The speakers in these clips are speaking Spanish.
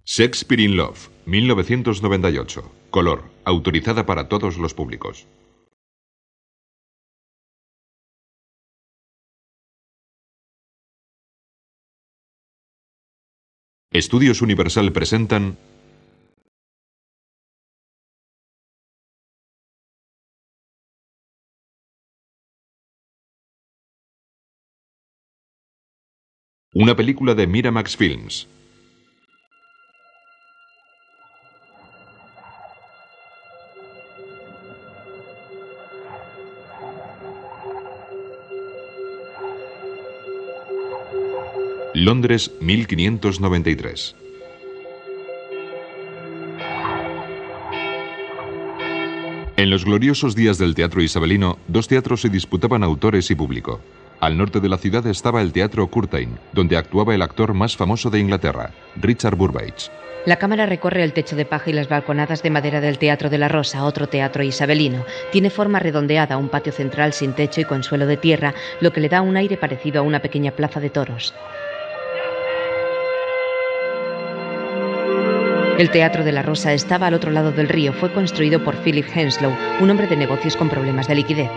Shakespeare in Love, 1998. Color, autorizada para todos los públicos. Estudios Universal presentan una película de Miramax Films. Londres, 1593. En los gloriosos días del teatro isabelino, dos teatros se disputaban autores y público. Al norte de la ciudad estaba el Teatro Curtain, donde actuaba el actor más famoso de Inglaterra, Richard Burbage. La cámara recorre el techo de paja y las balconadas de madera del Teatro de la Rosa, otro teatro isabelino. Tiene forma redondeada, un patio central sin techo y con suelo de tierra, lo que le da un aire parecido a una pequeña plaza de toros. El Teatro de la Rosa estaba al otro lado del río. Fue construido por Philip Henslow, un hombre de negocios con problemas de liquidez.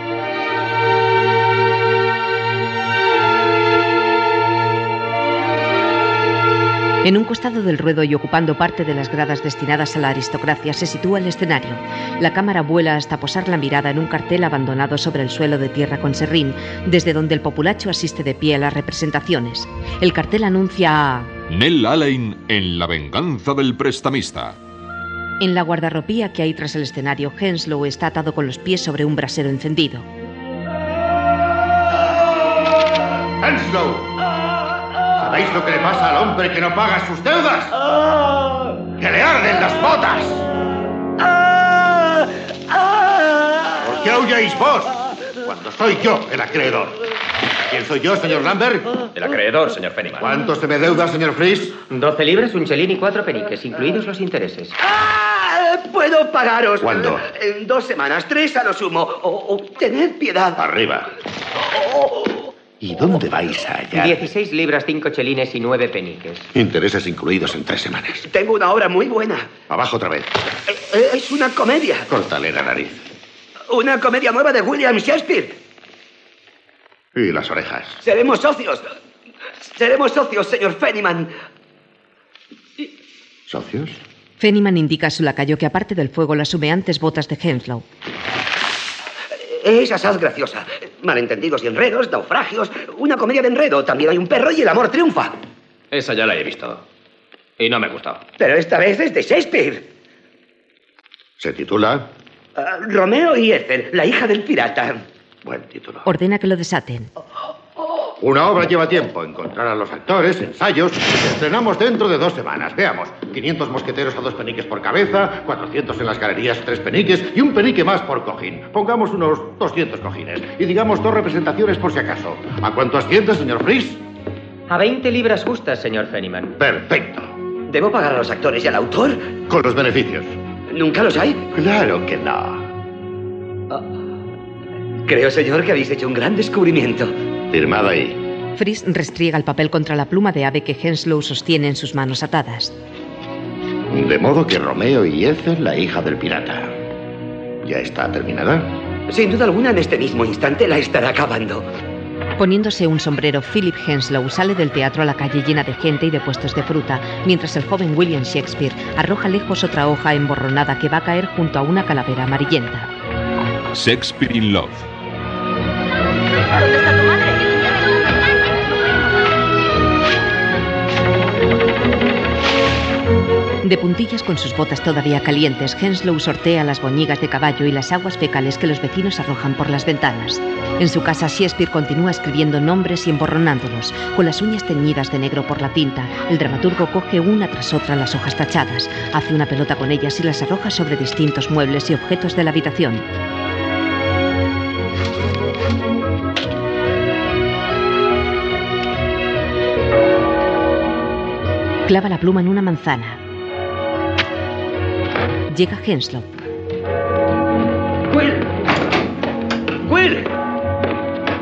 En un costado del ruedo y ocupando parte de las gradas destinadas a la aristocracia se sitúa el escenario. La cámara vuela hasta posar la mirada en un cartel abandonado sobre el suelo de tierra con serrín, desde donde el populacho asiste de pie a las representaciones. El cartel anuncia a Nell Alain en La venganza del prestamista. En la guardarropía que hay tras el escenario, Henslow está atado con los pies sobre un brasero encendido. ¡Henslow! ¿Sabéis lo que le pasa al hombre que no paga sus deudas? ¡Que le arden las botas! ¿Por qué aulláis vos cuando soy yo el acreedor? ¿Quién soy yo, señor Lambert? El acreedor, señor Fenniman. ¿Cuánto se me deuda, señor Fries? 12 libras, un chelín y 4 peniques, incluidos los intereses. Puedo pagaros. ¿Cuándo? En 2 semanas, 3 a lo sumo. O tened piedad. Arriba. ¿Y dónde vais a hallar? 16 libras, 5 chelines y 9 peniques. Intereses incluidos en 3 semanas. Tengo una obra muy buena. Abajo otra vez. Es una comedia. Córtale la nariz. Una comedia nueva de William Shakespeare. Y las orejas. Seremos socios. Seremos socios, señor Fenniman. ¿Socios? Fenniman indica a su lacayo que aparte del fuego las humeantes botas de Henslow. Es asaz graciosa. Malentendidos y enredos, naufragios. Una comedia de enredo. También hay un perro y el amor triunfa. Esa ya la he visto. Y no me gustó. Pero esta vez es de Shakespeare. Se titula... Romeo y Ethel, la hija del pirata. Buen título. Ordena que lo desaten. Una obra lleva tiempo. Encontrar a los actores, ensayos. Estrenamos dentro de 2 semanas. Veamos. 500 mosqueteros a 2 peniques por cabeza, 400 en las galerías, 3 peniques y un penique más por cojín. Pongamos unos 200 cojines. Y digamos 2 representaciones por si acaso. ¿A cuánto asciende, señor Fries? A 20 libras justas, señor Fenniman. Perfecto. ¿Debo pagar a los actores y al autor? Con los beneficios. ¿Nunca los hay? Claro que no. Creo, señor, que habéis hecho un gran descubrimiento. Firmado ahí. Fries restriega el papel contra la pluma de ave que Henslow sostiene en sus manos atadas. De modo que Romeo y Ethel, la hija del pirata. ¿Ya está terminada? Sin duda alguna, en este mismo instante la estará acabando. Poniéndose un sombrero, Philip Henslow sale del teatro a la calle llena de gente y de puestos de fruta, mientras el joven William Shakespeare arroja lejos otra hoja emborronada que va a caer junto a una calavera amarillenta. Shakespeare in Love. ¿Dónde está tu madre? De puntillas con sus botas todavía calientes, Henslow sortea las boñigas de caballo y las aguas fecales que los vecinos arrojan por las ventanas. En su casa, Shakespeare continúa escribiendo nombres y emborronándolos. Con las uñas teñidas de negro por la tinta, el dramaturgo coge una tras otra las hojas tachadas, hace una pelota con ellas y las arroja sobre distintos muebles y objetos de la habitación. Clava la pluma en una manzana. Llega Henslow. ¡Will! ¡Will!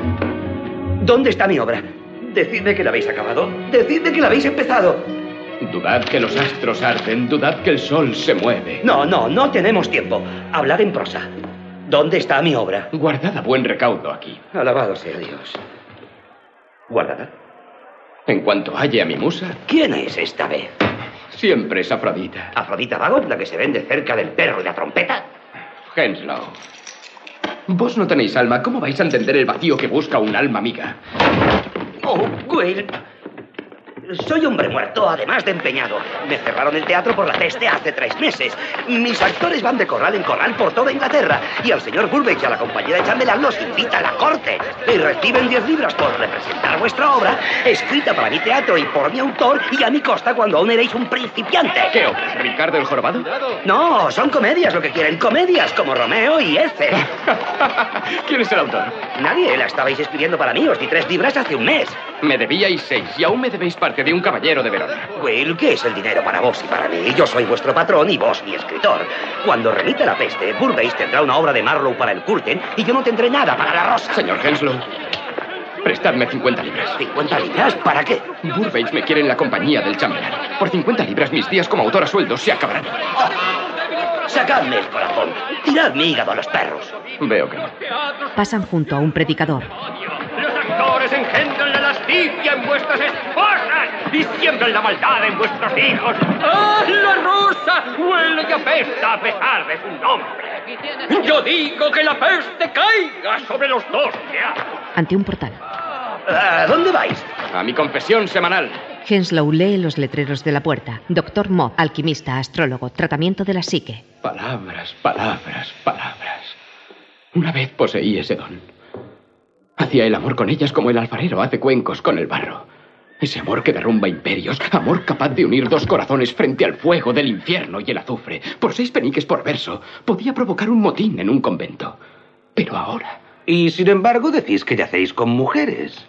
¿Dónde está mi obra? Decidme que la habéis acabado. Decidme que la habéis empezado. Dudad que los astros arden, dudad que el sol se mueve. No tenemos tiempo. Hablad en prosa. ¿Dónde está mi obra? Guardad a buen recaudo aquí. Alabado sea Dios. ¿Guardada? En cuanto halle a mi musa... ¿Quién es esta vez? Siempre es Afrodita. ¿Afrodita Vagot, la que se vende cerca del perro y la trompeta? Henslow. Vos no tenéis alma. ¿Cómo vais a entender el vacío que busca un alma amiga? Oh, Will. Soy hombre muerto, además de empeñado. Me cerraron el teatro por la peste hace 3 meses. Mis actores van de corral en corral por toda Inglaterra. Y al señor Burbage y a la compañía de chambelán los invita a la corte. Y reciben 10 libras por representar vuestra obra, escrita para mi teatro y por mi autor, y a mi costa cuando aún erais un principiante. ¿Qué obra? ¿Ricardo el Jorobado? No, son comedias lo que quieren. Comedias como Romeo y Ece. ¿Quién es el autor? Nadie. La estabais escribiendo para mí. Os di 3 libras hace un mes. Me debíais 6 y aún me debéis parte de un caballero de Verona. Will, ¿qué es el dinero para vos y para mí? Yo soy vuestro patrón y vos mi escritor. Cuando remite la peste, Burbage tendrá una obra de Marlowe para el Curtain y yo no tendré nada para la rosa. Señor Henslow, prestadme 50 libras. ¿50 libras? ¿Para qué? Burbage me quiere en la compañía del chambelán. Por 50 libras mis días como autor a sueldo se acabarán. Oh, sacadme el corazón. Tirad mi hígado a los perros. Veo que no. Pasan junto a un predicador. Los actores engendran la lascivia en vuestras esposas y siembran la maldad en vuestros hijos. ¡Ah, la rosa huele y apesta a pesar de su nombre! Yo digo que la peste caiga sobre los dos teatros. Ante un portal. ¿A dónde vais? A mi confesión semanal. Henslow lee los letreros de la puerta. Doctor Mott, alquimista, astrólogo, tratamiento de la psique. Palabras, palabras, palabras. Una vez poseí ese don. Hacía el amor con ellas como el alfarero hace cuencos con el barro. Ese amor que derrumba imperios, amor capaz de unir 2 corazones frente al fuego del infierno y el azufre. Por 6 peniques por verso, podía provocar un motín en un convento. Pero ahora... Y sin embargo decís que yacéis con mujeres.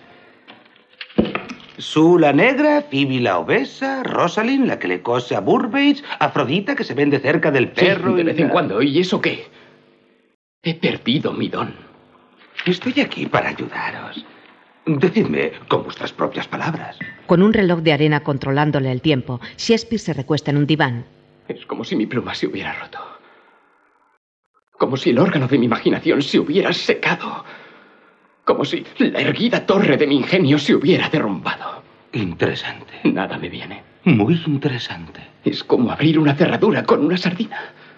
Sue la negra, Phoebe la obesa, Rosalind la que le cose a Burbage, Afrodita que se vende cerca del perro... Sí, de vez en cuando. ¿Y eso qué? He perdido mi don. Estoy aquí para ayudaros. Decidme con vuestras propias palabras. Con un reloj de arena controlándole el tiempo, Shakespeare se recuesta en un diván. Es como si mi pluma se hubiera roto. Como si el órgano de mi imaginación se hubiera secado. Como si la erguida torre de mi ingenio se hubiera derrumbado. Interesante. Nada me viene. Muy interesante. Es como abrir una cerradura con una sardina.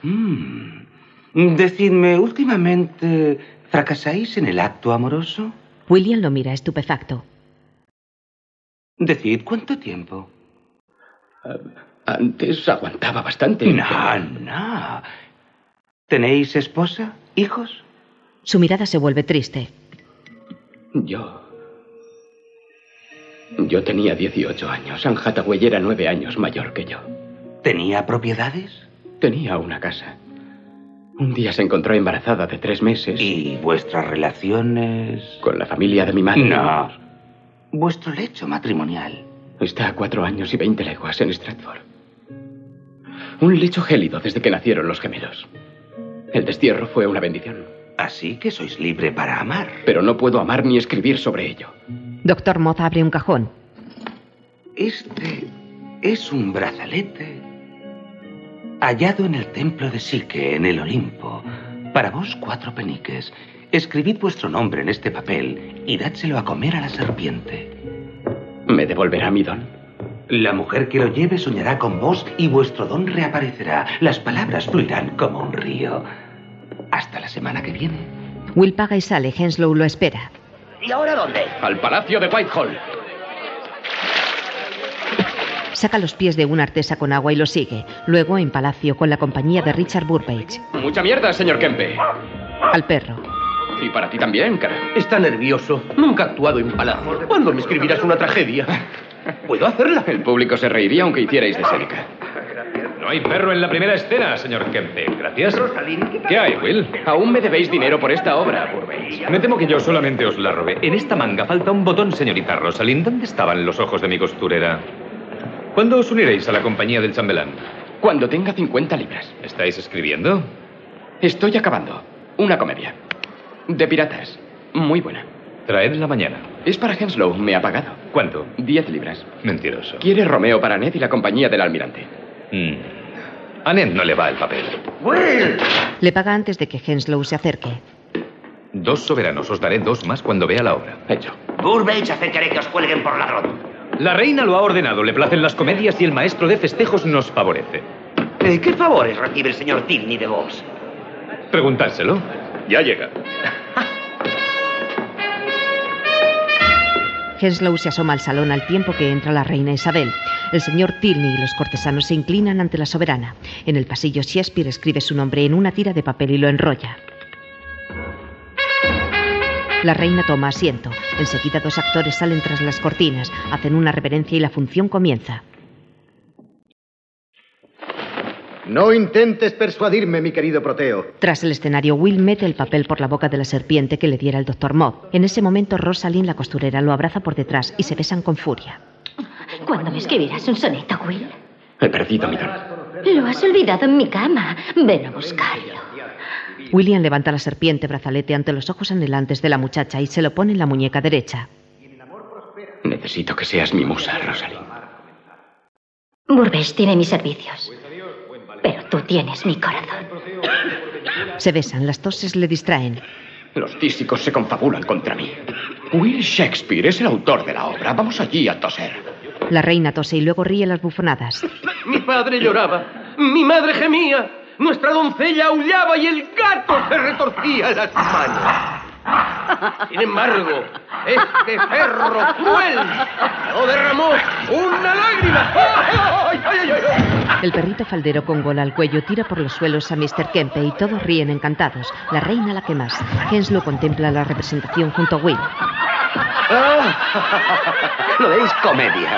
Decidme, últimamente, ¿fracasáis en el acto amoroso? William lo mira estupefacto. Decid, ¿cuánto tiempo? Antes aguantaba bastante. No. ¿Tenéis esposa? ¿Hijos? Su mirada se vuelve triste. Yo tenía 18 años. Anne Hathaway era 9 años mayor que yo. ¿Tenía propiedades? Tenía una casa. Un día se encontró embarazada de 3 meses. ¿Y vuestras relaciones? Con la familia de mi madre. No. Vuestro lecho matrimonial. Está a 4 años y 20 leguas en Stratford. Un lecho gélido desde que nacieron los gemelos. El destierro fue una bendición. Así que sois libre para amar. Pero no puedo amar ni escribir sobre ello. Doctor Mott abre un cajón. Este es un brazalete hallado en el templo de Psique, en el Olimpo. Para vos 4 peniques. Escribid vuestro nombre en este papel y dádselo a comer a la serpiente. ¿Me devolverá mi don? La mujer que lo lleve soñará con vos y vuestro don reaparecerá. Las palabras fluirán como un río. Hasta la semana que viene. Will paga y sale. Henslow lo espera. ¿Y ahora dónde? Al Palacio de Whitehall. Saca los pies de un artesa con agua y lo sigue. Luego en palacio con la compañía de Richard Burbage. Mucha mierda, señor Kempe. Al perro. Y para ti también, cara. Está nervioso. Nunca ha actuado en palacio. ¿Cuándo me escribirás una tragedia? ¿Puedo hacerla? El público se reiría aunque hicierais de Séneca. No hay perro en la primera escena, señor Kempe. Gracias. ¿Qué hay, Will? Aún me debéis dinero por esta obra, Burbage. Me temo que yo solamente os la robé. En esta manga falta un botón, señorita Rosalind. ¿Dónde estaban los ojos de mi costurera? ¿Cuándo os uniréis a la compañía del chambelán? Cuando tenga 50 libras. ¿Estáis escribiendo? Estoy acabando. Una comedia. De piratas. Muy buena. Traedla mañana. Es para Henslow, me ha pagado. ¿Cuánto? 10 libras. Mentiroso. Quiere Romeo para Ned y la compañía del almirante. A Ned no le va el papel. ¡Will! Le paga antes de que Henslow se acerque. 2 soberanos, os daré 2 más cuando vea la obra. Hecho. Burbage aceptaré que os cuelguen por ladrón. La reina lo ha ordenado, le placen las comedias y el maestro de festejos nos favorece. ¿Qué favores recibe el señor Tilney de vos? Preguntárselo. Ya llega. Henslow se asoma al salón al tiempo que entra la reina Isabel. El señor Tilney y los cortesanos se inclinan ante la soberana. En el pasillo, Shakespeare escribe su nombre en una tira de papel y lo enrolla. La reina toma asiento. Enseguida 2 actores salen tras las cortinas, hacen una reverencia y la función comienza. No intentes persuadirme, mi querido Proteo. Tras el escenario, Will mete el papel por la boca de la serpiente que le diera el Dr. Modd. En ese momento, Rosalind, la costurera, lo abraza por detrás y se besan con furia. ¿Cuándo me escribirás un soneto, Will? He perdido mi don. Lo has olvidado en mi cama. Ven a buscarlo. William levanta la serpiente brazalete ante los ojos anhelantes de la muchacha y se lo pone en la muñeca derecha. Necesito que seas mi musa, Rosalind. Burbage tiene mis servicios. Pero tú tienes mi corazón. Se besan, las toses le distraen. Los tísicos se confabulan contra mí. Will Shakespeare es el autor de la obra. Vamos allí a toser. La reina tose y luego ríe las bufonadas. Mi padre lloraba. Mi madre gemía. Nuestra doncella aullaba y el gato se retorcía las manos. Sin embargo, este perro cruel no derramó una lágrima. ¡Ay, ay, ay, ay! El perrito faldero con gola al cuello tira por los suelos a Mr. Kempe y todos ríen encantados. La reina la que más. Henslow contempla la representación junto a Will. ¿Lo veis? Comedia.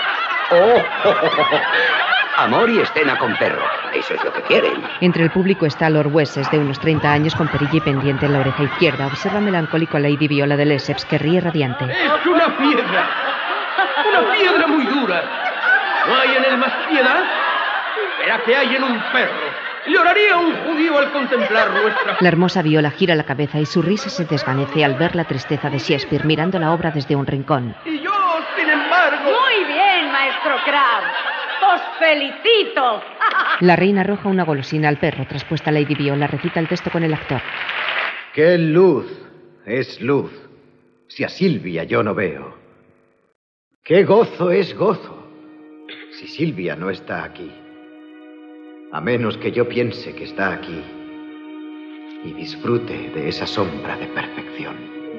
Amor y escena con perro. Eso es lo que quieren. Entre el público está Lord Wessex, de unos 30 años, con perilla y pendiente en la oreja izquierda. Observa melancólico a Lady Viola de Lesseps, que ríe radiante. Es una piedra. Una piedra muy dura. ¿No hay en él más piedad? Verá que hay en un perro. Lloraría un judío al contemplar nuestra... La hermosa Viola gira la cabeza y su risa se desvanece al ver la tristeza de Shakespeare mirando la obra desde un rincón. Y yo, sin embargo... Muy bien, maestro Crabbe. ¡Os felicito! La reina arroja una golosina al perro. Traspuesta Lady Viola recita el texto con el actor. ¡Qué luz es luz! Si a Silvia yo no veo. ¡Qué gozo es gozo! Si Silvia no está aquí. A menos que yo piense que está aquí y disfrute de esa sombra de perfección.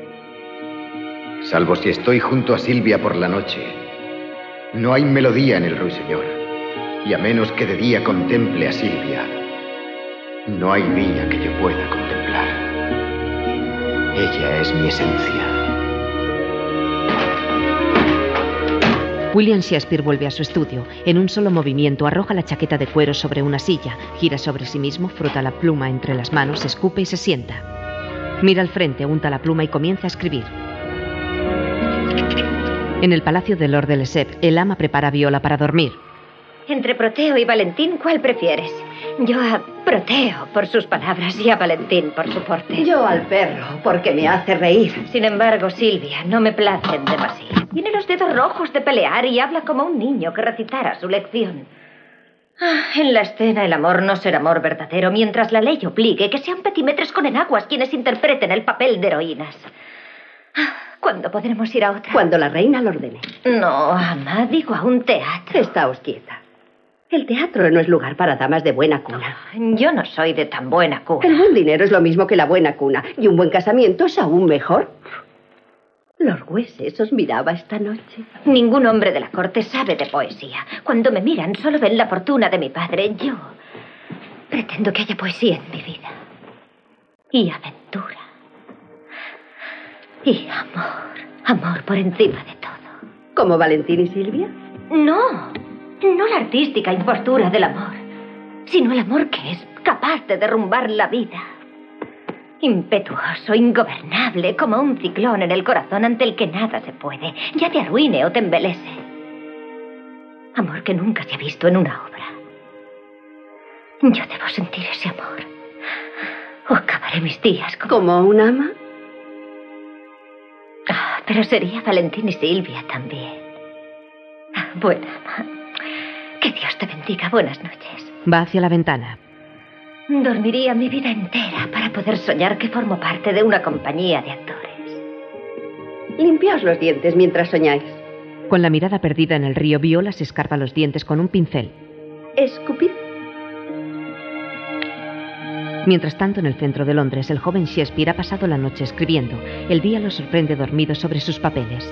Salvo si estoy junto a Silvia por la noche, no hay melodía en el ruiseñor. Y a menos que de día contemple a Silvia, no hay día que yo pueda contemplar. Ella es mi esencia. William Shakespeare vuelve a su estudio. En un solo movimiento arroja la chaqueta de cuero sobre una silla, gira sobre sí mismo, frota la pluma entre las manos, escupe y se sienta. Mira al frente, unta la pluma y comienza a escribir. En el palacio de Lord de Lesseps, el ama prepara a Viola para dormir. Entre Proteo y Valentín, ¿cuál prefieres? Yo a Proteo por sus palabras y a Valentín por su porte. Yo al perro, porque me hace reír. Sin embargo, Silvia no me place en demasía. Tiene los dedos rojos de pelear y habla como un niño que recitara su lección. En la escena el amor no será amor verdadero mientras la ley obligue que sean petimetres con enaguas quienes interpreten el papel de heroínas. ¿Cuándo podremos ir a otra? Cuando la reina lo ordene. No, ama, digo a un teatro. Estáos quieta. El teatro no es lugar para damas de buena cuna. Yo no soy de tan buena cuna. El buen dinero es lo mismo que la buena cuna. Y un buen casamiento es aún mejor. Lord Wessex os miraba esta noche. Ningún hombre de la corte sabe de poesía. Cuando me miran solo ven la fortuna de mi padre. Yo pretendo que haya poesía en mi vida. Y aventura. Y amor. Amor por encima de todo. ¿Como Valentín y Silvia? No. No la artística impostura del amor, sino el amor que es capaz de derrumbar la vida. Impetuoso, ingobernable, como un ciclón en el corazón ante el que nada se puede, ya te arruine o te embelese. Amor que nunca se ha visto en una obra. Yo debo sentir ese amor, o acabaré mis días como un ama. pero sería Valentín y Silvia también. Buena. Que Dios te bendiga. Buenas noches. Va hacia la ventana. Dormiría mi vida entera para poder soñar que formo parte de una compañía de actores. Limpiaos los dientes mientras soñáis. Con la mirada perdida en el río, Viola se escarba los dientes con un pincel. Escupid. Mientras tanto, en el centro de Londres, el joven Shakespeare ha pasado la noche escribiendo. El día lo sorprende dormido sobre sus papeles.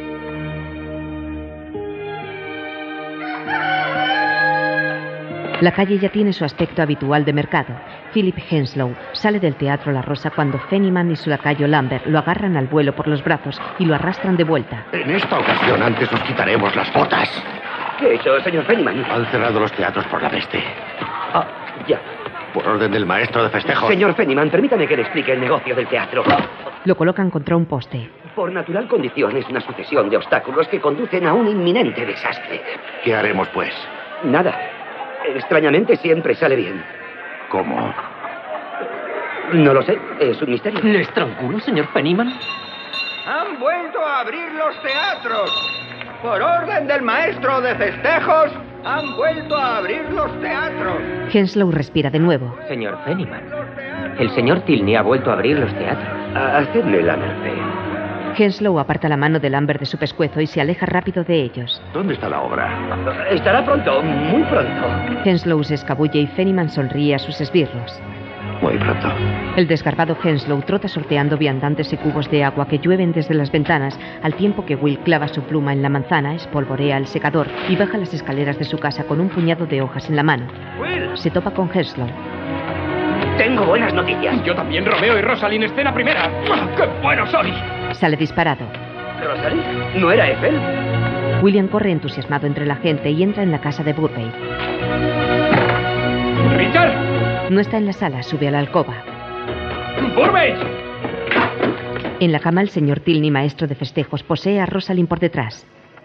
La calle ya tiene su aspecto habitual de mercado. Philip Henslow sale del teatro La Rosa cuando Fenniman y su lacayo Lambert lo agarran al vuelo por los brazos y lo arrastran de vuelta. En esta ocasión antes nos quitaremos las botas. ¿Qué ha hecho, señor Fenniman? Han cerrado los teatros por la peste. Ah, ya. Por orden del maestro de festejos. Señor Fenniman, permítame que le explique el negocio del teatro. Lo colocan contra un poste. Por natural condición es una sucesión de obstáculos que conducen a un inminente desastre. ¿Qué haremos, pues? Nada. Extrañamente siempre sale bien. ¿Cómo? No lo sé, es un misterio. ¿Le estrangulo, señor Fenniman? Han vuelto a abrir los teatros. Por orden del maestro de festejos, han vuelto a abrir los teatros. Henslow respira de nuevo. Señor Fenniman, el señor Tilney ha vuelto a abrir los teatros. Hacedme la merced. Henslow aparta la mano de Lambert de su pescuezo y se aleja rápido de ellos. ¿Dónde está la obra? Estará pronto, muy pronto. Henslow se escabulle y Fenniman sonríe a sus esbirros. Muy pronto. El desgarbado Henslow trota sorteando viandantes y cubos de agua que llueven desde las ventanas, al tiempo que Will clava su pluma en la manzana, espolvorea el secador y baja las escaleras de su casa con un puñado de hojas en la mano. Will. Se topa con Henslow. Tengo buenas noticias. Yo también, Romeo y Rosalind, escena primera. ¡Qué bueno soy! Sale disparado. ¿Rosalind? ¿No era Ethel? William corre entusiasmado entre la gente y entra en la casa de Burbage. ¡Richard! No está en la sala, sube a la alcoba. ¡Burbage! En la cama, el señor Tilney, maestro de festejos, posee a Rosalind por detrás.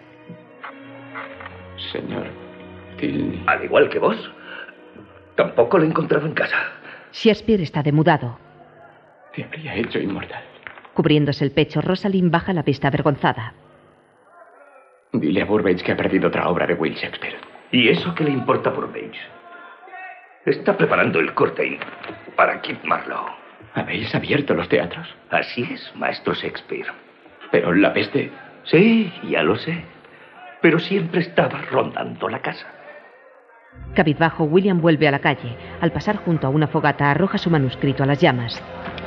Señor Tilney. Al igual que vos, tampoco lo he encontrado en casa. Shakespeare está demudado. Te habría hecho inmortal. Cubriéndose el pecho, Rosalind baja la vista avergonzada. Dile a Burbage que ha perdido otra obra de Will Shakespeare. ¿Y eso qué le importa a Burbage? Está preparando el corte para Kit Marlowe. ¿Habéis abierto los teatros? Así es, maestro Shakespeare. Pero la peste... Sí, ya lo sé. Pero siempre estaba rondando la casa. Cabizbajo, William vuelve a la calle. Al pasar junto a una fogata, arroja su manuscrito a las llamas.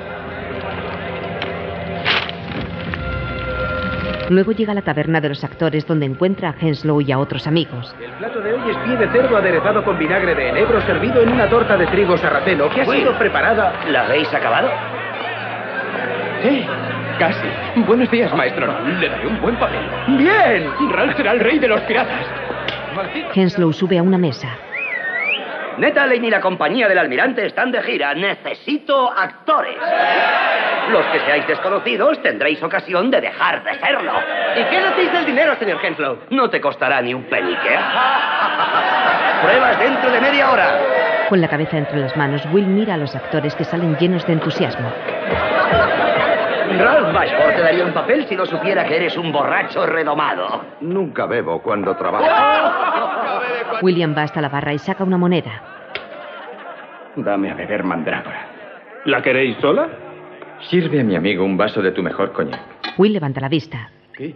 Luego llega a la taberna de los actores, donde encuentra a Henslow y a otros amigos. El plato de hoy es pie de cerdo aderezado con vinagre de enebro servido en una torta de trigo sarraceno que ha sido preparada... ¿La habéis acabado? Sí, casi. Buenos días, maestro. Le daré un buen papel. ¡Bien! Ralph será el rey de los piratas. Henslow sube a una mesa. Nettleton y la compañía del almirante están de gira. Necesito actores. Los que seáis desconocidos tendréis ocasión de dejar de serlo. ¿Y qué decís del dinero, señor Henslow? No te costará ni un penique. Pruebas dentro de media hora. Con la cabeza entre las manos, Will mira a los actores que salen llenos de entusiasmo. Ralph Bashford te daría un papel si no supiera que eres un borracho redomado. Nunca bebo cuando trabajo. William va hasta la barra y saca una moneda. Dame a beber mandrágora. ¿La queréis sola? Sirve a mi amigo un vaso de tu mejor coñac. Will levanta la vista.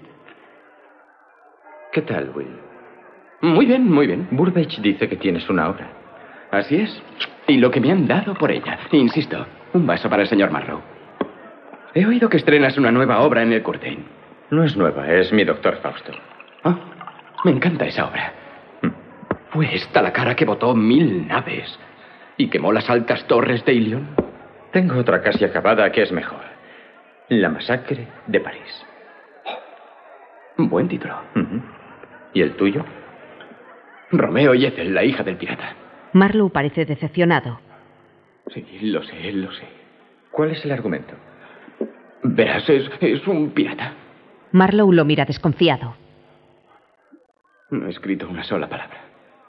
¿Qué tal, Will? Muy bien, muy bien. Burbage dice que tienes una obra. Así es. Y lo que me han dado por ella. Insisto, un vaso para el señor Marlowe. He oído que estrenas una nueva obra en el Curtain. No es nueva, es mi Doctor Fausto. Ah, me encanta esa obra. ¿Fue esta la cara que botó 1000 naves y quemó las altas torres de Ilion? Tengo otra casi acabada que es mejor. La masacre de París. Buen título. ¿Y el tuyo? Romeo y Ethel, la hija del pirata. Marlowe parece decepcionado. Sí, lo sé, lo sé. ¿Cuál es el argumento? Verás, es un pirata. Marlowe lo mira desconfiado. No he escrito una sola palabra.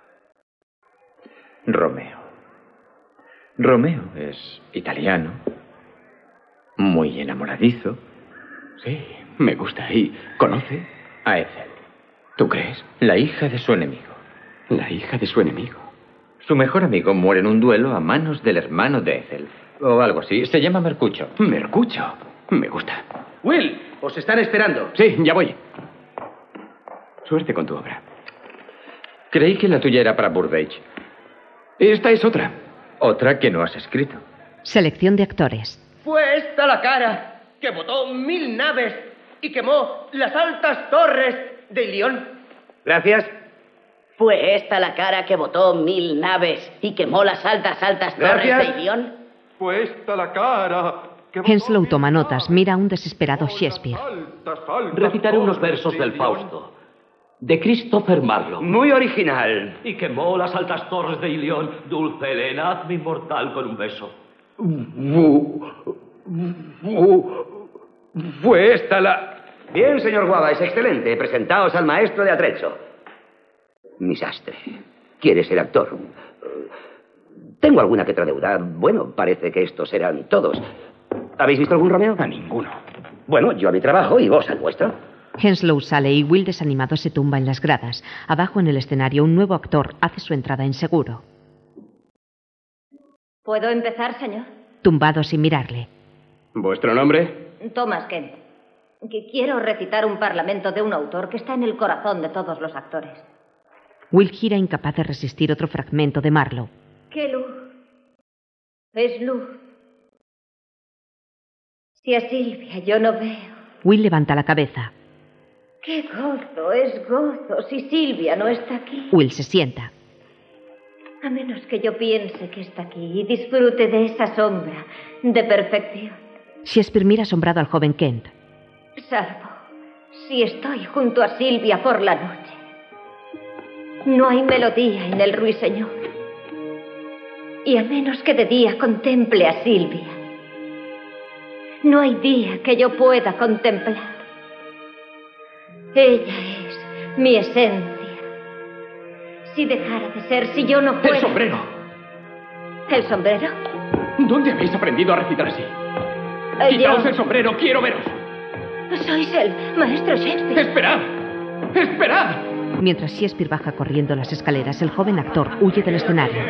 Romeo. Romeo es italiano, muy enamoradizo. Sí, Me gusta y conoce a Ethel. ¿Tú crees? La hija de su enemigo. La hija de su enemigo. Su mejor amigo muere en un duelo a manos del hermano de Ethel. O algo así. Se llama Mercucho. Mercucho. Me gusta. Will, os están esperando. Sí, ya voy. Suerte con tu obra. Creí que la tuya era para Burbage. Esta es otra. Otra que no has escrito. Selección de actores. Fue esta la cara que botó 1000 naves y quemó las altas torres de Ilión. Gracias. ¿Fue esta la cara que botó 1000 naves y quemó las altas torres de Ilión? Fue esta la cara que... Henslow toma notas, mira a un desesperado Shakespeare. Recitaré unos versos del Fausto, de Christopher Marlowe. Muy original. Y quemó las altas torres de Ilión, dulce Helena, hazme inmortal con un beso. Fue esta la... Bien, señor Guava, es excelente. Presentaos al maestro de atrecho. Mi sastre. ¿Quiere ser actor? Tengo alguna que otra deuda. Bueno, parece que estos eran todos. ¿Habéis visto algún Romeo? A ninguno. Bueno, yo a mi trabajo y vos al vuestro. Henslow sale y Will, desanimado, se tumba en las gradas. Abajo en el escenario, un nuevo actor hace su entrada inseguro. ¿Puedo empezar, señor? Tumbado sin mirarle. ¿Vuestro nombre? Thomas Kent. Que quiero recitar un parlamento de un autor que está en el corazón de todos los actores. Will gira incapaz de resistir otro fragmento de Marlowe. ¡Qué luz! Es luz. Si a Silvia yo no veo... Will levanta la cabeza. ¡Qué gozo! Es gozo si Silvia no está aquí. Will se sienta. A menos que yo piense que está aquí y disfrute de esa sombra de perfección. Shakespeare mira asombrado al joven Kent. Salvo si estoy junto a Silvia por la noche. No hay melodía en el ruiseñor. Y a menos que de día contemple a Silvia, no hay día que yo pueda contemplar. Ella es mi esencia. Si dejara de ser, si yo no fuera... ¡El sombrero! ¿El sombrero? ¿Dónde habéis aprendido a recitar así? ¡Quitaos el sombrero! ¡Quiero veros! Sois el maestro Shakespeare. ¡Esperad! ¡Esperad! Mientras Shakespeare baja corriendo las escaleras, el joven actor huye del escenario.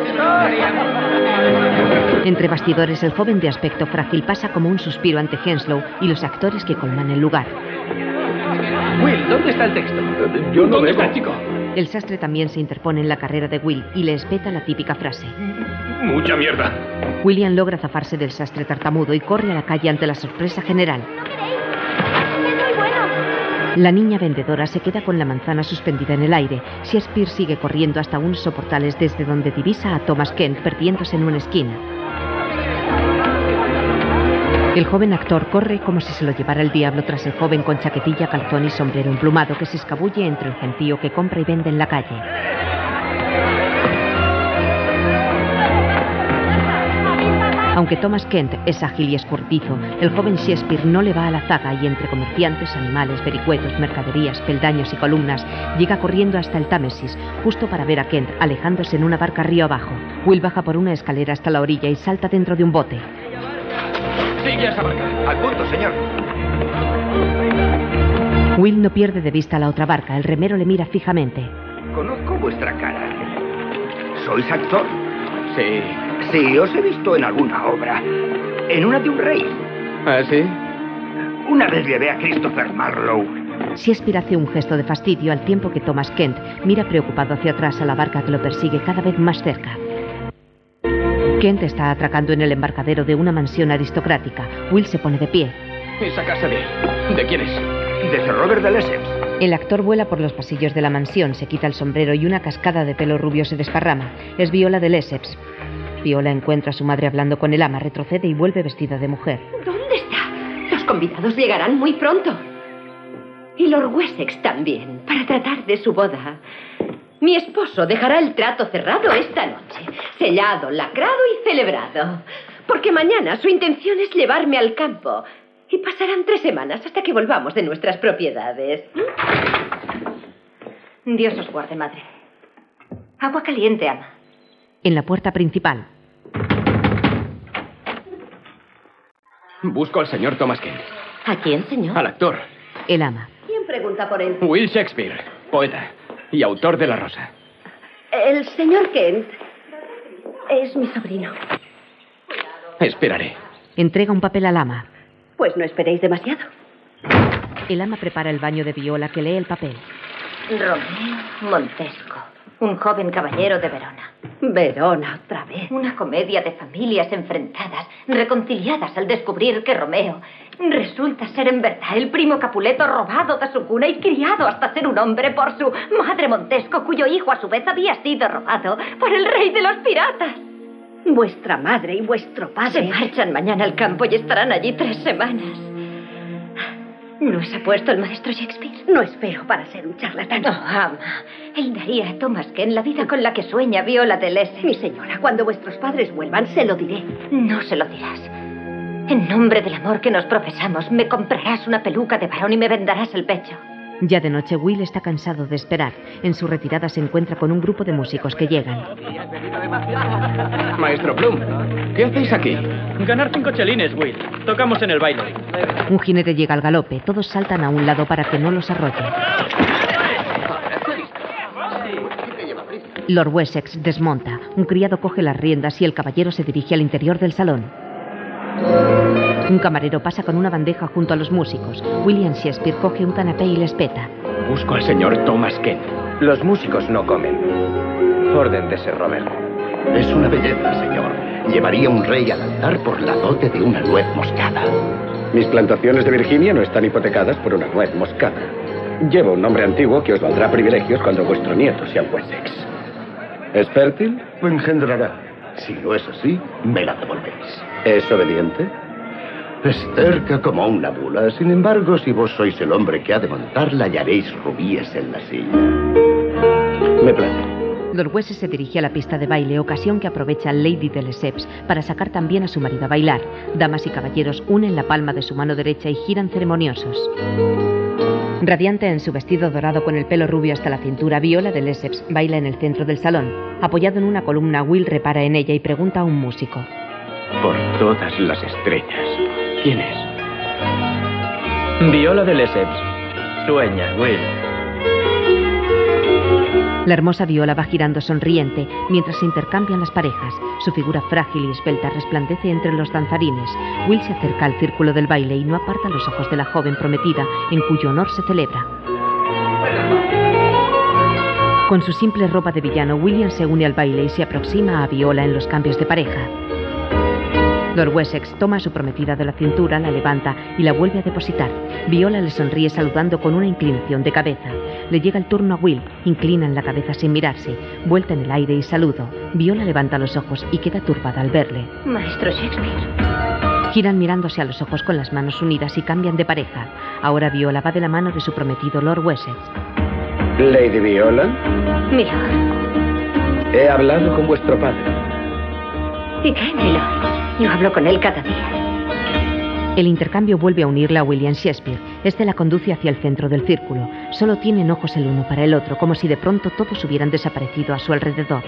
Entre bastidores, el joven de aspecto frágil pasa como un suspiro ante Henslow y los actores que colman el lugar. Will, ¿dónde está el texto? Yo no veo, chico. El sastre también se interpone en la carrera de Will y le espeta la típica frase. ¡Mucha mierda! William logra zafarse del sastre tartamudo y corre a la calle ante la sorpresa general. La niña vendedora se queda con la manzana suspendida en el aire. Shakespeare sigue corriendo hasta unos soportales desde donde divisa a Thomas Kent perdiéndose en una esquina. El joven actor corre como si se lo llevara el diablo tras el joven con chaquetilla, calzón y sombrero emplumado que se escabulle entre el gentío que compra y vende en la calle. Aunque Thomas Kent es ágil y escurridizo, el joven Shakespeare no le va a la zaga y entre comerciantes, animales, vericuetos, mercaderías, peldaños y columnas llega corriendo hasta el Támesis, justo para ver a Kent alejándose en una barca río abajo. Will baja por una escalera hasta la orilla y salta dentro de un bote. ¡Sigue a esa barca! Al punto, señor. Will no pierde de vista la otra barca. El remero le mira fijamente. Conozco vuestra cara. ¿Sois actor? Sí. Sí, os he visto en alguna obra. En una de un rey. ¿Ah, sí? Una vez llevé a Christopher Marlowe. Shakespeare hace un gesto de fastidio al tiempo que Thomas Kent mira preocupado hacia atrás a la barca que lo persigue cada vez más cerca. Kent está atracando en el embarcadero de una mansión aristocrática. Will se pone de pie. ¿Esa casa de quién es? De Sir Robert de Lesseps. El actor vuela por los pasillos de la mansión, se quita el sombrero y una cascada de pelo rubio se desparrama. Es Viola de Lesseps. Viola encuentra a su madre hablando con el ama, retrocede y vuelve vestida de mujer. ¿Dónde está? Los convidados llegarán muy pronto. Y Lord Wessex también, para tratar de su boda. Mi esposo dejará el trato cerrado esta noche, sellado, lacrado y celebrado. Porque mañana su intención es llevarme al campo. Y pasarán 3 semanas hasta que volvamos de nuestras propiedades. Dios os guarde, madre. Agua caliente, ama. En la puerta principal. Busco al señor Thomas Kent. ¿A quién, señor? Al actor. El ama. ¿Quién pregunta por él? Will Shakespeare, poeta y autor de La Rosa. El señor Kent es mi sobrino. Esperaré. Entrega un papel al ama. Pues no esperéis demasiado. El ama prepara el baño de Viola, que lee el papel. Romeo Montesco, un joven caballero de Verona. Verona, otra vez. Una comedia de familias enfrentadas, reconciliadas al descubrir que Romeo resulta ser en verdad el primo Capuleto robado de su cuna y criado hasta ser un hombre por su madre Montesco, cuyo hijo a su vez había sido robado por el rey de los piratas. Vuestra madre y vuestro padre Se marchan mañana al campo y estarán allí 3 semanas. ¿No se ha puesto el maestro Shakespeare? No espero para ser un charlatán. No, ama. Él daría a Thomas Kent la vida con la que sueña Viola de Lesseps. Mi señora, cuando vuestros padres vuelvan, se lo diré. No se lo dirás. En nombre del amor que nos profesamos, me comprarás una peluca de varón y me vendarás el pecho. Ya de noche, Will está cansado de esperar. En su retirada se encuentra con un grupo de músicos que llegan. Maestro Plum, ¿qué hacéis aquí? Ganar 5 chelines, Will. Tocamos en el baile. Un jinete llega al galope. Todos saltan a un lado para que no los arrolle. Lord Wessex desmonta. Un criado coge las riendas y el caballero se dirige al interior del salón. Un camarero pasa con una bandeja junto a los músicos. William Shakespeare coge un canapé y les peta. Busco al señor Thomas Kent. Los músicos no comen. Orden de Sir Robert. Es una belleza, señor. Llevaría un rey al altar por la dote de una nuez moscada. Mis plantaciones de Virginia no están hipotecadas por una nuez moscada. Llevo un nombre antiguo que os valdrá privilegios cuando vuestro nieto sea un Wessex. ¿Es fértil? Lo engendrará. Si no es así, me la devolvéis. ¿Es obediente? Es cerca como una bula. Sin embargo, si vos sois el hombre que ha de montarla, hallaréis rubíes en la silla. Me place. Lord Wessex se dirige a la pista de baile, ocasión que aprovecha Lady de Lesseps para sacar también a su marido a bailar. Damas y caballeros unen la palma de su mano derecha y giran ceremoniosos. Radiante en su vestido dorado con el pelo rubio hasta la cintura, Viola de Lesseps baila en el centro del salón. Apoyado en una columna, Will repara en ella y pregunta a un músico. Por todas las estrellas. ¿Quién es? Viola de Lesseps. Sueña, Will. La hermosa Viola va girando sonriente mientras se intercambian las parejas. Su figura frágil y esbelta resplandece entre los danzarines. Will se acerca al círculo del baile y no aparta los ojos de la joven prometida en cuyo honor se celebra. Con su simple ropa de villano, William se une al baile y se aproxima a Viola en los cambios de pareja. Lord Wessex toma a su prometida de la cintura, la levanta y la vuelve a depositar. Viola le sonríe saludando con una inclinación de cabeza. Le llega el turno a Will. Inclinan la cabeza sin mirarse. Vuelta en el aire y saludo. Viola levanta los ojos y queda turbada al verle. Maestro Shakespeare. Giran mirándose a los ojos con las manos unidas y cambian de pareja. Ahora Viola va de la mano de su prometido Lord Wessex. Lady Viola. Milord. He hablado con vuestro padre. ¿Y qué, Milord? Yo hablo con él cada día. El intercambio vuelve a unirla a William Shakespeare. Este la conduce hacia el centro del círculo. Solo tienen ojos el uno para el otro, como si de pronto todos hubieran desaparecido a su alrededor.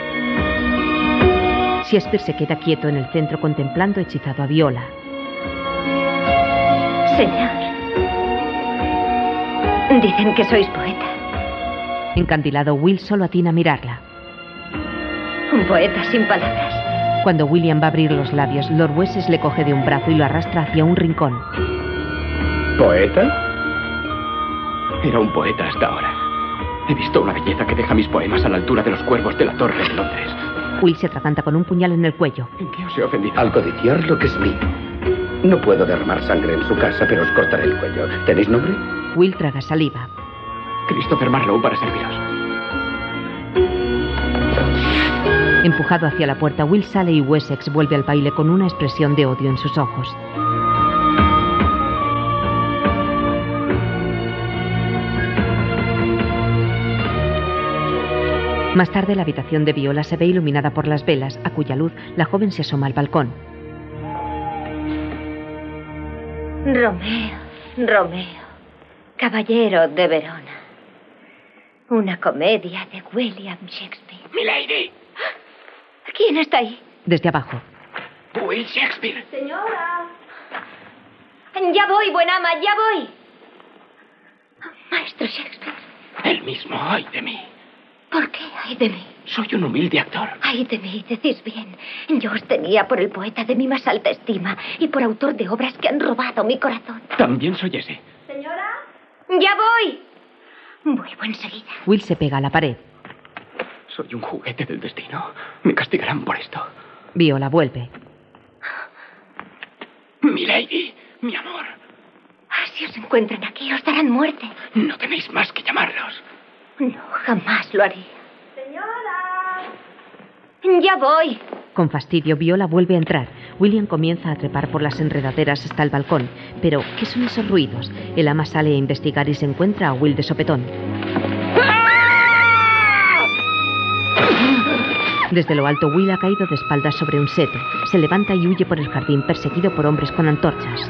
Shakespeare se queda quieto en el centro contemplando hechizado a Viola. Señor. Dicen que sois poeta. Encandilado, Will solo atina a mirarla. Un poeta sin palabras. Cuando William va a abrir los labios, Lord Wessex le coge de un brazo y lo arrastra hacia un rincón. ¿Poeta? Era un poeta hasta ahora. He visto una belleza que deja mis poemas a la altura de los cuervos de la Torre de Londres. Will se atraganta con un puñal en el cuello. ¿En qué os he ofendido? Al codiciar lo que es mío. No puedo derramar sangre en su casa, pero os cortaré el cuello. ¿Tenéis nombre? Will traga saliva. Christopher Marlowe para serviros. Empujado hacia la puerta, Will sale y Wessex vuelve al baile con una expresión de odio en sus ojos. Más tarde, la habitación de Viola se ve iluminada por las velas, a cuya luz la joven se asoma al balcón. Romeo, Romeo, caballero de Verona. Una comedia de William Shakespeare. ¡Milady! ¿Quién está ahí? Desde abajo. Will Shakespeare. Señora. Ya voy, buen ama, ya voy. Maestro Shakespeare. El mismo, ay de mí. ¿Por qué ay de mí? Soy un humilde actor. Ay de mí, decís bien. Yo os tenía por el poeta de mi más alta estima y por autor de obras que han robado mi corazón. También soy ese. Señora. Ya voy. Vuelvo enseguida. Will se pega a la pared. Soy un juguete del destino. Me castigarán por esto. Viola vuelve. Milady, mi amor. Si os encuentran aquí, os darán muerte. No tenéis más que llamarlos. No, jamás lo haría. ¡Señora! Ya voy. Con fastidio, Viola vuelve a entrar. William comienza a trepar por las enredaderas hasta el balcón. Pero, ¿qué son esos ruidos? El ama sale a investigar y se encuentra a Will de sopetón. Desde lo alto, Will ha caído de espaldas sobre un seto. Se levanta y huye por el jardín perseguido por hombres con antorchas.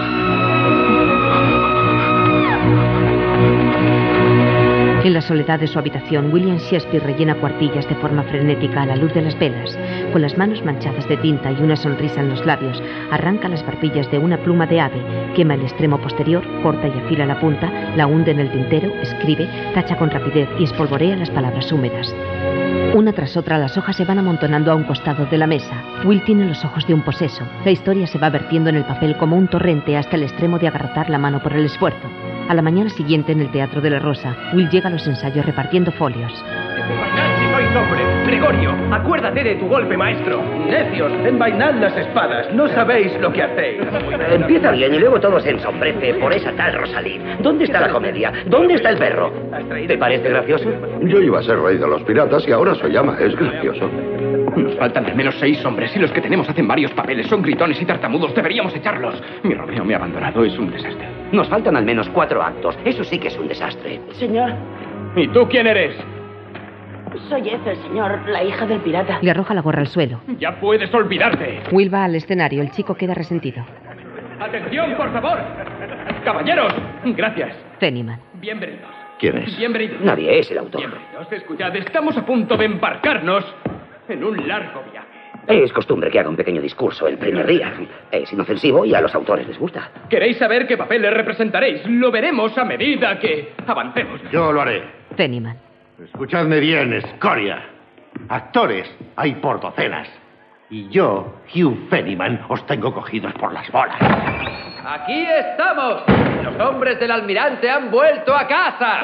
En la soledad de su habitación, William Shakespeare rellena cuartillas de forma frenética a la luz de las velas. Con las manos manchadas de tinta y una sonrisa en los labios, arranca las barbillas de una pluma de ave, quema el extremo posterior, corta y afila la punta, la hunde en el tintero, escribe, tacha con rapidez y espolvorea las palabras húmedas. Una tras otra, las hojas se van amontonando a un costado de la mesa. Will tiene los ojos de un poseso. La historia se va vertiendo en el papel como un torrente hasta el extremo de agarrotar la mano por el esfuerzo. A la mañana siguiente, en el Teatro de la Rosa, Will llega a los ensayos repartiendo folios. Si sois hombre, Gregorio, acuérdate de tu golpe, maestro. Necios, envainad las espadas, no sabéis lo que hacéis. Empieza bien y luego todo se ensombrece por esa tal Rosalí. ¿Dónde está la comedia? ¿Dónde está el perro? ¿Te parece gracioso? Yo iba a ser rey de los piratas y ahora soy ama. Es gracioso. Nos faltan al menos 6 hombres y los que tenemos hacen varios papeles. Son gritones y tartamudos. Deberíamos echarlos. Mi Romeo me ha abandonado. Es un desastre. Nos faltan al menos 4 actos. Eso sí que es un desastre. Señor. ¿Y tú quién eres? Soy Ethel, señor, la hija del pirata. Le arroja la gorra al suelo. Ya puedes olvidarte. Will va al escenario. El chico queda resentido. ¡Atención, por favor! ¡Caballeros! Gracias. Feniman. Bienvenidos. ¿Quién es? Bienvenidos. Nadie es el autor. Bienvenidos. Escuchad, estamos a punto de embarcarnos en un largo viaje. Es costumbre que haga un pequeño discurso el primer día. Es inofensivo y a los autores les gusta. ¿Queréis saber qué papeles representaréis? Lo veremos a medida que avancemos. Yo lo haré. Feniman. Escuchadme bien, escoria. Actores hay por docenas. Y yo, Hugh Feniman, os tengo cogidos por las bolas. ¡Aquí estamos! ¡Los hombres del almirante han vuelto a casa!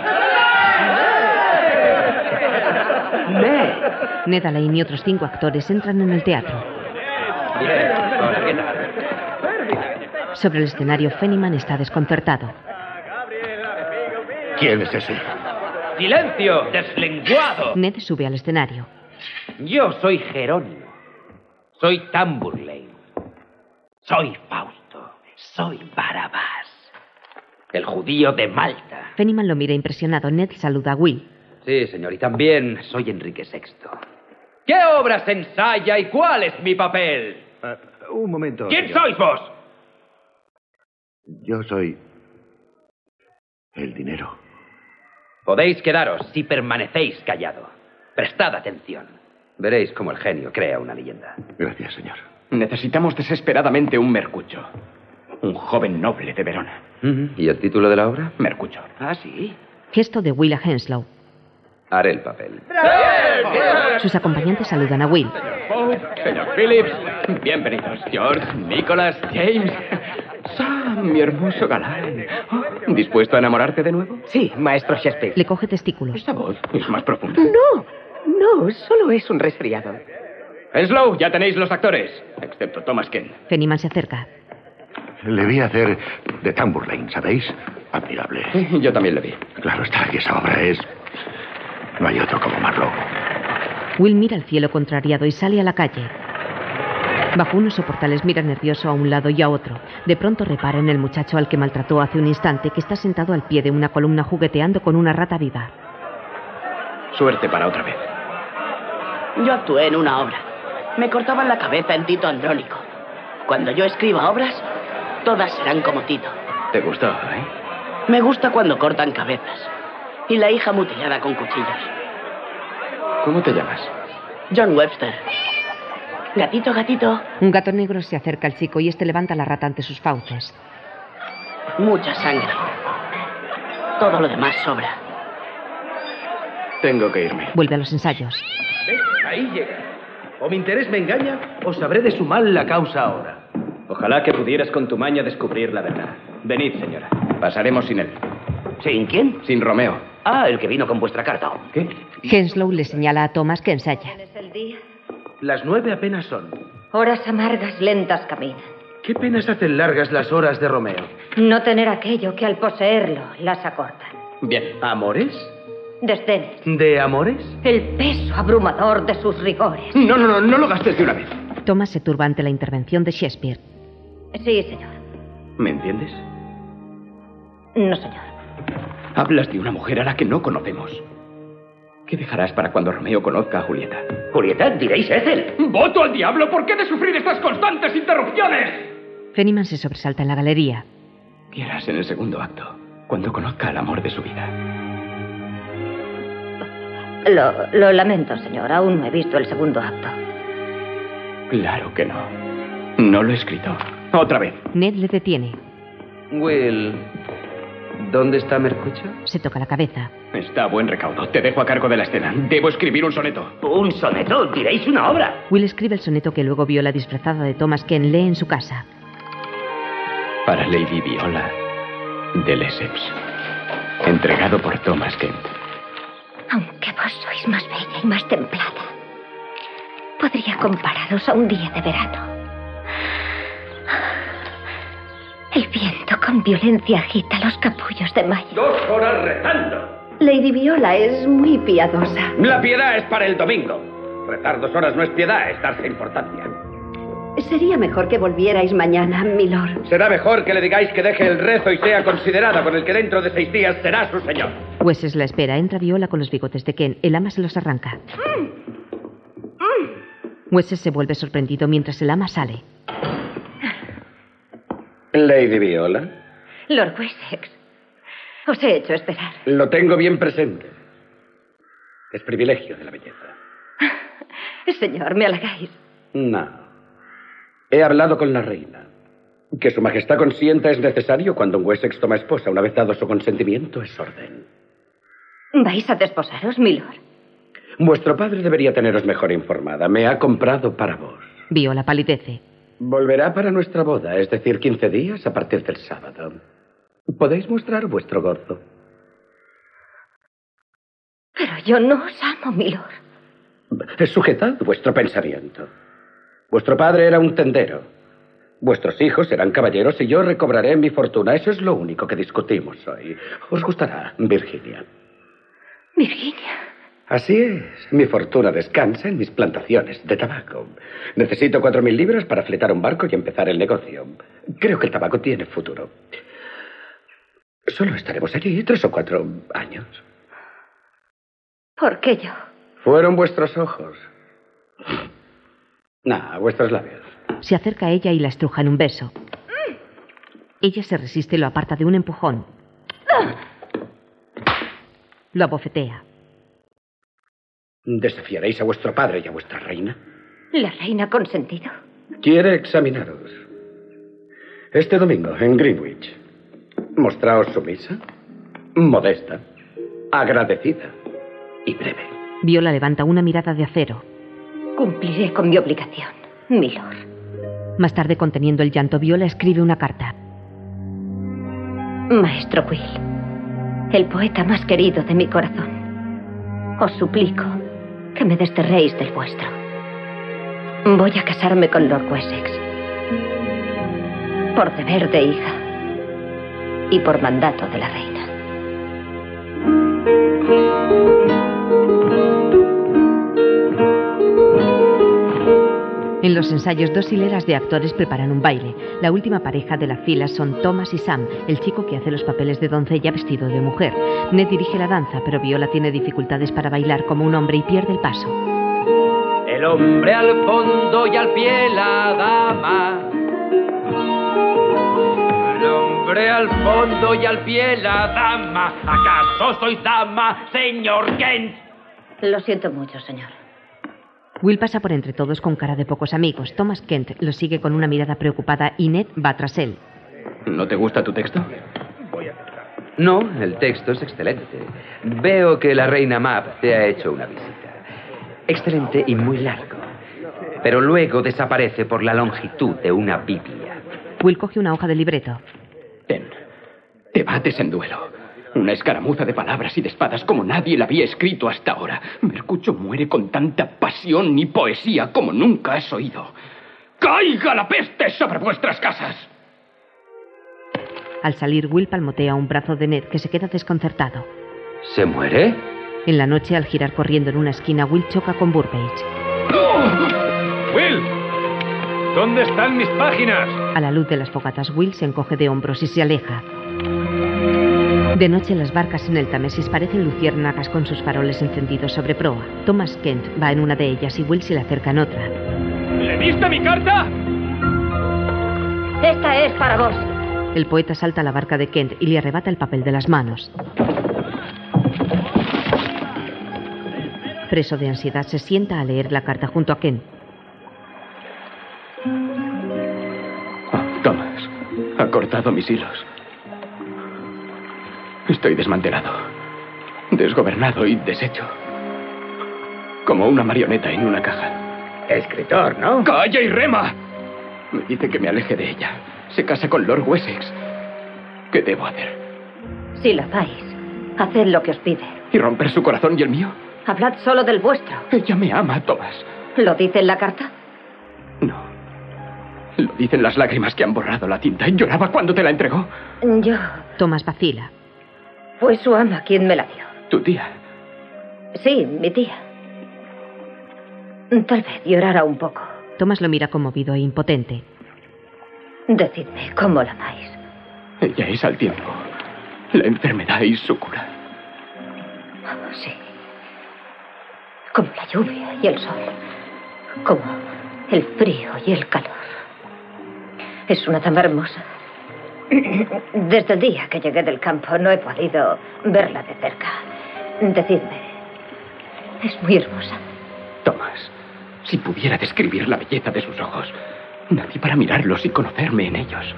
Ned Alain y otros 5 actores entran en el teatro. Sobre el escenario, Feniman está desconcertado. ¿Quién es ese? ¡Silencio, deslenguado! Ned sube al escenario. Yo soy Jerónimo. Soy Tamburlaine. Soy Fausto. Soy Barabás. El judío de Malta. Feniman lo mira impresionado. Ned saluda a Will. Sí, señor, y también soy Enrique VI. ¿Qué obra se ensaya y cuál es mi papel? Un momento. ¿Quién señor. sois vos? Yo soy el dinero. Podéis quedaros si permanecéis callado. Prestad atención. Veréis cómo el genio crea una leyenda. Gracias, señor. Necesitamos desesperadamente un mercucho. Un joven noble de Verona. ¿Y el título de la obra? Mercucho. Ah, sí. Gesto de Will a Henslow. Haré el papel. Sus acompañantes saludan a Will. Señor Phillips, bienvenidos. George, Nicholas, James. Sam, mi hermoso galán. Oh, ¿dispuesto a enamorarte de nuevo? Sí, maestro Shakespeare. Le coge testículos. Esta voz es más profunda. No, solo es un resfriado. Henslow, ya tenéis los actores, excepto Thomas Kent. Feniman se acerca. Le vi hacer de Tamburlaine, ¿sabéis? Admirable. Yo también le vi. Claro está que esa obra es... No hay otro como Marlowe. Will mira al cielo contrariado y sale a la calle. Bajo unos soportales mira nervioso a un lado y a otro. De pronto repara en el muchacho al que maltrató hace un instante, que está sentado al pie de una columna jugueteando con una rata viva. Suerte para otra vez. Yo actué en una obra. Me cortaban la cabeza en Tito Andrónico. Cuando yo escriba obras, todas serán como Tito. ¿Te gustó, eh? Me gusta cuando cortan cabezas. Y la hija mutilada con cuchillos. ¿Cómo te llamas? John Webster. Gatito, gatito. Un gato negro se acerca al chico y este levanta la rata ante sus fauces. Mucha sangre. Todo lo demás sobra. Tengo que irme. Vuelve a los ensayos. ¿Ves? Ahí llega. O mi interés me engaña, o sabré de su mal la causa ahora. Ojalá que pudieras con tu maña descubrir la verdad. Venid, señora. Pasaremos sin él. ¿Sin quién? Sin Romeo. Ah, el que vino con vuestra carta. ¿Qué? Henslow le señala a Thomas que ensaya. Es el día. Las 9 apenas son. Horas amargas, lentas caminan. ¿Qué penas hacen largas las horas de Romeo? No tener aquello que al poseerlo las acortan. Bien. ¿Amores? Desdenes. ¿De amores? El peso abrumador de sus rigores. No lo gastes de una vez. Thomas se turba ante la intervención de Shakespeare. Sí, señor. ¿Me entiendes? No, señor. Hablas de una mujer a la que no conocemos. ¿Qué dejarás para cuando Romeo conozca a Julieta? ¿Julieta? Diréis Ethel. ¡Voto al diablo! ¿Por qué he de sufrir estas constantes interrupciones? Fenniman se sobresalta en la galería. ¿Qué harás en el segundo acto? Cuando conozca al amor de su vida. Lo lamento, señor. Aún no he visto el segundo acto. Claro que no. No lo he escrito. Otra vez. Ned le detiene. Will, ¿dónde está Mercucho? Se toca la cabeza. Está a buen recaudo. Te dejo a cargo de la escena. Debo escribir un soneto. ¿Un soneto? Diréis una obra. Will escribe el soneto que luego Viola disfrazada de Thomas Kent lee en su casa. Para Lady Viola de Lesseps. Entregado por Thomas Kent. Aunque vos sois más bella y más templada, podría compararos a un día de verano. El viento con violencia agita los capullos de mayo. 2 horas rezando. Lady Viola es muy piadosa. La piedad es para el domingo. Rezar 2 horas no es piedad, es darse importancia. Sería mejor que volvierais mañana, milord. Será mejor que le digáis que deje el rezo y sea considerada con el que dentro de 6 días será su señor. Wessex la espera. Entra Viola con los bigotes de Kent. El ama se los arranca. Wessex se vuelve sorprendido mientras el ama sale. Lady Viola. Lord Wessex, os he hecho esperar. Lo tengo bien presente. Es privilegio de la belleza. Señor, me halagáis. No. He hablado con la reina. Que su majestad consienta es necesario cuando un Wessex toma esposa. Una vez dado su consentimiento, es orden. ¿Vais a desposaros, milord? Vuestro padre debería teneros mejor informada. Me ha comprado para vos. Viola palidece. Volverá para nuestra boda, es decir, 15 días a partir del sábado. Podéis mostrar vuestro gozo. Pero yo no os amo, milord. Sujetad vuestro pensamiento. Vuestro padre era un tendero. Vuestros hijos serán caballeros y yo recobraré mi fortuna. Eso es lo único que discutimos hoy. Os gustará, Virginia. Virginia. Así es. Mi fortuna descansa en mis plantaciones de tabaco. Necesito 4.000 libras para fletar un barco y empezar el negocio. Creo que el tabaco tiene futuro. Solo estaremos allí 3 o 4 años. ¿Por qué yo? Fueron vuestros ojos. Vuestros labios. Se acerca a ella y la estruja en un beso. Ella se resiste y lo aparta de un empujón. Lo abofetea. ¿Desafiaréis a vuestro padre y a vuestra reina? ¿La reina ha consentido? Quiere examinaros. Este domingo, en Greenwich. Mostraos sumisa, modesta, agradecida y breve. Viola levanta una mirada de acero. Cumpliré con mi obligación, milord. Más tarde, conteniendo el llanto, Viola escribe una carta. Maestro Will, el poeta más querido de mi corazón, os suplico que me desterréis del vuestro. Voy a casarme con Lord Wessex. Por deber de hija y por mandato de la reina. En los ensayos, 2 hileras de actores preparan un baile. La última pareja de la fila son Thomas y Sam, el chico que hace los papeles de doncella vestido de mujer. Ned dirige la danza, pero Viola tiene dificultades para bailar como un hombre y pierde el paso. El hombre al fondo y al pie la dama. El hombre al fondo y al pie la dama. ¿Acaso sois dama, señor Kent? Lo siento mucho, señor. Will pasa por entre todos con cara de pocos amigos. Thomas Kent lo sigue con una mirada preocupada y Ned va tras él. ¿No te gusta tu texto? No, el texto es excelente. Veo que la reina Mab te ha hecho una visita. Excelente y muy largo. Pero luego desaparece por la longitud de una Biblia. Will coge una hoja de libreto. Te bates en duelo. Una escaramuza de palabras y de espadas como nadie la había escrito hasta ahora. Mercucho muere con tanta pasión y poesía como nunca has oído. ¡Caiga la peste sobre vuestras casas! Al salir, Will palmotea un brazo de Ned, que se queda desconcertado. ¿Se muere? En la noche, al girar corriendo en una esquina, Will choca con Burbage. ¡Will! ¿Dónde están mis páginas? A la luz de las fogatas, Will se encoge de hombros y se aleja. De noche, las barcas en el Támesis parecen luciérnagas con sus faroles encendidos sobre proa. Thomas Kent va en una de ellas y Will se le acerca en otra. ¿Le diste mi carta? Esta es para vos. El poeta salta a la barca de Kent y le arrebata el papel de las manos. Preso de ansiedad, se sienta a leer la carta junto a Kent. Thomas, ha cortado mis hilos. Estoy desmantelado, desgobernado y deshecho. Como una marioneta en una caja. Escritor, ¿no? ¡Calla y rema! Me dice que me aleje de ella. Se casa con Lord Wessex. ¿Qué debo hacer? Si la dais, haced lo que os pide. ¿Y romper su corazón y el mío? Hablad solo del vuestro. Ella me ama, Thomas. ¿Lo dice en la carta? No. Lo dicen las lágrimas que han borrado la tinta. Lloraba cuando te la entregó. Yo... Thomas vacila. Fue su ama quien me la dio. ¿Tu tía? Sí, mi tía. Tal vez llorara un poco. Thomas lo mira conmovido e impotente. Decidme cómo la amáis. Ella es al tiempo, la enfermedad y su cura. Sí. Como la lluvia y el sol. Como el frío y el calor. Es una dama hermosa. Desde el día que llegué del campo no he podido verla de cerca. Decidme, es muy hermosa. Thomas, si pudiera describir la belleza de sus ojos, nací para mirarlos y conocerme en ellos.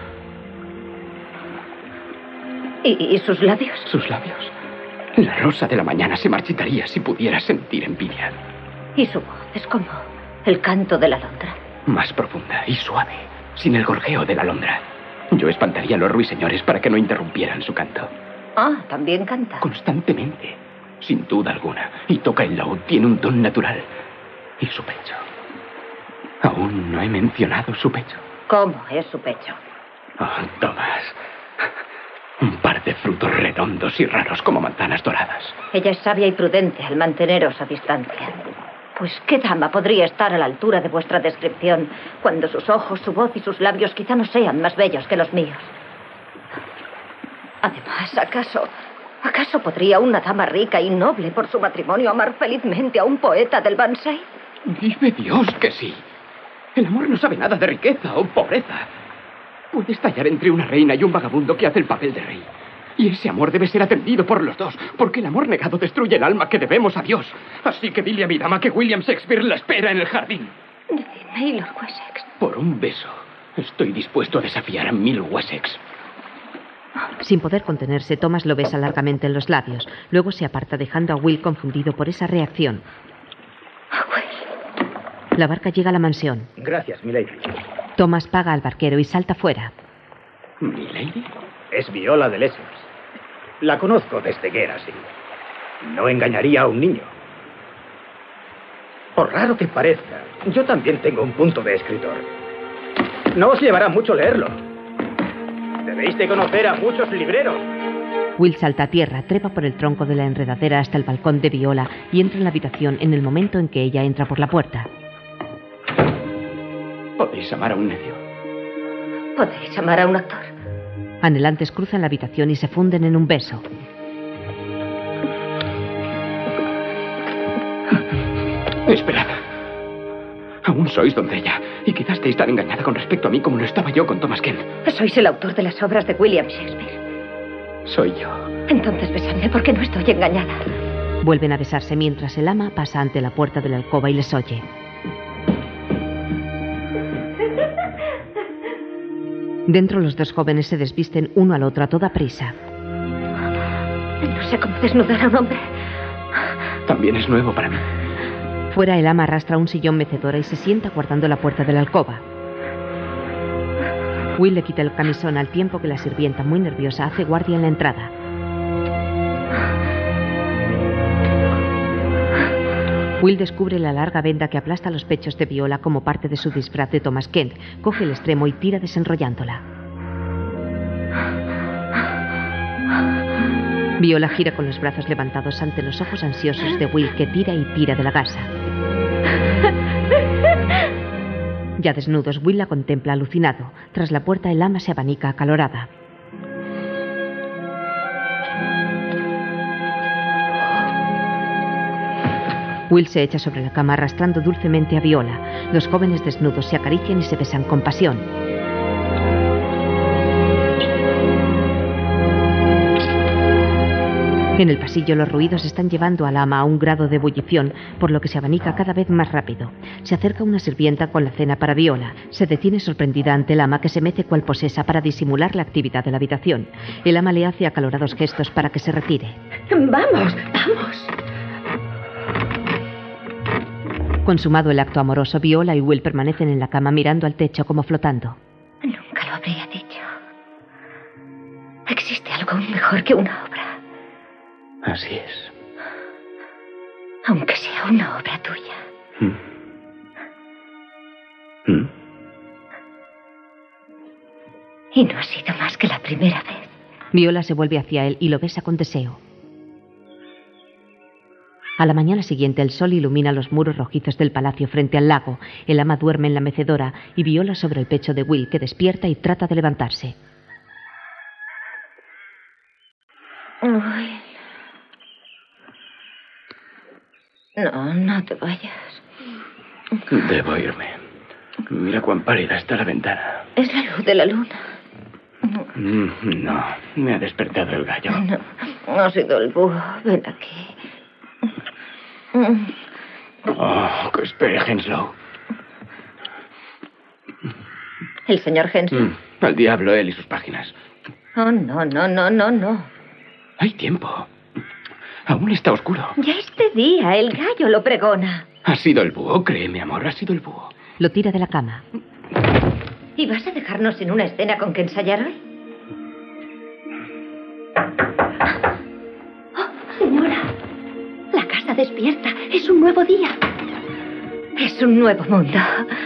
¿Y sus labios? Sus labios. La rosa de la mañana se marchitaría si pudiera sentir envidia. Y su voz es como el canto de la alondra. Más profunda y suave, sin el gorjeo de la alondra. Yo espantaría a los ruiseñores para que no interrumpieran su canto. Ah, también canta. Constantemente, sin duda alguna. Y toca el laúd, tiene un don natural. Y su pecho. Aún no he mencionado su pecho. ¿Cómo es su pecho? Oh, Thomas. Un par de frutos redondos y raros como manzanas doradas. Ella es sabia y prudente al manteneros a distancia. Pues qué dama podría estar a la altura de vuestra descripción cuando sus ojos, su voz y sus labios quizá no sean más bellos que los míos. Además, ¿acaso podría una dama rica y noble por su matrimonio amar felizmente a un poeta del Banshee? Vive Dios que sí. El amor no sabe nada de riqueza o pobreza. Puede estallar entre una reina y un vagabundo que hace el papel de rey. Y ese amor debe ser atendido por los dos, porque el amor negado destruye el alma que debemos a Dios. Así que dile a mi dama que William Shakespeare la espera en el jardín. Decidme, ¿y Lord Wessex? Por un beso, estoy dispuesto a desafiar a 1000 Wessex. Sin poder contenerse, Thomas lo besa largamente en los labios. Luego se aparta, dejando a Will confundido por esa reacción. La barca llega a la mansión. Gracias, milady. Thomas paga al barquero y salta fuera. ¿Milady? Es Viola de Lesseps. La conozco desde que era así. No engañaría a un niño. Por raro que parezca, yo también tengo un punto de escritor. No os llevará mucho leerlo. Debéis de conocer a muchos libreros. Will salta a tierra, trepa por el tronco de la enredadera hasta el balcón de Viola y entra en la habitación en el momento en que ella entra por la puerta. Podéis amar a un necio. Podéis amar a un actor. Anhelantes cruzan la habitación y se funden en un beso. Esperad. Aún sois doncella, y quizás estéis tan engañada con respecto a mí como lo estaba yo con Thomas Kent. Sois el autor de las obras de William Shakespeare. Soy yo. Entonces besadme porque no estoy engañada. Vuelven a besarse mientras el ama pasa ante la puerta de la alcoba y les oye. Dentro, los dos jóvenes se desvisten uno al otro a toda prisa. No sé cómo desnudar a un hombre. También es nuevo para mí. Fuera, el ama arrastra un sillón mecedora y se sienta guardando la puerta de la alcoba. Will le quita el camisón al tiempo que la sirvienta, muy nerviosa, hace guardia en la entrada. Will descubre la larga venda que aplasta los pechos de Viola como parte de su disfraz de Thomas Kent. Coge el extremo y tira desenrollándola. Viola gira con los brazos levantados ante los ojos ansiosos de Will, que tira y tira de la gasa. Ya desnudos, Will la contempla alucinado. Tras la puerta, el ama se abanica acalorada. Will se echa sobre la cama arrastrando dulcemente a Viola. Los jóvenes desnudos se acarician y se besan con pasión. En el pasillo, los ruidos están llevando al ama a un grado de ebullición, por lo que se abanica cada vez más rápido. Se acerca una sirvienta con la cena para Viola. Se detiene sorprendida ante el ama, que se mece cual posesa para disimular la actividad de la habitación. El ama le hace acalorados gestos para que se retire. Vamos, vamos. Consumado el acto amoroso, Viola y Will permanecen en la cama mirando al techo como flotando. Nunca lo habría dicho. Existe algo mejor que una obra. Así es. Aunque sea una obra tuya. Y no ha sido más que la primera vez. Viola se vuelve hacia él y lo besa con deseo. A la mañana siguiente, el sol ilumina los muros rojizos del palacio frente al lago. El ama duerme en la mecedora y Viola sobre el pecho de Will, que despierta y trata de levantarse. Uy. No te vayas. Debo irme. Mira cuán pálida está la ventana. Es la luz de la luna. No, me ha despertado el gallo. No ha sido el búho. Ven aquí. Oh, que espere, Henslow. ¿El señor Henslow? Al diablo él y sus páginas. Oh, no. Hay tiempo. Aún está oscuro. Ya es de día. El gallo lo pregona. Ha sido el búho, créeme, amor. Ha sido el búho. Lo tira de la cama. ¿Y vas a dejarnos sin una escena con que ensayar hoy? Oh, señora. La casa despierta. Es un nuevo día. Es un nuevo mundo.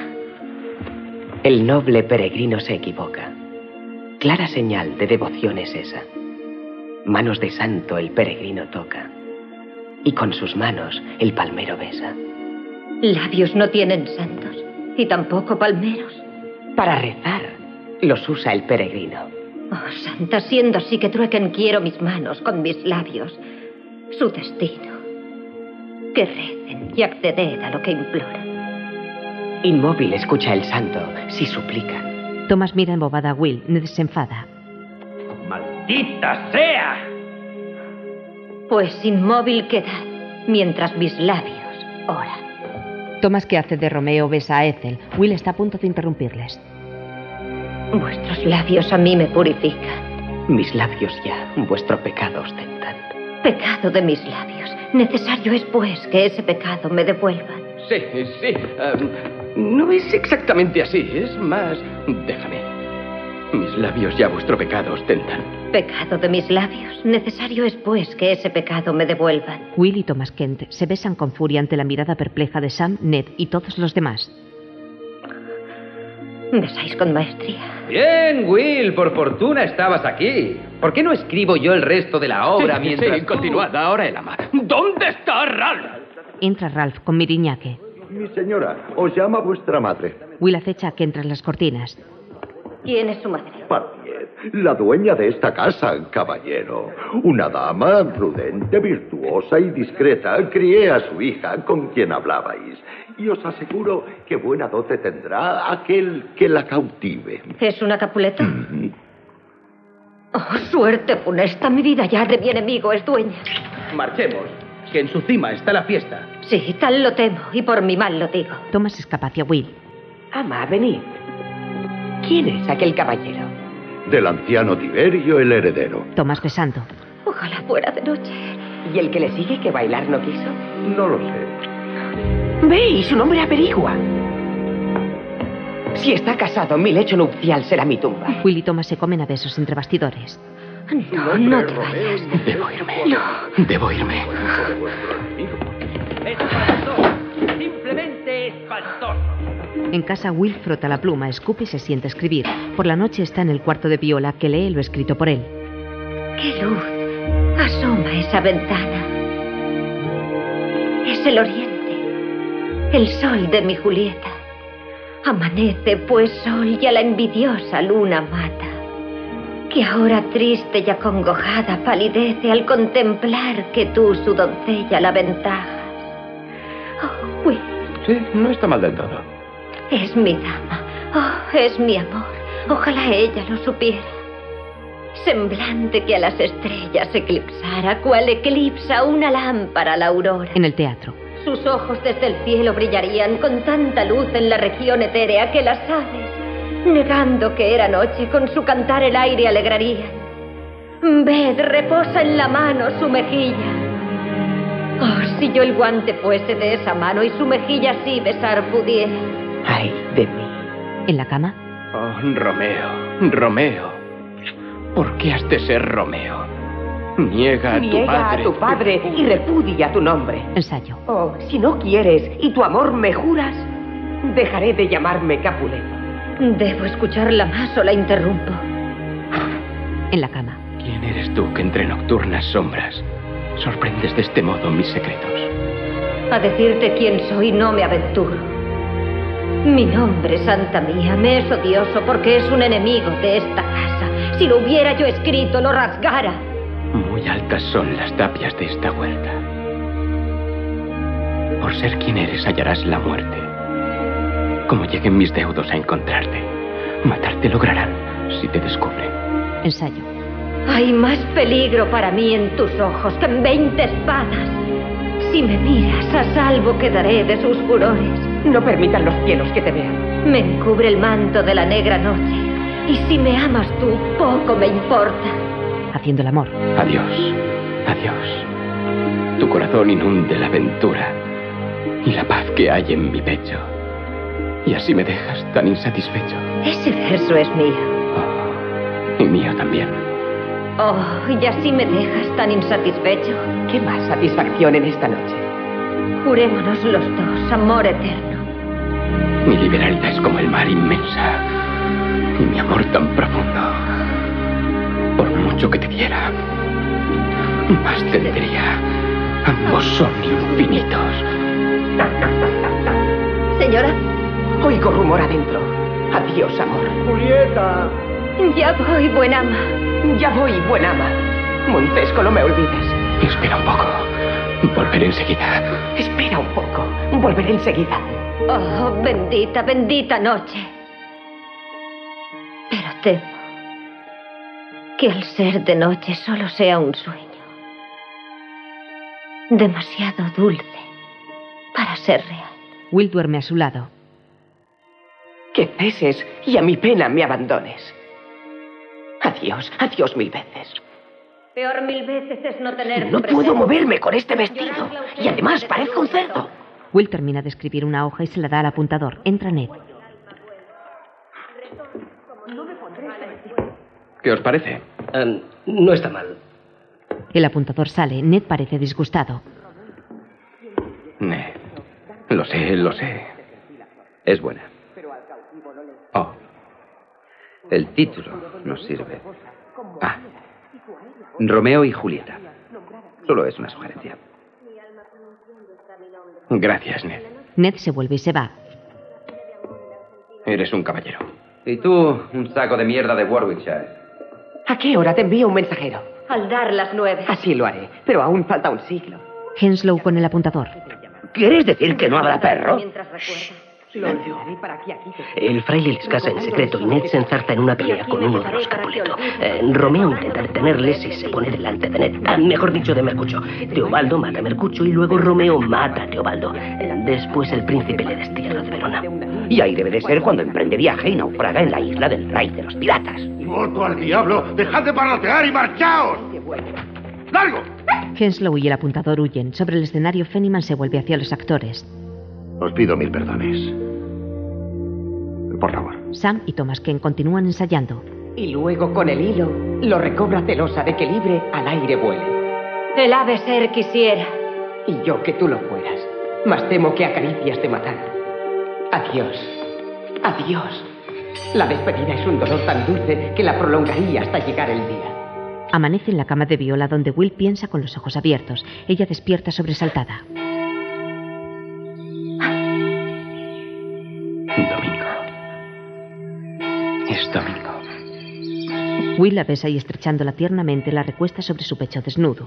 El noble peregrino se equivoca. Clara señal de devoción es esa. Manos de santo el peregrino toca. Y con sus manos el palmero besa. Labios no tienen santos. Y tampoco palmeros. Para rezar los usa el peregrino. Oh, santa, siendo así que truequen quiero mis manos con mis labios. Su destino. Que recen y acceded a lo que imploran. Inmóvil escucha el santo si suplican. Thomas mira embobada a Will. Ned se enfada. ¡Maldita sea! Pues inmóvil quedad, mientras mis labios oran. Thomas, que hace de Romeo, besa a Ethel. Will está a punto de interrumpirles. Vuestros labios a mí me purifican. Mis labios ya vuestro pecado ostentan. Pecado de mis labios. Necesario es, pues, que ese pecado me devuelvan. Sí. No es exactamente así. Es más... Déjame. Mis labios ya vuestro pecado ostentan. Pecado de mis labios. Necesario es, pues, que ese pecado me devuelvan. Will y Thomas Kent se besan con furia ante la mirada perpleja de Sam, Ned y todos los demás. Besáis con maestría. Bien, Will, por fortuna estabas aquí. ¿Por qué no escribo yo el resto de la obra mientras Sí, continuad. Ahora el ama. ¿Dónde está Ralph? Entra Ralph con Miriñaque. Mi señora, os llama vuestra madre. Will acecha a Kent tras las cortinas. ¿Quién es su madre? Pardiez, la dueña de esta casa, caballero. Una dama prudente, virtuosa y discreta. Crié a su hija, con quien hablabais. Y os aseguro que buena dote tendrá aquel que la cautive. ¿Es una Capuleta? Oh, suerte funesta. Mi vida ya de mi enemigo es dueña. Marchemos, que en su cima está la fiesta. Sí, tal lo temo, y por mi mal lo digo. Thomas escapa hacia Will. Ama, venid. ¿Quién es aquel caballero? Del anciano Tiberio el heredero. Tomás besando. Ojalá fuera de noche. ¿Y el que le sigue que bailar no quiso? No lo sé. Ve y su nombre averigua. Si está casado, mi lecho nupcial será mi tumba. Will y Thomas se comen a besos entre bastidores. No, no te vayas. Debo irme. No. Debo irme. Espantoso. Simplemente espantoso. En casa, Will frota la pluma, escupe y se siente a escribir. Por la noche está en el cuarto de Viola, que lee lo escrito por él. ¡Qué luz! Asoma esa ventana. Es el oriente. El sol de mi Julieta. Amanece, pues, sol, y a la envidiosa luna mata, que ahora triste y acongojada palidece al contemplar que tú, su doncella, la aventajas. Oh, Will. Sí, no está mal del todo. Es mi dama. Oh, es mi amor. Ojalá ella lo supiera. Semblante que a las estrellas eclipsara, cual eclipsa una lámpara a la aurora. En el teatro. Sus ojos desde el cielo brillarían con tanta luz en la región etérea que las aves, negando que era noche, con su cantar el aire alegrarían. Ved, reposa en la mano su mejilla. Oh, si yo el guante fuese de esa mano y su mejilla así besar pudiera. Ay de mí. En la cama. Oh, Romeo, Romeo. ¿Por qué has de ser Romeo? Niega a tu padre y repudia tu nombre. Ensayo. Oh, si no quieres y tu amor me juras, dejaré de llamarme Capuleto. Debo escucharla más o la interrumpo. En la cama. ¿Quién eres tú que entre nocturnas sombras sorprendes de este modo mis secretos? A decirte quién soy no me aventuro. Mi nombre, santa mía, me es odioso porque es un enemigo de esta casa. Si lo hubiera yo escrito, lo rasgara. Muy altas son las tapias de esta huerta. Por ser quien eres hallarás la muerte. Como lleguen mis deudos a encontrarte, matarte lograrán si te descubren. Ensayo. Hay más peligro para mí en tus ojos que en 20 espadas. Si me miras, a salvo quedaré de sus furores. No permitan los cielos que te vean. Me encubre el manto de la negra noche. Y si me amas tú, poco me importa. Haciendo el amor. Adiós, adiós. Tu corazón inunde la aventura y la paz que hay en mi pecho. Y así me dejas tan insatisfecho. Ese verso es mío. Y mío también. Oh, y así me dejas tan insatisfecho. ¿Qué más satisfacción en esta noche? Jurémonos los dos, amor eterno. Mi liberalidad es como el mar inmensa y mi amor tan profundo. Por mucho que te diera, más tendría. Ambos son infinitos. Señora. Oigo rumor adentro. Adiós, amor. Julieta. Ya voy, buen ama. Ya voy, buen ama. Montesco, no me olvides. Espera un poco. Volveré enseguida. Espera un poco. Volveré enseguida. Oh, bendita, bendita noche. Pero temo que al ser de noche solo sea un sueño. Demasiado dulce para ser real. Will duerme a su lado. Que ceses y a mi pena me abandones. Adiós, adiós 1000 veces. Peor 1000 veces es no tener... No puedo moverme con este vestido. Y además parezco un cerdo. Will termina de escribir una hoja y se la da al apuntador. Entra Ned. ¿Qué os parece? No está mal. El apuntador sale. Ned parece disgustado. Ned, lo sé, lo sé. Es buena. Oh. El título nos sirve. Ah. Romeo y Julieta. Solo es una sugerencia. Gracias, Ned. Ned se vuelve y se va. Eres un caballero. Y tú, un saco de mierda de Warwickshire. ¿A qué hora te envío un mensajero? Al dar las 9. Así lo haré, pero aún falta un siglo. Henslow con el apuntador. ¿Quieres decir que no habrá perro? Silencio. El fraile les casa en secreto y Ned se enzarza en una pelea con uno de los Capuleto. Romeo intenta detenerles y se pone delante de Ned. Mejor dicho, de Mercucho. Teobaldo mata a Mercucho y luego Romeo mata a Teobaldo. Después el príncipe le destierra de Verona. Y ahí debe de ser cuando emprende viaje y naufraga en la isla del rey de los piratas. ¡Voto al diablo! ¡Dejad de parlotear y marchaos! ¡Largo! Henslow y el apuntador huyen. Sobre el escenario, Fenniman se vuelve hacia los actores. Os pido 1000 perdones. Por favor. Sam y Thomas Ken continúan ensayando. Y luego, con el hilo, lo recobra celosa de que libre al aire vuele. El ave ser quisiera. Y yo que tú lo fueras. Mas temo que acaricias de matar. Adiós. Adiós. La despedida es un dolor tan dulce que la prolongaría hasta llegar el día. Amanece en la cama de Viola donde Will piensa con los ojos abiertos. Ella despierta sobresaltada. Domingo. Es domingo. Will la besa y estrechándola tiernamente la recuesta sobre su pecho desnudo.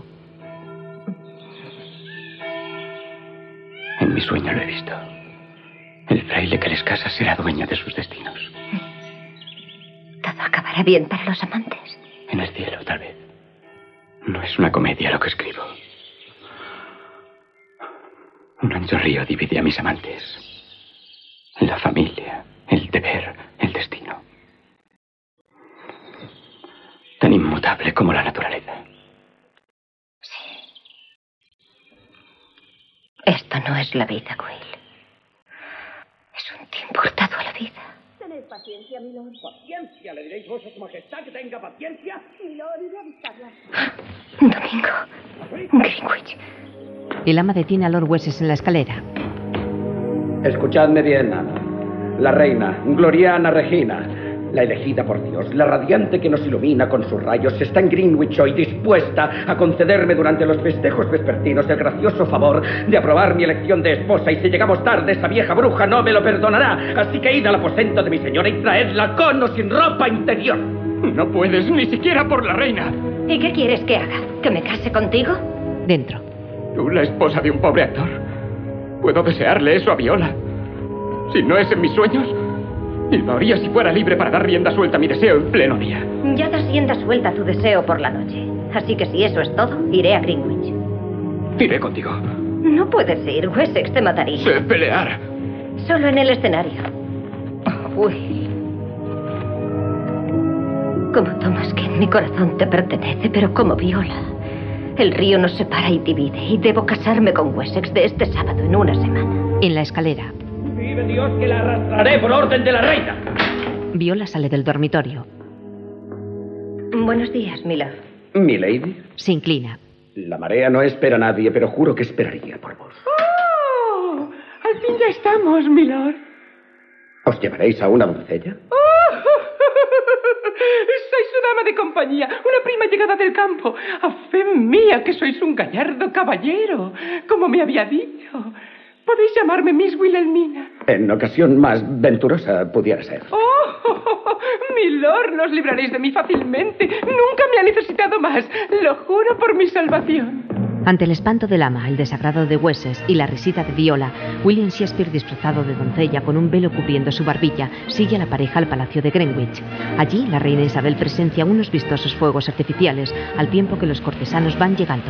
En mi sueño lo he visto. El fraile que les casa será dueño de sus destinos. Todo acabará bien para los amantes. En el cielo, tal vez. No es una comedia lo que escribo. Un ancho río divide a mis amantes. La familia, el deber, el destino. Tan inmutable como la naturaleza. Esto no es la vida, Will. Es un tiempo hurtado a la vida. Tened paciencia, milord. Paciencia, le diréis vos a su majestad que tenga paciencia. Milord, iré a buscarla. Domingo. Greenwich. El ama detiene a Lord Wessex en la escalera. Escuchadme bien, Ana. La reina, Gloriana Regina, la elegida por Dios, la radiante que nos ilumina con sus rayos, está en Greenwich hoy dispuesta a concederme durante los festejos vespertinos el gracioso favor de aprobar mi elección de esposa, y si llegamos tarde esa vieja bruja no me lo perdonará. Así que id al aposento de mi señora y traedla con o sin ropa interior. No puedes, ni siquiera por la reina. ¿Y qué quieres que haga? ¿Que me case contigo? Dentro. Tú, la esposa de un pobre actor. Puedo desearle eso a Viola. Si no es en mis sueños, y lo haría si fuera libre para dar rienda suelta a mi deseo en pleno día. Ya das rienda suelta a tu deseo por la noche. Así que si eso es todo, iré a Greenwich. Iré contigo. No puedes ir, Wessex te mataría. Sé pelear. Solo en el escenario. Uy. Como Thomas Ken, mi corazón te pertenece, pero como Viola, el río nos separa y divide, y debo casarme con Wessex de este sábado en una semana. En la escalera. Vive Dios que la arrastraré por orden de la reina. Viola sale del dormitorio. Buenos días, milord. ¿Milady? Se inclina. La marea no espera a nadie, pero juro que esperaría por vos. ¡Oh! Al fin ya estamos, milord. ¿Os llevaréis a una doncella? ¡Oh! Sois una dama de compañía, una prima llegada del campo. A fe mía que sois un gallardo caballero, como me había dicho. Podéis llamarme Miss Wilhelmina. En ocasión más venturosa pudiera ser. ¡Oh! Milord, no os libraréis de mí fácilmente. Nunca me ha necesitado más. Lo juro por mi salvación. Ante el espanto del ama, el desagrado de Wessex y la risita de Viola, William Shakespeare, disfrazado de doncella con un velo cubriendo su barbilla, sigue a la pareja al palacio de Greenwich. Allí, la reina Isabel presencia unos vistosos fuegos artificiales, al tiempo que los cortesanos van llegando.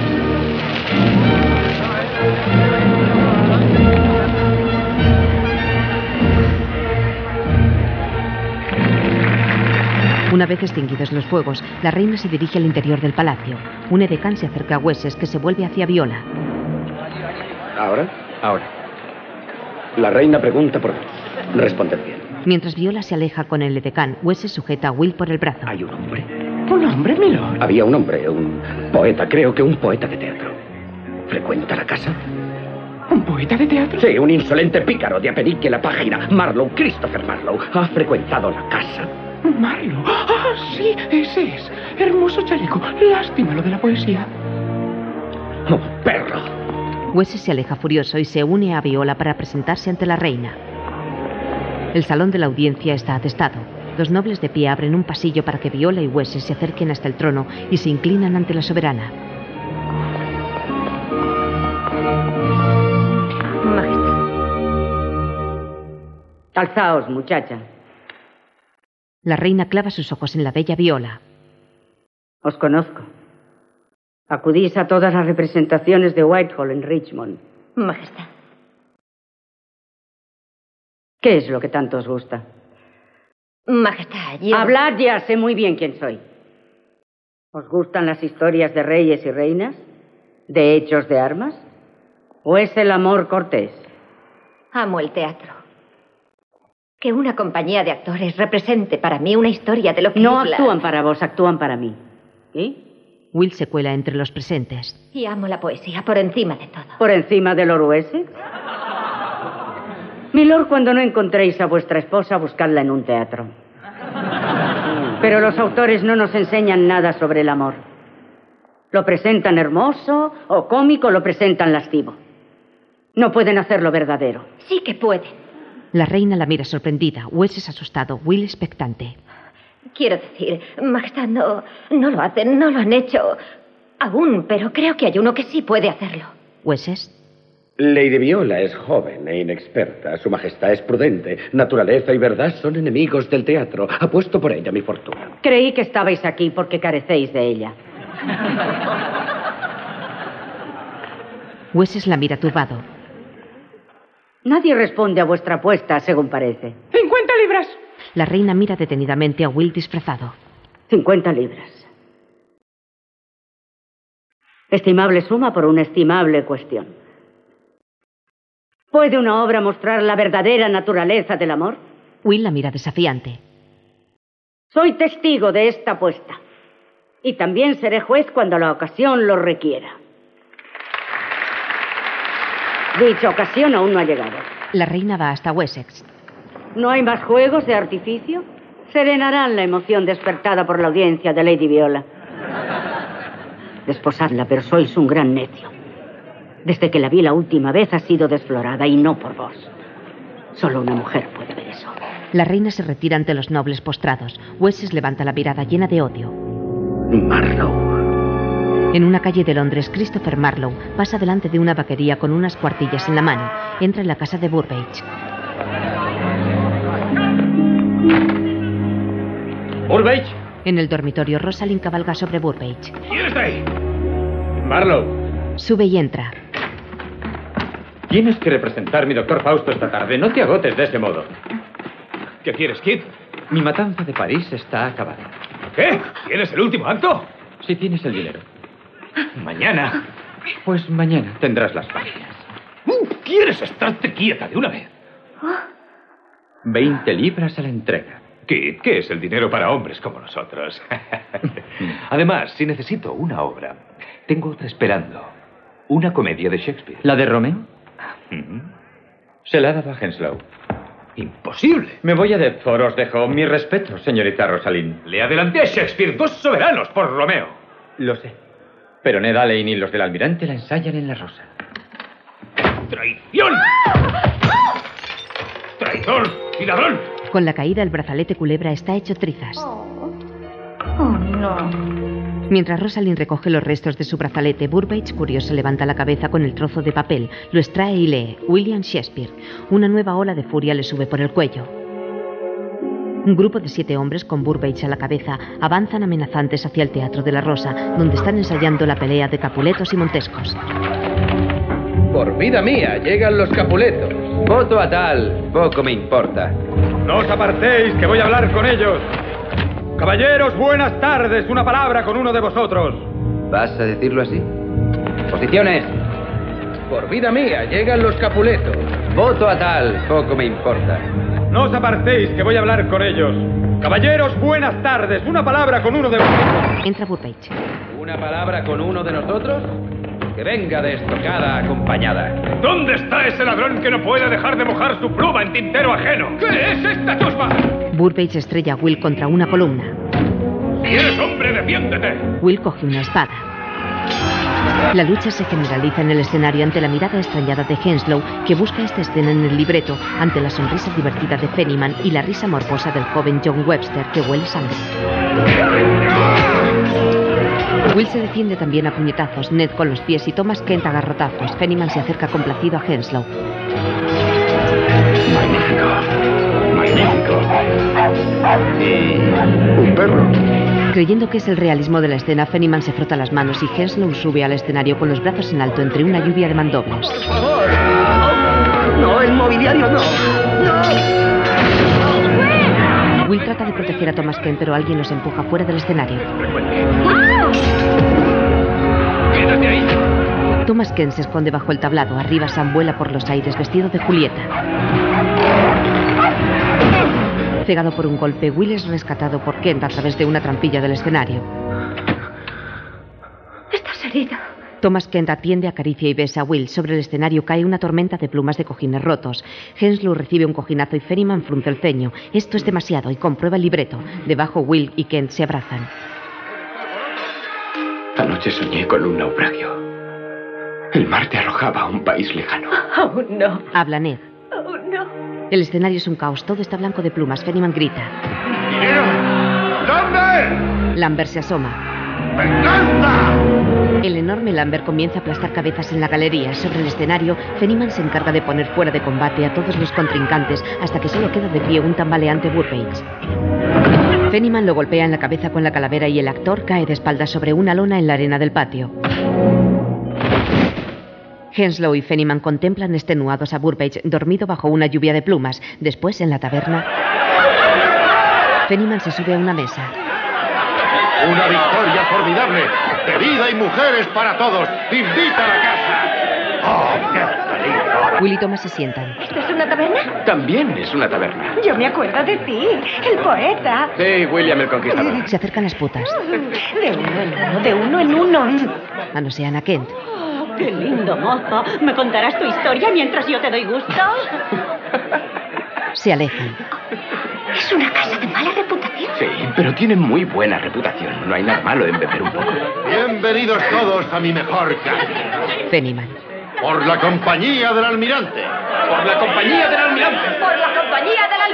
Una vez extinguidos los fuegos, la reina se dirige al interior del palacio. Un edecán se acerca a Wessex, que se vuelve hacia Viola. ¿Ahora? Ahora. La reina pregunta por vos. Responded bien. Mientras Viola se aleja con el edecán, Wessex sujeta a Will por el brazo. ¿Hay un hombre? ¿Un hombre, milord? Había un hombre, un poeta, creo que un poeta de teatro. ¿Frecuenta la casa? ¿Un poeta de teatro? Sí, un insolente pícaro de Apenique la Pájara. Marlowe, Christopher Marlowe, ha frecuentado la casa. Marlowe. Ah, sí, ese es. Hermoso chaleco. Lástima lo de la poesía. ¡Oh, perro! Wessex se aleja furioso y se une a Viola para presentarse ante la reina. El salón de la audiencia está atestado. Dos nobles de pie abren un pasillo para que Viola y Wessex se acerquen hasta el trono y se inclinan ante la soberana. Alzaos, muchacha. La reina clava sus ojos en la bella Viola. Os conozco. Acudís a todas las representaciones de Whitehall en Richmond. Majestad. ¿Qué es lo que tanto os gusta? Majestad, yo... Hablad ya, sé muy bien quién soy. ¿Os gustan las historias de reyes y reinas? ¿De hechos de armas? ¿O es el amor cortés? Amo el teatro. Que una compañía de actores represente para mí una historia de lo que No es la... actúan para vos, actúan para mí. ¿Y? Will se cuela entre los presentes. Y amo la poesía por encima de todo. ¿Por encima de Lord Wessex? Milord, cuando no encontréis a vuestra esposa, buscadla en un teatro. Pero los autores no nos enseñan nada sobre el amor. Lo presentan hermoso o cómico, lo presentan lascivo. No pueden hacerlo verdadero. Sí que pueden. La reina la mira sorprendida. Wessex asustado, Will expectante. Quiero decir, Majestad, no lo hacen, no lo han hecho aún, pero creo que hay uno que sí puede hacerlo. ¿Wessex? Lady Viola es joven e inexperta. Su majestad es prudente. Naturaleza y verdad son enemigos del teatro. Apuesto por ella mi fortuna. Creí que estabais aquí porque carecéis de ella. Wessex la mira turbado. Nadie responde a vuestra apuesta, según parece. 50 libras. La reina mira detenidamente a Will disfrazado. 50 libras. Estimable suma por una estimable cuestión. ¿Puede una obra mostrar la verdadera naturaleza del amor? Will la mira desafiante. Soy testigo de esta apuesta. Y también seré juez cuando la ocasión lo requiera. Dicha ocasión aún no ha llegado. La reina va hasta Wessex. ¿No hay más juegos de artificio? Serenarán la emoción despertada por la audiencia de Lady Viola. Desposadla, pero sois un gran necio. Desde que la vi la última vez ha sido desflorada y no por vos. Solo una mujer puede ver eso. La reina se retira ante los nobles postrados. Wessex levanta la mirada llena de odio. Marlowe. En una calle de Londres, Christopher Marlowe pasa delante de una vaquería con unas cuartillas en la mano. Entra en la casa de Burbage. ¡Burbage! En el dormitorio, Rosalind cabalga sobre Burbage. ¿Quién está ahí? Marlowe. Sube y entra. Tienes que representar mi doctor Fausto esta tarde. No te agotes de ese modo. ¿Qué quieres, Kid? Mi matanza de París está acabada. ¿Qué? ¿Tienes el último acto? Si tienes el dinero. Mañana. Pues mañana tendrás las páginas. ¿Quieres estarte quieta de una vez? 20 libras a la entrega. Kid, ¿qué es el dinero para hombres como nosotros? Además, si necesito una obra, tengo otra esperando. Una comedia de Shakespeare. ¿La de Romeo? Se la ha dado a Henslow. Imposible. Me voy a Deptford, os dejo. Mi respeto, señorita Rosalind. Le adelanté a Shakespeare 2 soberanos por Romeo. Lo sé. Pero Ned Alleyne y los del almirante la ensayan en La Rosa. ¡Traición! ¡Traidor y ladrón! Con la caída, el brazalete culebra está hecho trizas. Oh, no. Mientras Rosalind recoge los restos de su brazalete, Burbage, curioso, levanta la cabeza con el trozo de papel, lo extrae y lee William Shakespeare. Una nueva ola de furia le sube por el cuello. Un grupo de 7 hombres con Burbage a la cabeza avanzan amenazantes hacia el Teatro de la Rosa, donde están ensayando la pelea de Capuletos y Montescos. Por vida mía, llegan los Capuletos. Voto a tal, poco me importa. No os apartéis, que voy a hablar con ellos. Caballeros, buenas tardes. Una palabra con uno de vosotros. ¿Vas a decirlo así? Posiciones. Por vida mía, llegan los Capuletos. Voto a tal, poco me importa. No os apartéis, que voy a hablar con ellos. Caballeros, buenas tardes. Una palabra con uno de vosotros. Entra Burbage. ¿Una palabra con uno de nosotros? Que venga de estocada acompañada. ¿Dónde está ese ladrón que no puede dejar de mojar su pluma en tintero ajeno? ¿Qué es esta chusma? Burbage estrella a Will contra una columna. Si eres hombre, defiéndete. Will coge una espada. La lucha se generaliza en el escenario ante la mirada extrañada de Henslow, que busca esta escena en el libreto ante la sonrisa divertida de Fenniman y la risa morbosa del joven John Webster, que huele sangre. Will se defiende también a puñetazos, Ned con los pies y Thomas Kent a garrotazos. Fenniman se acerca complacido a Henslow. Magnífico. Y un perro. Creyendo que es el realismo de la escena, Fenniman se frota las manos y Henslow sube al escenario con los brazos en alto entre una lluvia de mandobles. ¡Por favor! No, el mobiliario no. Will trata de proteger a Thomas Kent, pero alguien los empuja fuera del escenario. ¡Quédate ahí! Thomas Kent se esconde bajo el tablado. Arriba Sam vuela por los aires vestido de Julieta. Cegado por un golpe, Will es rescatado por Kent a través de una trampilla del escenario. ¿Estás herido? Thomas Kent atiende, acaricia y besa a Will. Sobre el escenario cae una tormenta de plumas de cojines rotos. Henslow recibe un cojinazo y Fenniman frunce el ceño. Esto es demasiado y comprueba el libreto. Debajo, Will y Kent se abrazan. Anoche soñé con un naufragio. El mar te arrojaba a un país lejano. Aún no. Habla Ned. Aún no. El escenario es un caos. Todo está blanco de plumas. Fenniman grita. ¡Dinero! ¡Lambert! Lambert se asoma. ¡Me encanta! El enorme Lambert comienza a aplastar cabezas en la galería. Sobre el escenario, Fenniman se encarga de poner fuera de combate a todos los contrincantes hasta que solo queda de pie un tambaleante Burbage. Fenniman lo golpea en la cabeza con la calavera y el actor cae de espaldas sobre una lona en la arena del patio. Henslow y Fenniman contemplan extenuados a Burbage dormido bajo una lluvia de plumas. Después, en la taberna, Fenniman se sube a una mesa. ¡Una victoria formidable! ¡Bebida y mujeres para todos! ¡Invita a la casa! ¡Oh, qué peligro! Will y Thomas se sientan. ¿Esto es una taberna? También es una taberna. Yo me acuerdo de ti, el poeta. Sí, William el Conquistador. Se acercan las putas. De uno en uno. Manosean a Kent. Oh, qué lindo, mozo. ¿Me contarás tu historia mientras yo te doy gusto? Se alejan. Es una casa de mala reputación. Sí, pero tiene muy buena reputación. No hay nada malo en beber un poco. Bienvenidos todos a mi mejor casa. Fenniman. Por la compañía del almirante. ¡Por la compañía del almirante! ¡Por la compañía del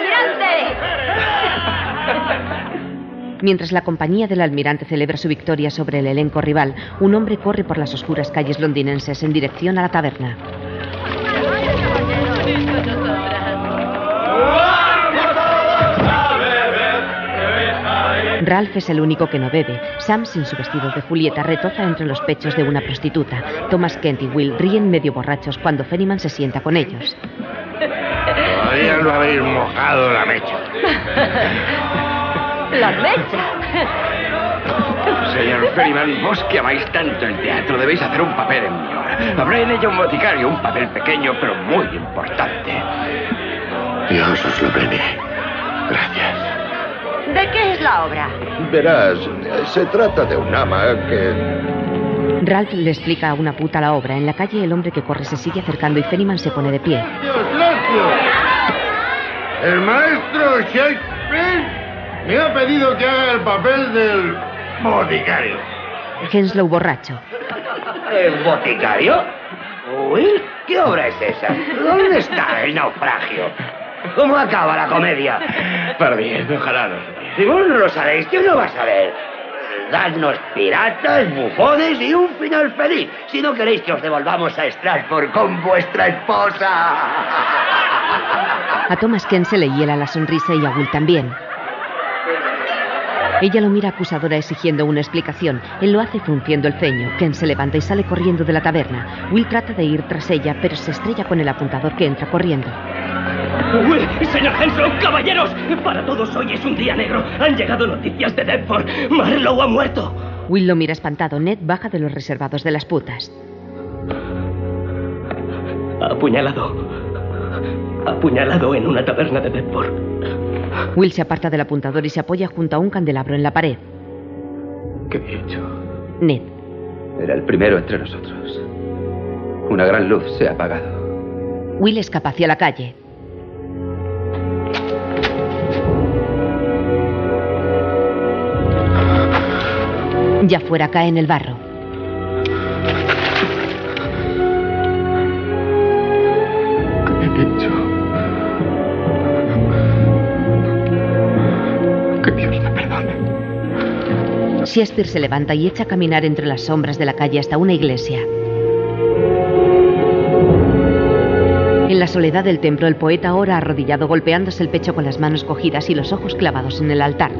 almirante! Mientras la compañía del almirante celebra su victoria sobre el elenco rival, un hombre corre por las oscuras calles londinenses en dirección a la taberna. Ralph es el único que no bebe. Sam, sin su vestido de Julieta, retoza entre los pechos de una prostituta. Thomas Kent y Will ríen medio borrachos cuando Fenniman se sienta con ellos. Todavía no habéis mojado la mecha. ¡La mecha! Señor Fenniman, vos que amáis tanto el teatro, debéis hacer un papel en mi obra. Habrá en ella un boticario, un papel pequeño, pero muy importante. Dios os lo premie. Gracias. ¿De qué es la obra? Verás, se trata de un ama que... Ralph le explica a una puta la obra. En la calle, el hombre que corre se sigue acercando y Fenniman se pone de pie. ¡Silencio! El maestro Shakespeare me ha pedido que haga el papel del boticario. Henslow borracho. ¿El boticario? Will, ¿qué obra es esa? ¿Dónde está el naufragio? ¿Cómo acaba la comedia? Perdiendo, ojalá no. Si vos no lo sabéis, ¿quién lo va a saber? Dadnos piratas, bufones y un final feliz. Si no queréis que os devolvamos a Stratford con vuestra esposa. A Thomas Kent se le hiela la sonrisa y a Will también. Ella lo mira acusadora exigiendo una explicación. Él lo hace frunciendo el ceño. Kent se levanta y sale corriendo de la taberna. Will trata de ir tras ella, pero se estrella con el apuntador que entra corriendo. Will, señor Henslow, caballeros, para todos hoy es un día negro. Han llegado noticias de Deptford. Marlowe ha muerto. Will lo mira espantado. Ned baja de los reservados de las putas. Apuñalado. Apuñalado en una taberna de Deptford. Will se aparta del apuntador y se apoya junto a un candelabro en la pared. ¿Qué he hecho? Ned. Era el primero entre nosotros. Una gran luz se ha apagado. Will escapa hacia la calle. Ya fuera cae en el barro. ¿Qué he hecho? Que Dios me perdone. Shakespeare se levanta y echa a caminar entre las sombras de la calle hasta una iglesia. En En la soledad del templo, el poeta ora arrodillado, golpeándose el pecho con las manos cogidas y los ojos clavados en el altar.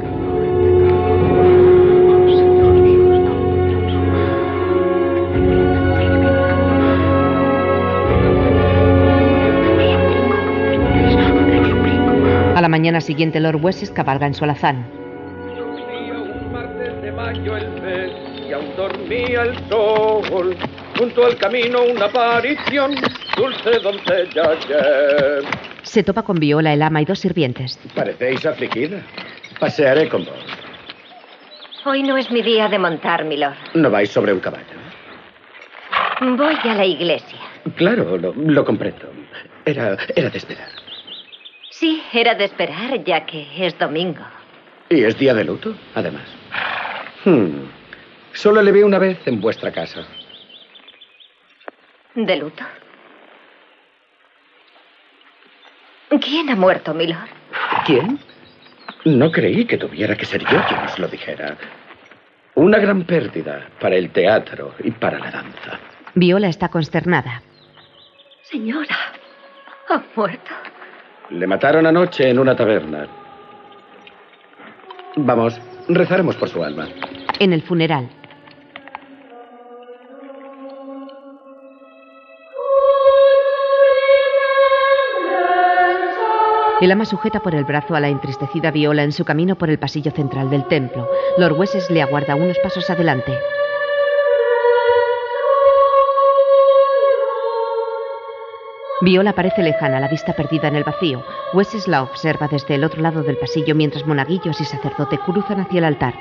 A la mañana siguiente, Lord Wessex cabalga en su alazán. Un martes de mayo el mes y aún dormía el sol. Junto al camino una aparición, dulce doncella ayer. Se topa con Viola, el ama y 2 sirvientes. Parecéis afligida. Pasearé con vos. Hoy no es mi día de montar, milord. ¿No vais sobre un caballo? Voy a la iglesia. Claro, lo comprendo. Era de esperar. Sí, era de esperar, ya que es domingo. Y es día de luto, además. Solo le vi una vez en vuestra casa. ¿De luto? ¿Quién ha muerto, milord? ¿Quién? No creí que tuviera que ser yo quien os lo dijera. Una gran pérdida para el teatro y para la danza. Viola está consternada. Señora, ¿ha muerto? Le mataron anoche en una taberna. Vamos, rezaremos por su alma. En el funeral. El ama sujeta por el brazo a la entristecida Viola en su camino por el pasillo central del templo. Lord Wessex le aguarda unos pasos adelante. Viola parece lejana, la vista perdida en el vacío. Wessex la observa desde el otro lado del pasillo mientras monaguillos y sacerdote cruzan hacia el altar.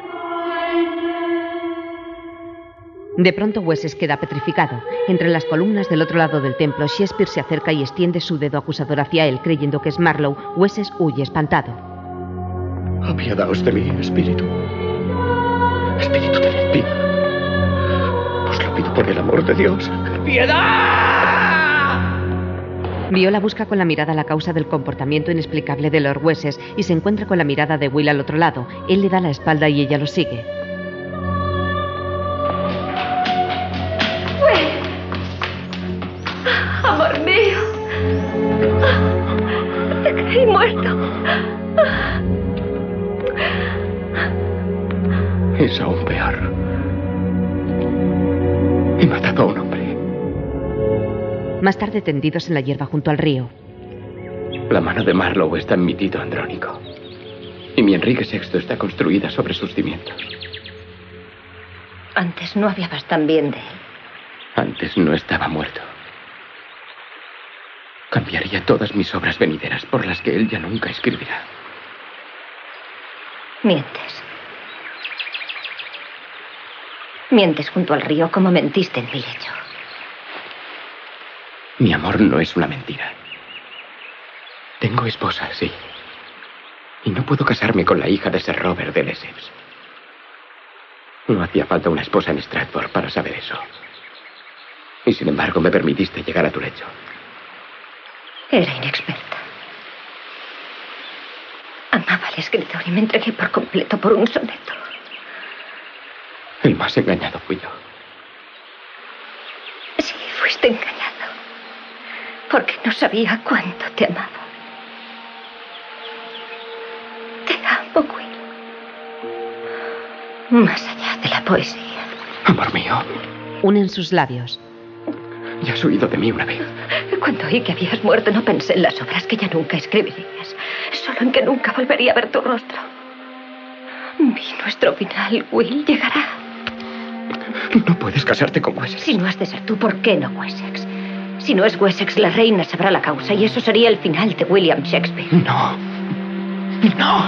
De pronto Wessex queda petrificado. Entre las columnas del otro lado del templo, Shakespeare se acerca y extiende su dedo acusador hacia él, creyendo que es Marlowe. Wessex huye espantado. Apiadaos de mí, espíritu. Espíritu, tened piedad. Os lo pido por el amor de Dios. ¡Piedad! Viola busca con la mirada la causa del comportamiento inexplicable de Lord Wessex y se encuentra con la mirada de Will al otro lado. Él le da la espalda y ella lo sigue. Amor mío. Te creí muerto. Es aún peor. He matado a un hombre. Más tarde, tendidos en la hierba junto al río. La mano de Marlowe está en mi tito Andrónico. Y mi Enrique VI está construida sobre sus cimientos. Antes no hablabas tan bien de él. Antes no estaba muerto. Cambiaría todas mis obras venideras por las que él ya nunca escribirá. Mientes. Mientes junto al río como mentiste en mi lecho. Mi amor no es una mentira. Tengo esposa, sí. Y no puedo casarme con la hija de Sir Robert de Lesseps. No hacía falta una esposa en Stratford para saber eso. Y sin embargo me permitiste llegar a tu lecho. Era inexperta. Amaba al escritor y me entregué por completo por un soneto. El más engañado fui yo. Sí, fuiste engañado. Porque no sabía cuánto te amaba. Te amo, Will. Más allá de la poesía. Amor mío. Unen sus labios. Ya has oído de mí una vez. Cuando oí que habías muerto, no pensé en las obras que ya nunca escribirías. Solo en que nunca volvería a ver tu rostro. Vi nuestro final, Will. Llegará. No puedes casarte con Wessex. Si no has de ser tú, ¿por qué no Wessex? Si no es Wessex, la reina sabrá la causa y eso sería el final de William Shakespeare. No. No.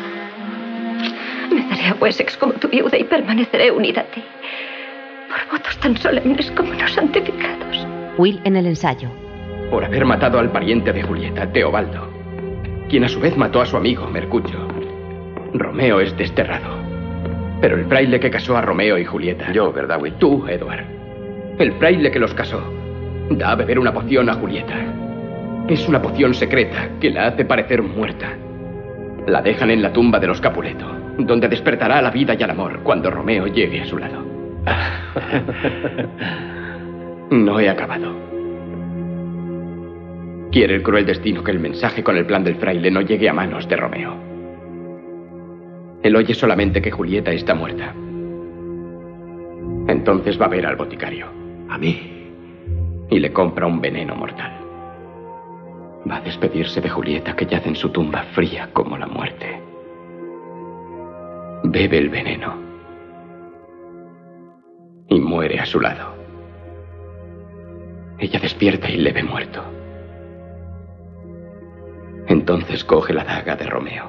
Me daré a Wessex como tu viuda y permaneceré unida a ti. Por votos tan solemnes como los santificados. Will en el ensayo. Por haber matado al pariente de Julieta, Teobaldo, quien a su vez mató a su amigo, Mercucio. Romeo es desterrado. Pero el fraile que casó a Romeo y Julieta... Yo, ¿verdad, Will? Tú, Edward. El fraile que los casó da a beber una poción a Julieta. Es una poción secreta que la hace parecer muerta. La dejan en la tumba de los Capuleto, donde despertará a la vida y al amor cuando Romeo llegue a su lado. No he acabado. Quiere el cruel destino que el mensaje con el plan del fraile no llegue a manos de Romeo. Él oye solamente que Julieta está muerta. Entonces va a ver al boticario. ¿A mí? Y le compra un veneno mortal. Va a despedirse de Julieta, que yace en su tumba fría como la muerte. Bebe el veneno. Y muere a su lado. Ella despierta y le ve muerto. Entonces coge la daga de Romeo.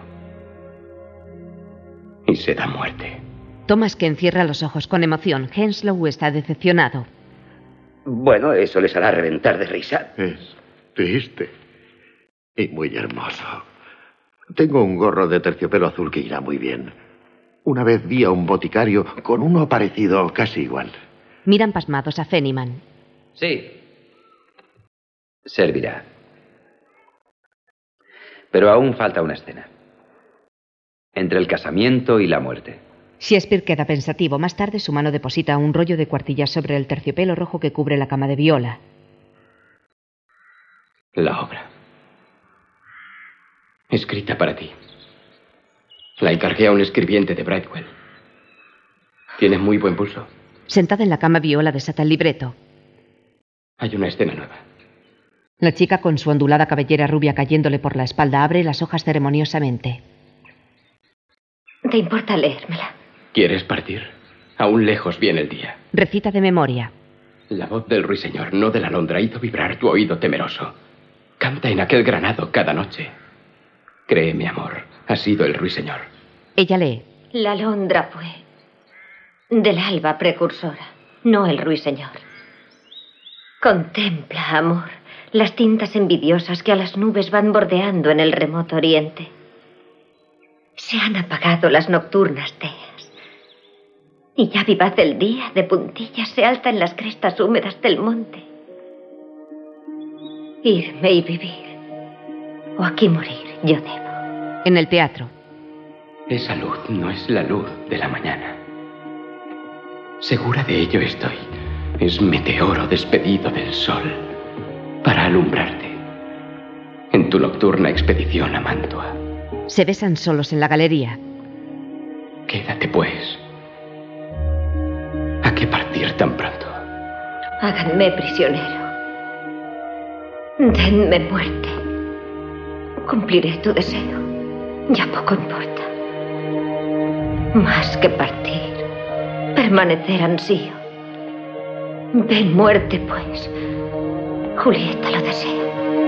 Y se da muerte. Thomas, que encierra los ojos con emoción. Henslow está decepcionado. Bueno, eso les hará reventar de risa. Es triste y muy hermoso. Tengo un gorro de terciopelo azul que irá muy bien. Una vez vi a un boticario con uno parecido, casi igual. Miran pasmados a Fenniman. Sí. Servirá. Pero aún falta una escena. Entre el casamiento y la muerte. Shakespeare queda pensativo. Más tarde su mano deposita un rollo de cuartillas sobre el terciopelo rojo que cubre la cama de Viola. La obra. Escrita para ti. La encargué a un escribiente de Brightwell. Tienes muy buen pulso. Sentada en la cama, Viola desata el libreto. Hay una escena nueva. La chica, con su ondulada cabellera rubia cayéndole por la espalda, abre las hojas ceremoniosamente. ¿Te importa leérmela? ¿Quieres partir? Aún lejos viene el día. Recita de memoria. La voz del ruiseñor, no de la alondra, hizo vibrar tu oído temeroso. Canta en aquel granado cada noche. Créeme, amor, ha sido el ruiseñor. Ella lee. La alondra fue del alba precursora, no el ruiseñor. Contempla, amor, las tintas envidiosas que a las nubes van bordeando en el remoto oriente. Se han apagado las nocturnas teas, y ya vivaz el día de puntillas se alza en las crestas húmedas del monte. Irme y vivir, o aquí morir yo debo. En el teatro. Esa luz no es la luz de la mañana. Segura de ello estoy. Es meteoro despedido del sol para alumbrarte en tu nocturna expedición a Mantua. Se besan solos en la galería. Quédate, pues. ¿A qué partir tan pronto? Háganme prisionero. Denme muerte. Cumpliré tu deseo. Ya poco importa. Más que partir, permanecer ansío. Ven muerte, pues. Julieta lo desea.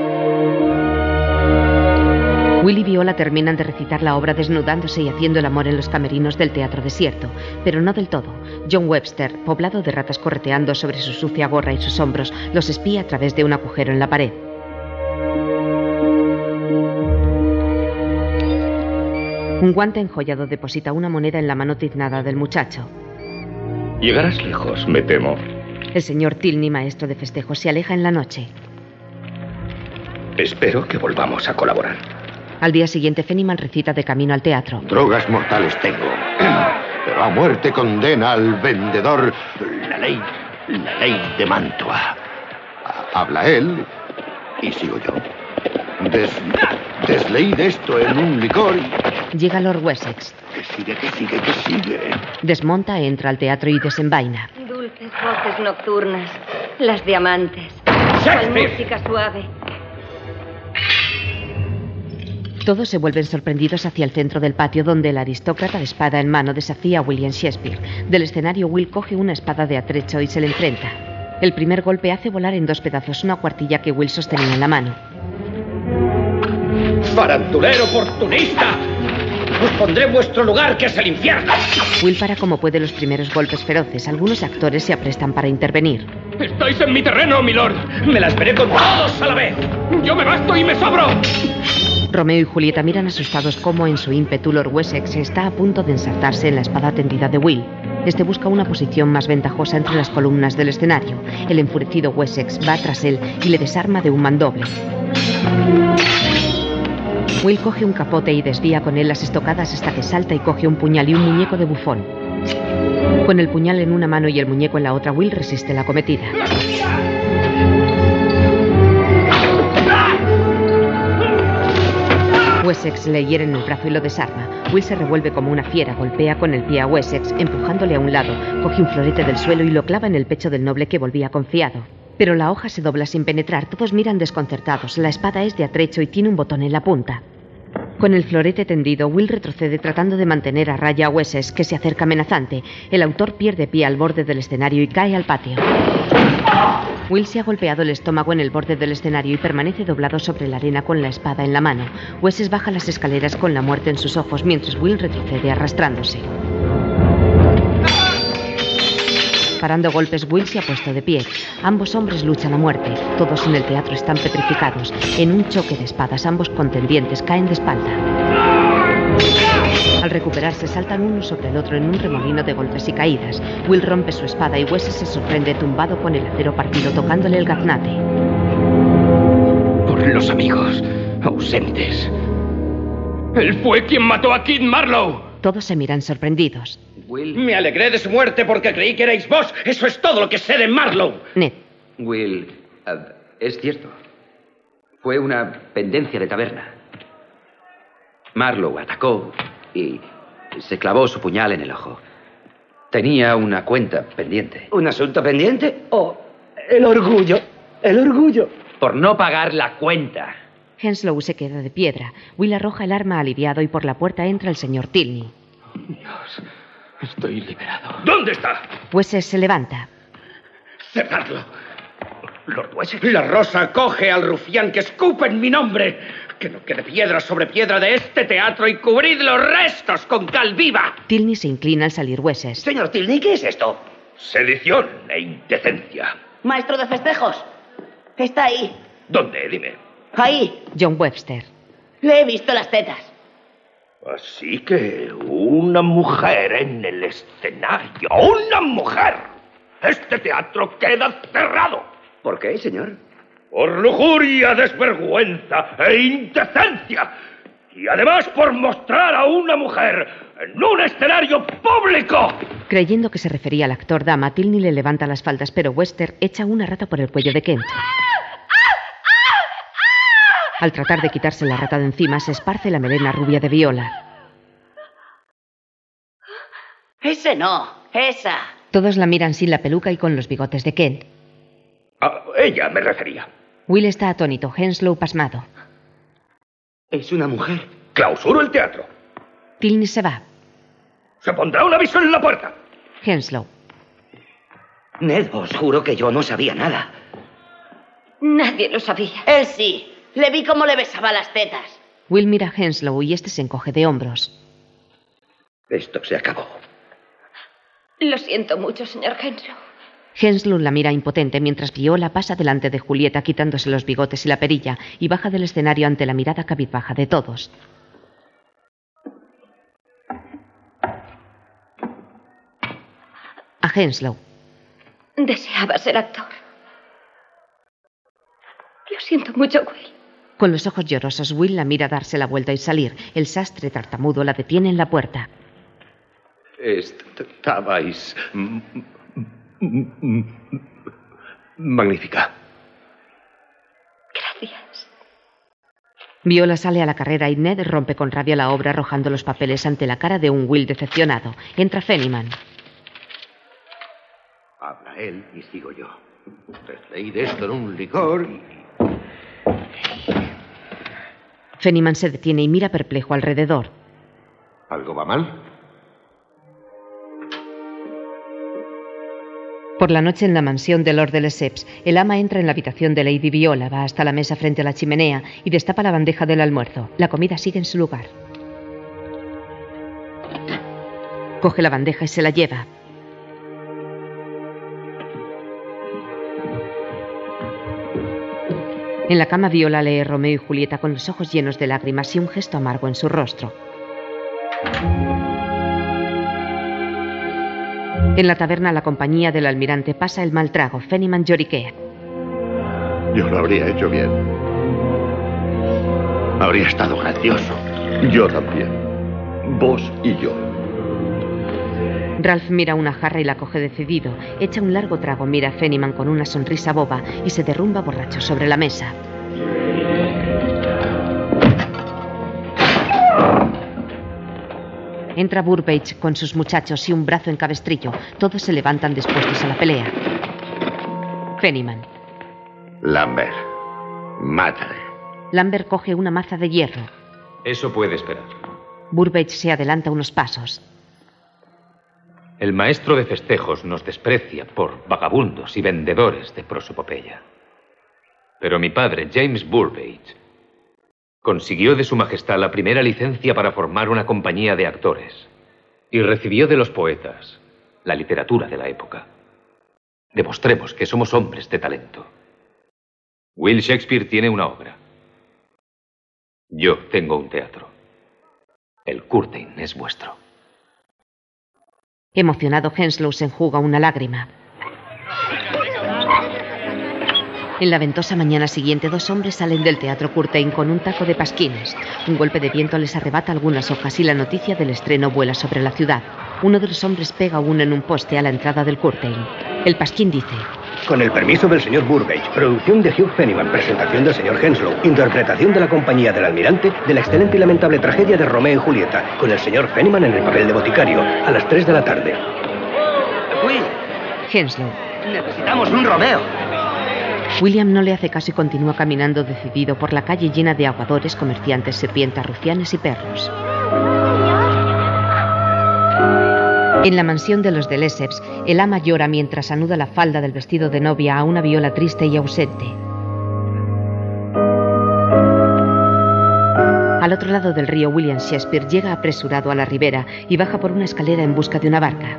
Will y Viola terminan de recitar la obra desnudándose y haciendo el amor en los camerinos del teatro desierto, pero no del todo. John Webster, poblado de ratas correteando sobre su sucia gorra y sus hombros, los espía a través de un agujero en la pared. Un guante enjollado deposita una moneda en la mano tiznada del muchacho. Llegarás lejos, me temo. El señor Tilney, maestro de festejos, se aleja en la noche. Espero que volvamos a colaborar. Al día siguiente, Fenniman recita de camino al teatro. Drogas mortales tengo, pero a muerte condena al vendedor la ley de Mantua. Habla él y sigo yo. Desleí de esto en un licor y... Llega Lord Wessex. Que sigue. Desmonta, entra al teatro y desenvaina. Dulces voces nocturnas, las de amantes. Cual música suave. Todos se vuelven sorprendidos hacia el centro del patio, donde el aristócrata, espada en mano, desafía a William Shakespeare. Del escenario, Will coge una espada de atrecho y se le enfrenta. El primer golpe hace volar en dos pedazos una cuartilla que Will sostenía en la mano. ¡Farandulero oportunista! ¡Os pondré en vuestro lugar, que es el infierno! Will para como puede los primeros golpes feroces. Algunos actores se aprestan para intervenir. ¡Estáis en mi terreno, milord! ¡Me las veré con todos a la vez! ¡Yo me basto y me sobro! Romeo y Julieta miran asustados cómo en su ímpetu Lord Wessex está a punto de ensartarse en la espada tendida de Will. Este busca una posición más ventajosa entre las columnas del escenario. El enfurecido Wessex va tras él y le desarma de un mandoble. Will coge un capote y desvía con él las estocadas hasta que salta y coge un puñal y un muñeco de bufón. Con el puñal en una mano y el muñeco en la otra, Will resiste la acometida. Wessex le hiere en el brazo y lo desarma. Will se revuelve como una fiera, golpea con el pie a Wessex, empujándole a un lado. Coge un florete del suelo y lo clava en el pecho del noble que volvía confiado. Pero la hoja se dobla sin penetrar. Todos miran desconcertados. La espada es de atrecho y tiene un botón en la punta. Con el florete tendido, Will retrocede tratando de mantener a raya a Wessex, que se acerca amenazante. El autor pierde pie al borde del escenario y cae al patio. Will se ha golpeado el estómago en el borde del escenario y permanece doblado sobre la arena con la espada en la mano. Wessex baja las escaleras con la muerte en sus ojos mientras Will retrocede arrastrándose. Parando golpes, Will se ha puesto de pie. Ambos hombres luchan a muerte. Todos en el teatro están petrificados. En un choque de espadas, ambos contendientes caen de espalda. Al recuperarse, saltan uno sobre el otro en un remolino de golpes y caídas. Will rompe su espada y Wessex se sorprende tumbado con el acero partido tocándole el gaznate. Por los amigos ausentes. Él fue quien mató a Kid Marlowe. Todos se miran sorprendidos. Will. Me alegré de su muerte porque creí que erais vos. Eso es todo lo que sé de Marlowe. Ned. Will, es cierto. Fue una pendencia de taberna. Marlowe atacó y se clavó su puñal en el ojo. Tenía una cuenta pendiente. ¿Un asunto pendiente? ¿O el orgullo? El orgullo. Por no pagar la cuenta. Henslow se queda de piedra. Will arroja el arma aliviado y por la puerta entra el señor Tilney. Dios, estoy liberado. ¿Dónde está? Wessex se levanta. Cerradlo. Lord Wessex. La rosa coge al rufián que escupe en mi nombre. Que no quede piedra sobre piedra de este teatro y cubrid los restos con cal viva. Tilney se inclina al salir Wessex. Señor Tilney, ¿qué es esto? Sedición e indecencia. Maestro de festejos. Está ahí. ¿Dónde? Dime. Ahí. John Webster. Le he visto las tetas. Así que una mujer en el escenario. ¡Una mujer! Este teatro queda cerrado. ¿Por qué, señor? Por lujuria, desvergüenza e indecencia. Y además por mostrar a una mujer en un escenario público. Creyendo que se refería al actor dama, Tilney le levanta las faldas, pero Webster echa una rata por el cuello de Kent. Al tratar de quitarse la rata de encima, se esparce la melena rubia de Viola. Ese no, esa. Todos la miran sin la peluca y con los bigotes de Kent. A ella me refería. Will está atónito, Henslow pasmado. Es una mujer. Clausuro el teatro. Tilney se va. Se pondrá un aviso en la puerta. Henslow. Ned, os juro que yo no sabía nada. Nadie lo sabía. Él sí. Le vi cómo le besaba las tetas. Will mira a Henslow y este se encoge de hombros. Esto se acabó. Lo siento mucho, señor Henslow. Henslow la mira impotente mientras Viola pasa delante de Julieta quitándose los bigotes y la perilla y baja del escenario ante la mirada cabizbaja de todos. A Henslow. Deseaba ser actor. Lo siento mucho, Will. Con los ojos llorosos, Will la mira darse la vuelta y salir. El sastre tartamudo la detiene en la puerta. Estabais... magnífica. Gracias. Viola sale a la carrera y Ned rompe con rabia la obra arrojando los papeles ante la cara de un Will decepcionado. Entra Fenniman. Habla él y sigo yo. Leí de esto en un licor y... Fenniman se detiene y mira perplejo alrededor. ¿Algo va mal? Por la noche en la mansión de Lord de Lesseps, el ama entra en la habitación de Lady Viola, va hasta la mesa frente a la chimenea y destapa la bandeja del almuerzo. La comida sigue en su lugar. Coge la bandeja y se la lleva. En la cama Viola lee Romeo y Julieta con los ojos llenos de lágrimas y un gesto amargo en su rostro. En la taberna la compañía del almirante pasa el mal trago. Fenniman lloriquea. Yo lo habría hecho bien. Habría estado gracioso. Yo también. Vos y yo. Ralph mira una jarra y la coge decidido. Echa un largo trago, mira a Fenniman con una sonrisa boba y se derrumba borracho sobre la mesa. Entra Burbage con sus muchachos y un brazo en cabestrillo. Todos se levantan dispuestos a la pelea. Fenniman. Lambert, mátale. Lambert coge una maza de hierro. Eso puede esperar. Burbage se adelanta unos pasos. El maestro de festejos nos desprecia por vagabundos y vendedores de prosopopeya. Pero mi padre, James Burbage, consiguió de su majestad la primera licencia para formar una compañía de actores y recibió de los poetas la literatura de la época. Demostremos que somos hombres de talento. Will Shakespeare tiene una obra. Yo tengo un teatro. El Curtain es vuestro. Emocionado, Henslow se enjuga una lágrima. En la ventosa mañana siguiente, 2 hombres salen del Teatro Curtain con un taco de pasquines. Un golpe de viento les arrebata algunas hojas y la noticia del estreno vuela sobre la ciudad. Uno de los hombres pega uno en un poste a la entrada del Curtain. El pasquín dice: Con el permiso del señor Burbage, producción de Hugh Fenniman, presentación del señor Henslow, interpretación de la compañía del almirante de la excelente y lamentable tragedia de Romeo y Julieta, con el señor Fenniman en el papel de boticario, a las 3 de la tarde. Will, Henslow. necesitamos un Romeo. William no le hace caso y continúa caminando decidido por la calle llena de aguadores, comerciantes, sirvientas, rufianes y perros. En la mansión de los de Lesseps, el ama llora mientras anuda la falda del vestido de novia a una Viola triste y ausente. Al otro lado del río, William Shakespeare llega apresurado a la ribera y baja por una escalera en busca de una barca.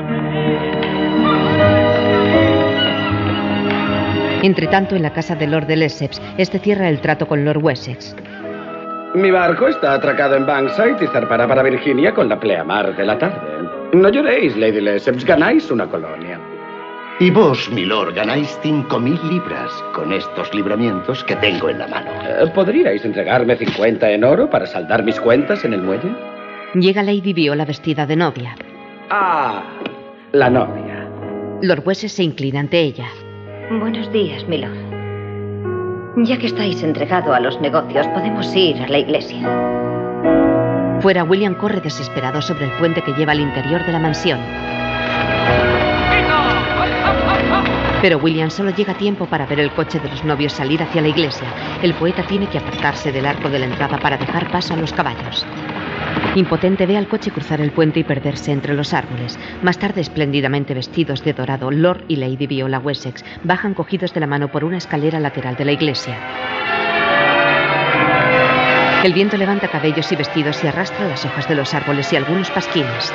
Entretanto, en la casa de Lord de Lesseps, este cierra el trato con Lord Wessex. Mi barco está atracado en Bankside y zarpará para Virginia con la pleamar de la tarde. No lloréis, Lady Lesseps, ganáis una colonia. Y vos, milord, ganáis 5.000 libras con estos libramientos que tengo en la mano. ¿Podríais entregarme 50 en oro para saldar mis cuentas en el muelle? Llega Lady Viola vestida de novia. Ah, la novia. Lord Wessex se inclina ante ella. Buenos días, milord. Ya que estáis entregado a los negocios, podemos ir a la iglesia. Fuera, William corre desesperado sobre el puente que lleva al interior de la mansión. Pero William solo llega a tiempo para ver el coche de los novios salir hacia la iglesia. El poeta tiene que apartarse del arco de la entrada para dejar paso a los caballos. Impotente, ve al coche cruzar el puente y perderse entre los árboles. Más tarde, espléndidamente vestidos de dorado, Lord y Lady Viola Wessex bajan cogidos de la mano por una escalera lateral de la iglesia. El viento levanta cabellos y vestidos y arrastra las hojas de los árboles y algunos pasquines.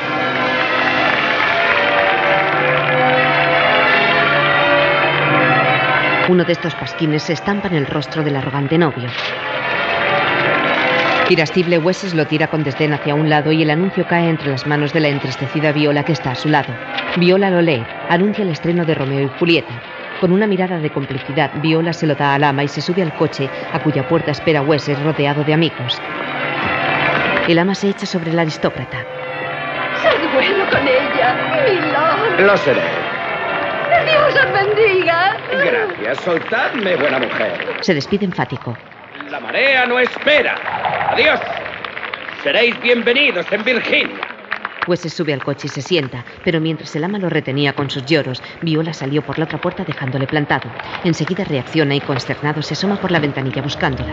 Uno de estos pasquines se estampa en el rostro del arrogante novio. Irascible, Wessex lo tira con desdén hacia un lado y el anuncio cae entre las manos de la entristecida Viola que está a su lado. Viola lo lee, anuncia el estreno de Romeo y Julieta. Con una mirada de complicidad, Viola se lo da al ama y se sube al coche, a cuya puerta espera Wessex rodeado de amigos. El ama se echa sobre el aristócrata. Sed bueno con ella, milord. Lo seré. Dios os bendiga. Gracias, soltadme, buena mujer. Se despide enfático. La marea no espera. Adiós. Seréis bienvenidos en Virginia. Wessex sube al coche y se sienta, pero mientras el ama lo retenía con sus lloros, Viola salió por la otra puerta dejándole plantado. Enseguida reacciona y consternado se asoma por la ventanilla buscándola.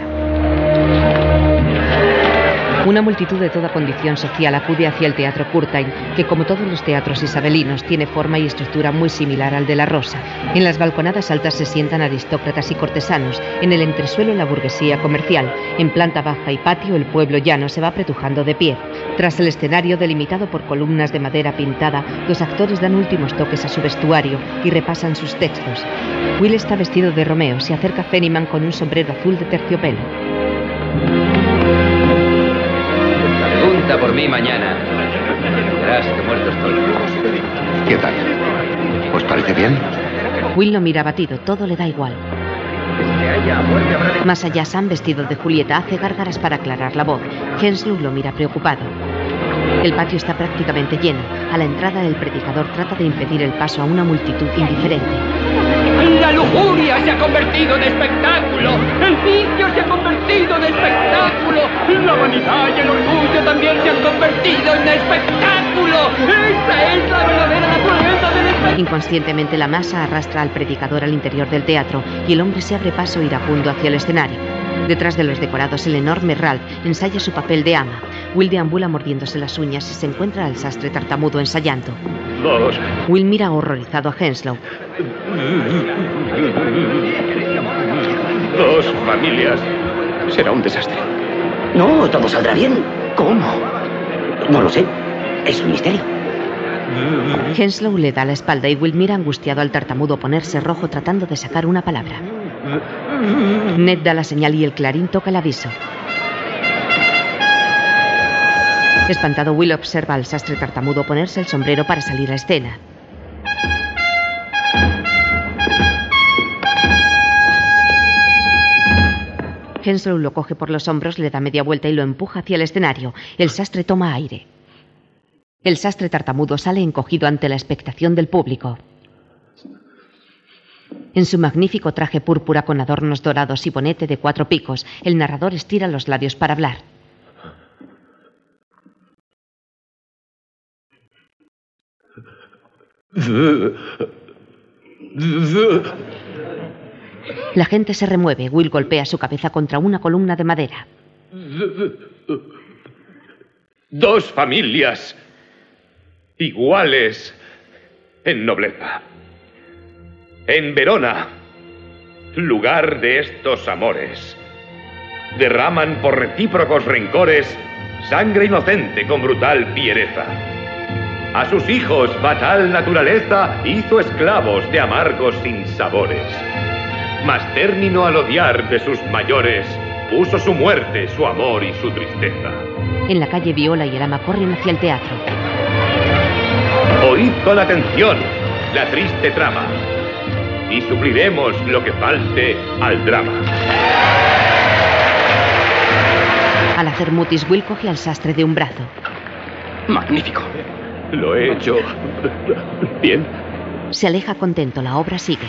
Una multitud de toda condición social acude hacia el Teatro Curtain, que como todos los teatros isabelinos tiene forma y estructura muy similar al de la Rosa. En las balconadas altas se sientan aristócratas y cortesanos, en el entresuelo la burguesía comercial, en planta baja y patio el pueblo llano se va apretujando de pie. Tras el escenario delimitado por columnas de madera pintada, los actores dan últimos toques a su vestuario y repasan sus textos. Will está vestido de Romeo, se acerca a Fenniman con un sombrero azul de terciopelo. Pregunta por mí mañana. Verás que muerto estoy. ¿Qué tal? ¿Os parece bien? Will lo mira abatido, todo le da igual. Más allá, Sam, vestido de Julieta, hace gárgaras para aclarar la voz. Henslow lo mira preocupado. El patio está prácticamente lleno. A la entrada, el predicador trata de impedir el paso a una multitud indiferente. La lujuria se ha convertido en espectáculo. El vicio se ha convertido en espectáculo. La vanidad y el orgullo también se han convertido convertido en espectáculo. ¡Esa es la verdadera naturaleza del espectáculo! Inconscientemente, la masa arrastra al predicador al interior del teatro y el hombre se abre paso iracundo hacia el escenario. Detrás de los decorados, el enorme Ralph ensaya su papel de ama. Will deambula mordiéndose las uñas y se encuentra al sastre tartamudo ensayando. 2. Will mira horrorizado a Henslow. 2 familias. Será un desastre. No, todo saldrá bien. ¿Cómo? No lo sé. Es un misterio. Henslow le da la espalda y Will mira angustiado al tartamudo ponerse rojo tratando de sacar una palabra. Ned da la señal y el clarín toca el aviso. Espantado, Will observa al sastre tartamudo ponerse el sombrero para salir a escena. Henslow lo coge por los hombros, le da media vuelta y lo empuja hacia el escenario. El sastre toma aire. El sastre tartamudo sale encogido ante la expectación del público. En su magnífico traje púrpura con adornos dorados y bonete de 4 picos, el narrador estira los labios para hablar. La gente se remueve. Will golpea su cabeza contra una columna de madera. 2 familias iguales en nobleza. En Verona, lugar de estos amores, derraman por recíprocos rencores sangre inocente con brutal fiereza. A sus hijos fatal naturaleza hizo esclavos de amargos sinsabores. Mas término al odiar de sus mayores, puso su muerte, su amor y su tristeza. En la calle, Viola y el ama corren hacia el teatro. Oíd con atención la triste trama y supliremos lo que falte al drama. Al hacer mutis, Will coge al sastre de un brazo. Magnífico. Lo he hecho bien. Se aleja contento. La obra sigue.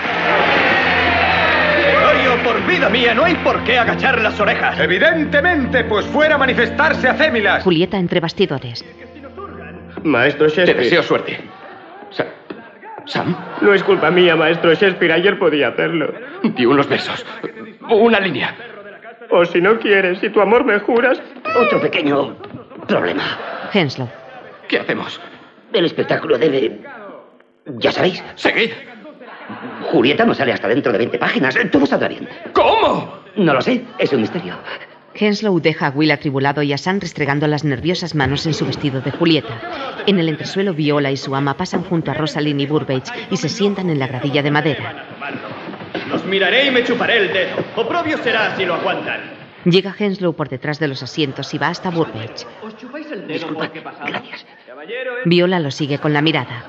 Gregorio, por vida mía, no hay por qué agachar las orejas. Evidentemente, pues fuera a manifestarse a Cémilas. Julieta entre bastidores. Maestro Shakespeare. Te deseo suerte. Sam. No es culpa mía, maestro Shakespeare. Ayer podía hacerlo. Di unos versos. Una línea. O si no quieres, si tu amor me juras... Otro pequeño problema. Henslow. ¿Qué hacemos? El espectáculo debe... Ya sabéis. Seguid. Julieta no sale hasta dentro de 20 páginas. Todo saldrá bien. ¿Cómo? No lo sé. Es un misterio. Henslow deja a Will atribulado y a Sam restregando las nerviosas manos en su vestido de Julieta. En el entresuelo, Viola y su ama pasan junto a Rosalind y Burbage y se sientan en la gradilla de madera. Los miraré y me chuparé el dedo. Oprobio será si lo aguantan. Llega Henslow por detrás de los asientos y va hasta Burbage. Os chupáis el dedo. Disculpad. Porque pasamos. Gracias. Viola lo sigue con la mirada.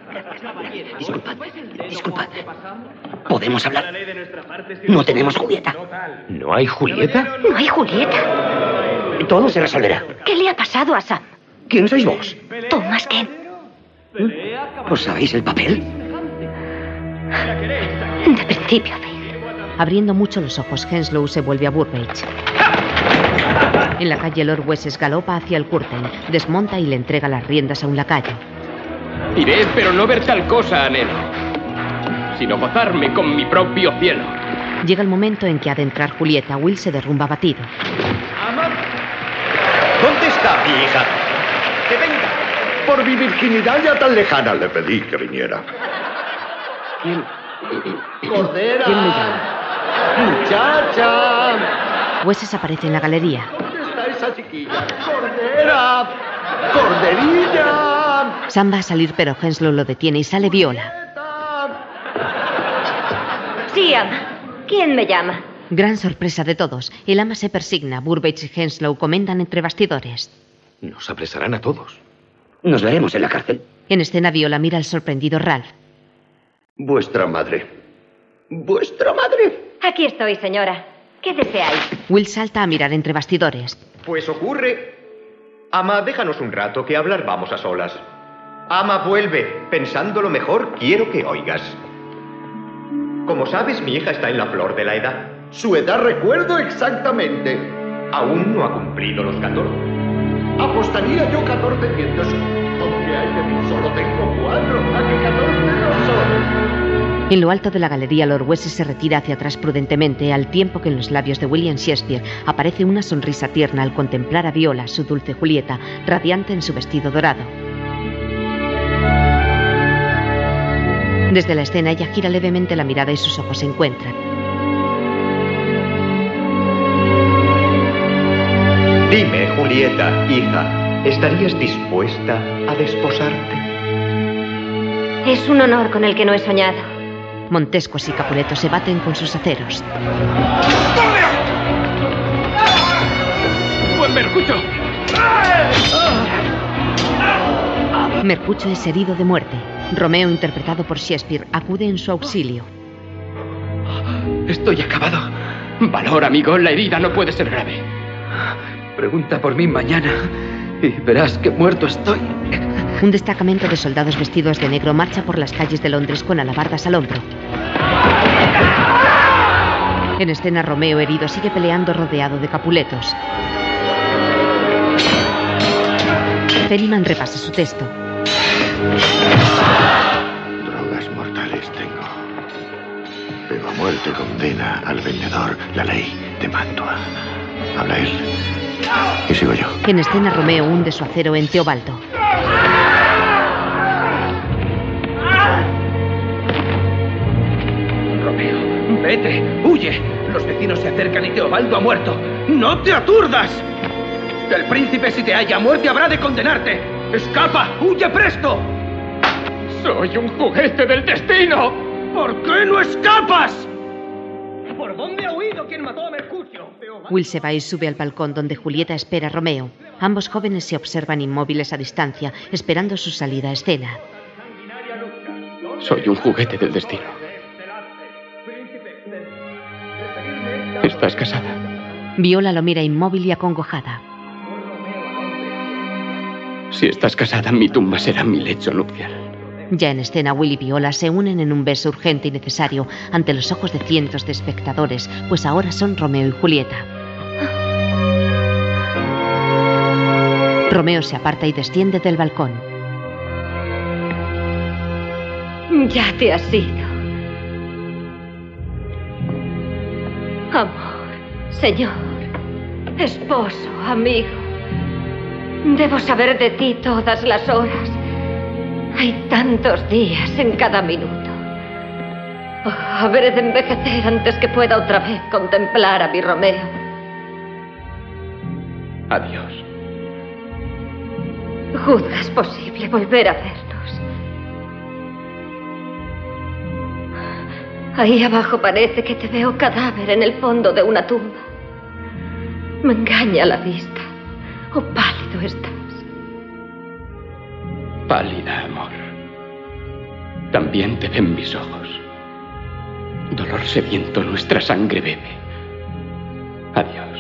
Disculpad. ¿Podemos hablar? No tenemos Julieta. ¿No hay Julieta? No hay Julieta. Todo se resolverá. ¿Qué le ha pasado a Sam? ¿Quién sois vos? Thomas Kent. ¿Os sabéis el papel? De principio a fin. Abriendo mucho los ojos, Henslow se vuelve a Burbage. En la calle, Lord Wessex galopa hacia el curtain, desmonta y le entrega las riendas a un lacayo. Iré, pero no ver tal cosa, anhelo, sino gozarme con mi propio cielo. Llega el momento en que ha de entrar Julieta. Will se derrumba abatido. ¿Dónde está mi hija? ¡Que venga! Por mi virginidad ya tan lejana le pedí que viniera. ¿Quién? ¡Cordera! ¿Quién me llama? ¡Muchacha! Wessex aparece en la galería. ¿Dónde está esa chiquilla? ¡Cordera! ¡Corderilla! Sam va a salir, pero Henslow lo detiene y sale Viola. Sí, ama. ¿Quién me llama? Gran sorpresa de todos. El ama se persigna. Burbage y Henslow comentan entre bastidores. Nos apresarán a todos. Nos veremos en la cárcel. En escena, Viola mira al sorprendido Ralph. Vuestra madre. ¿Vuestra madre? Aquí estoy, señora. ¿Qué deseáis? Will salta a mirar entre bastidores. Pues ocurre... Ama, déjanos un rato, que hablar vamos a solas. Ama, vuelve. Pensándolo mejor, quiero que oigas. Como sabes, mi hija está en la flor de la edad. Su edad recuerdo exactamente. Aún no ha cumplido los 14. Apostaría yo 14 vientos. Aunque hay de mí solo tengo 4. ¿A que 14 no son? En lo alto de la galería, Lord Wessex se retira hacia atrás prudentemente, al tiempo que en los labios de William Shakespeare aparece una sonrisa tierna al contemplar a Viola, su dulce Julieta, radiante en su vestido dorado. Desde la escena, ella gira levemente la mirada y sus ojos se encuentran. Dime, Julieta, hija, ¿estarías dispuesta a desposarte? Es un honor con el que no he soñado. Montescos y Capuleto se baten con sus aceros. ¡Buen Mercucho! Mercucho es herido de muerte. Romeo, interpretado por Shakespeare, acude en su auxilio. Estoy acabado. Valor, amigo, la herida no puede ser grave. Pregunta por mí mañana y verás que muerto estoy. Un destacamento de soldados vestidos de negro marcha por las calles de Londres con alabardas al hombro. En escena, Romeo, herido, sigue peleando rodeado de Capuletos. Fenimore repasa su texto. Drogas mortales tengo. Pero a muerte condena al vendedor la ley de Mantua. Habla él. Y sigo yo. En escena, Romeo hunde su acero en Teobaldo. Romeo, vete, huye. Los vecinos se acercan y Teobaldo ha muerto. ¡No te aturdas! El príncipe, si te halla a muerte, habrá de condenarte. ¡Escapa! ¡Huye presto! ¡Soy un juguete del destino! ¿Por qué no escapas? ¿Por dónde ha huido quien mató a Mercucio? Will se va y sube al balcón donde Julieta espera a Romeo. Ambos jóvenes se observan inmóviles a distancia, esperando su salida a escena. Soy un juguete del destino. ¿Estás casada? Viola lo mira inmóvil y acongojada. Si estás casada, mi tumba será mi lecho nupcial. Ya en escena, Will y Viola se unen en un beso urgente y necesario ante los ojos de cientos de espectadores, pues ahora son Romeo y Julieta. Romeo se aparta y desciende del balcón. Ya te has ido. Amor, señor, esposo, amigo. Debo saber de ti todas las horas. Hay tantos días en cada minuto. Oh, habré de envejecer antes que pueda otra vez contemplar a mi Romeo. Adiós. ¿Juzgas posible volver a vernos? Ahí abajo parece que te veo cadáver en el fondo de una tumba. Me engaña la vista. Oh, pálido estás. Pálida, amor. También te ven mis ojos. Dolor sediento, nuestra sangre bebe. Adiós.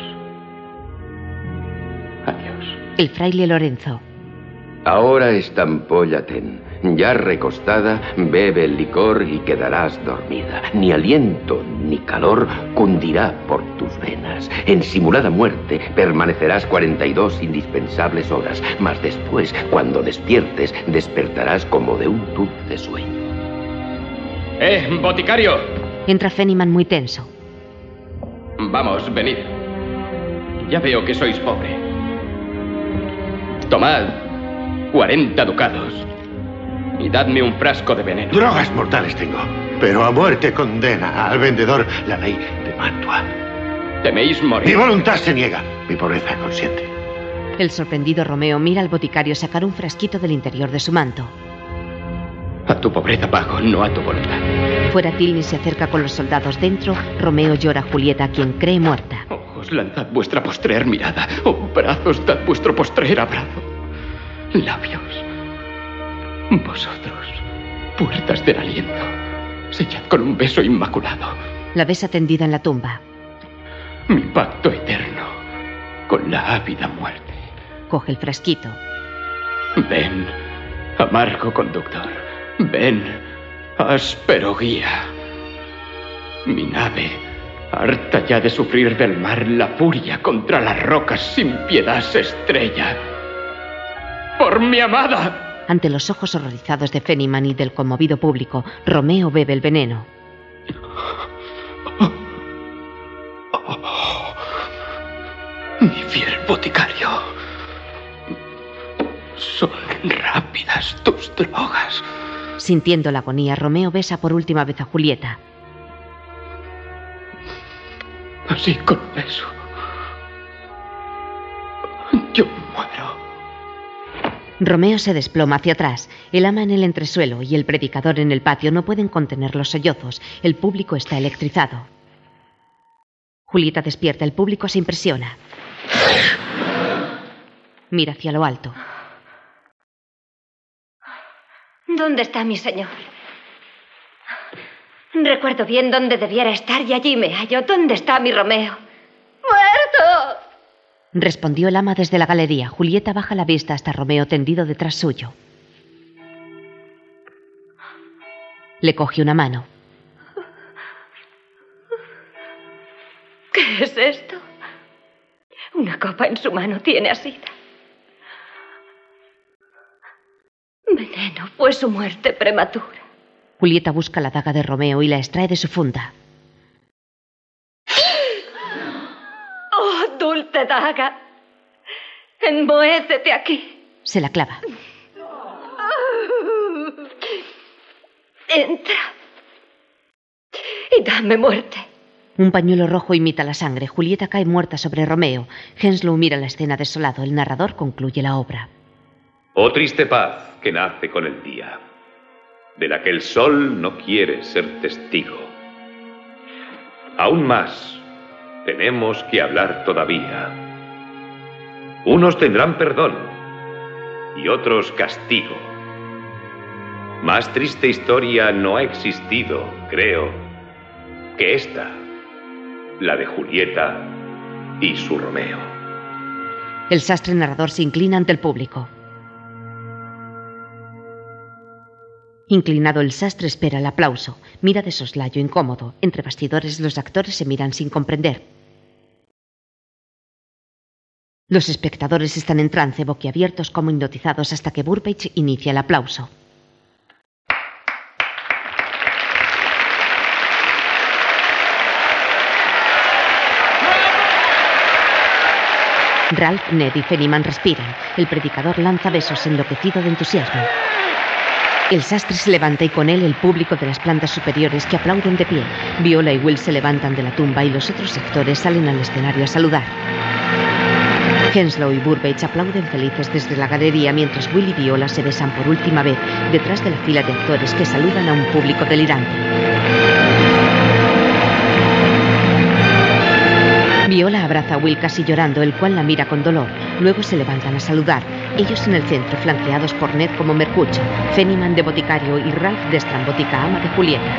Adiós. El fraile Lorenzo. Ahora estampolla ten. Ya recostada, bebe el licor y quedarás dormida. Ni aliento ni calor cundirá por tus venas. En simulada muerte permanecerás 42 indispensables horas. Mas después, cuando despiertes, despertarás como de un dulce sueño. ¡Boticario! Entra Fenimore muy tenso. Vamos, venid. Ya veo que sois pobre. Tomad 40 ducados. Y dadme un frasco de veneno. Drogas mortales tengo, pero a muerte condena al vendedor la ley de Mantua. ¿Teméis morir? Mi voluntad se niega, mi pobreza consiente. El sorprendido Romeo mira al boticario sacar un frasquito del interior de su manto. A tu pobreza pago, no a tu voluntad. Fuera, Tilney se acerca con los soldados dentro. Romeo llora a Julieta, a quien cree muerta. Ojos, lanzad vuestra postrer mirada. Oh, brazos, dad vuestro postrer abrazo. Labios. Vosotros, puertas del aliento, sellad con un beso inmaculado. La besa tendida en la tumba. Mi pacto eterno con la ávida muerte. Coge el frasquito. Ven, amargo conductor. Ven, áspero guía. Mi nave, harta ya de sufrir del mar la furia contra las rocas sin piedad se estrella. ¡Por mi amada! Ante los ojos horrorizados de Feniman y del conmovido público, Romeo bebe el veneno. Mi fiel boticario. Son rápidas tus drogas. Sintiendo la agonía, Romeo besa por última vez a Julieta. Así con un beso. Yo muero. Romeo se desploma hacia atrás. El ama en el entresuelo y el predicador en el patio no pueden contener los sollozos. El público está electrizado. Julieta despierta. El público se impresiona. Mira hacia lo alto. ¿Dónde está mi señor? Recuerdo bien dónde debiera estar y allí me hallo. ¿Dónde está mi Romeo? ¡Muerto! Respondió el ama desde la galería. Julieta baja la vista hasta Romeo tendido detrás suyo. Le coge una mano. ¿Qué es esto? Una copa en su mano tiene asida. Veneno fue su muerte prematura. Julieta busca la daga de Romeo y la extrae de su funda. ¡Oh, dulce daga! ¡Enmohécete aquí! Se la clava. Entra y dame muerte. Un pañuelo rojo imita la sangre. Julieta cae muerta sobre Romeo. Henslow mira la escena desolado. El narrador concluye la obra. Oh triste paz que nace con el día, de la que el sol no quiere ser testigo. Aún más, tenemos que hablar todavía. Unos tendrán perdón y otros castigo. Más triste historia no ha existido, creo, que esta, la de Julieta y su Romeo. El sastre narrador se inclina ante el público. Inclinado, el sastre espera el aplauso. Mira de soslayo incómodo. Entre bastidores los actores se miran sin comprender. Los espectadores están en trance, boquiabiertos como hipnotizados hasta que Burbage inicia el aplauso. Ralph, Ned y Feniman respiran. El predicador lanza besos enloquecido de entusiasmo. El sastre se levanta y con él el público de las plantas superiores que aplauden de pie. Viola y Will se levantan de la tumba y los otros actores salen al escenario a saludar. Henslow y Burbage aplauden felices desde la galería mientras Will y Viola se besan por última vez detrás de la fila de actores que saludan a un público delirante. Viola abraza a Will casi llorando, el cual la mira con dolor. Luego se levantan a saludar. Ellos en el centro, flanqueados por Ned como Mercucho, Feniman de boticario y Ralph de estrambótica ama de Julieta.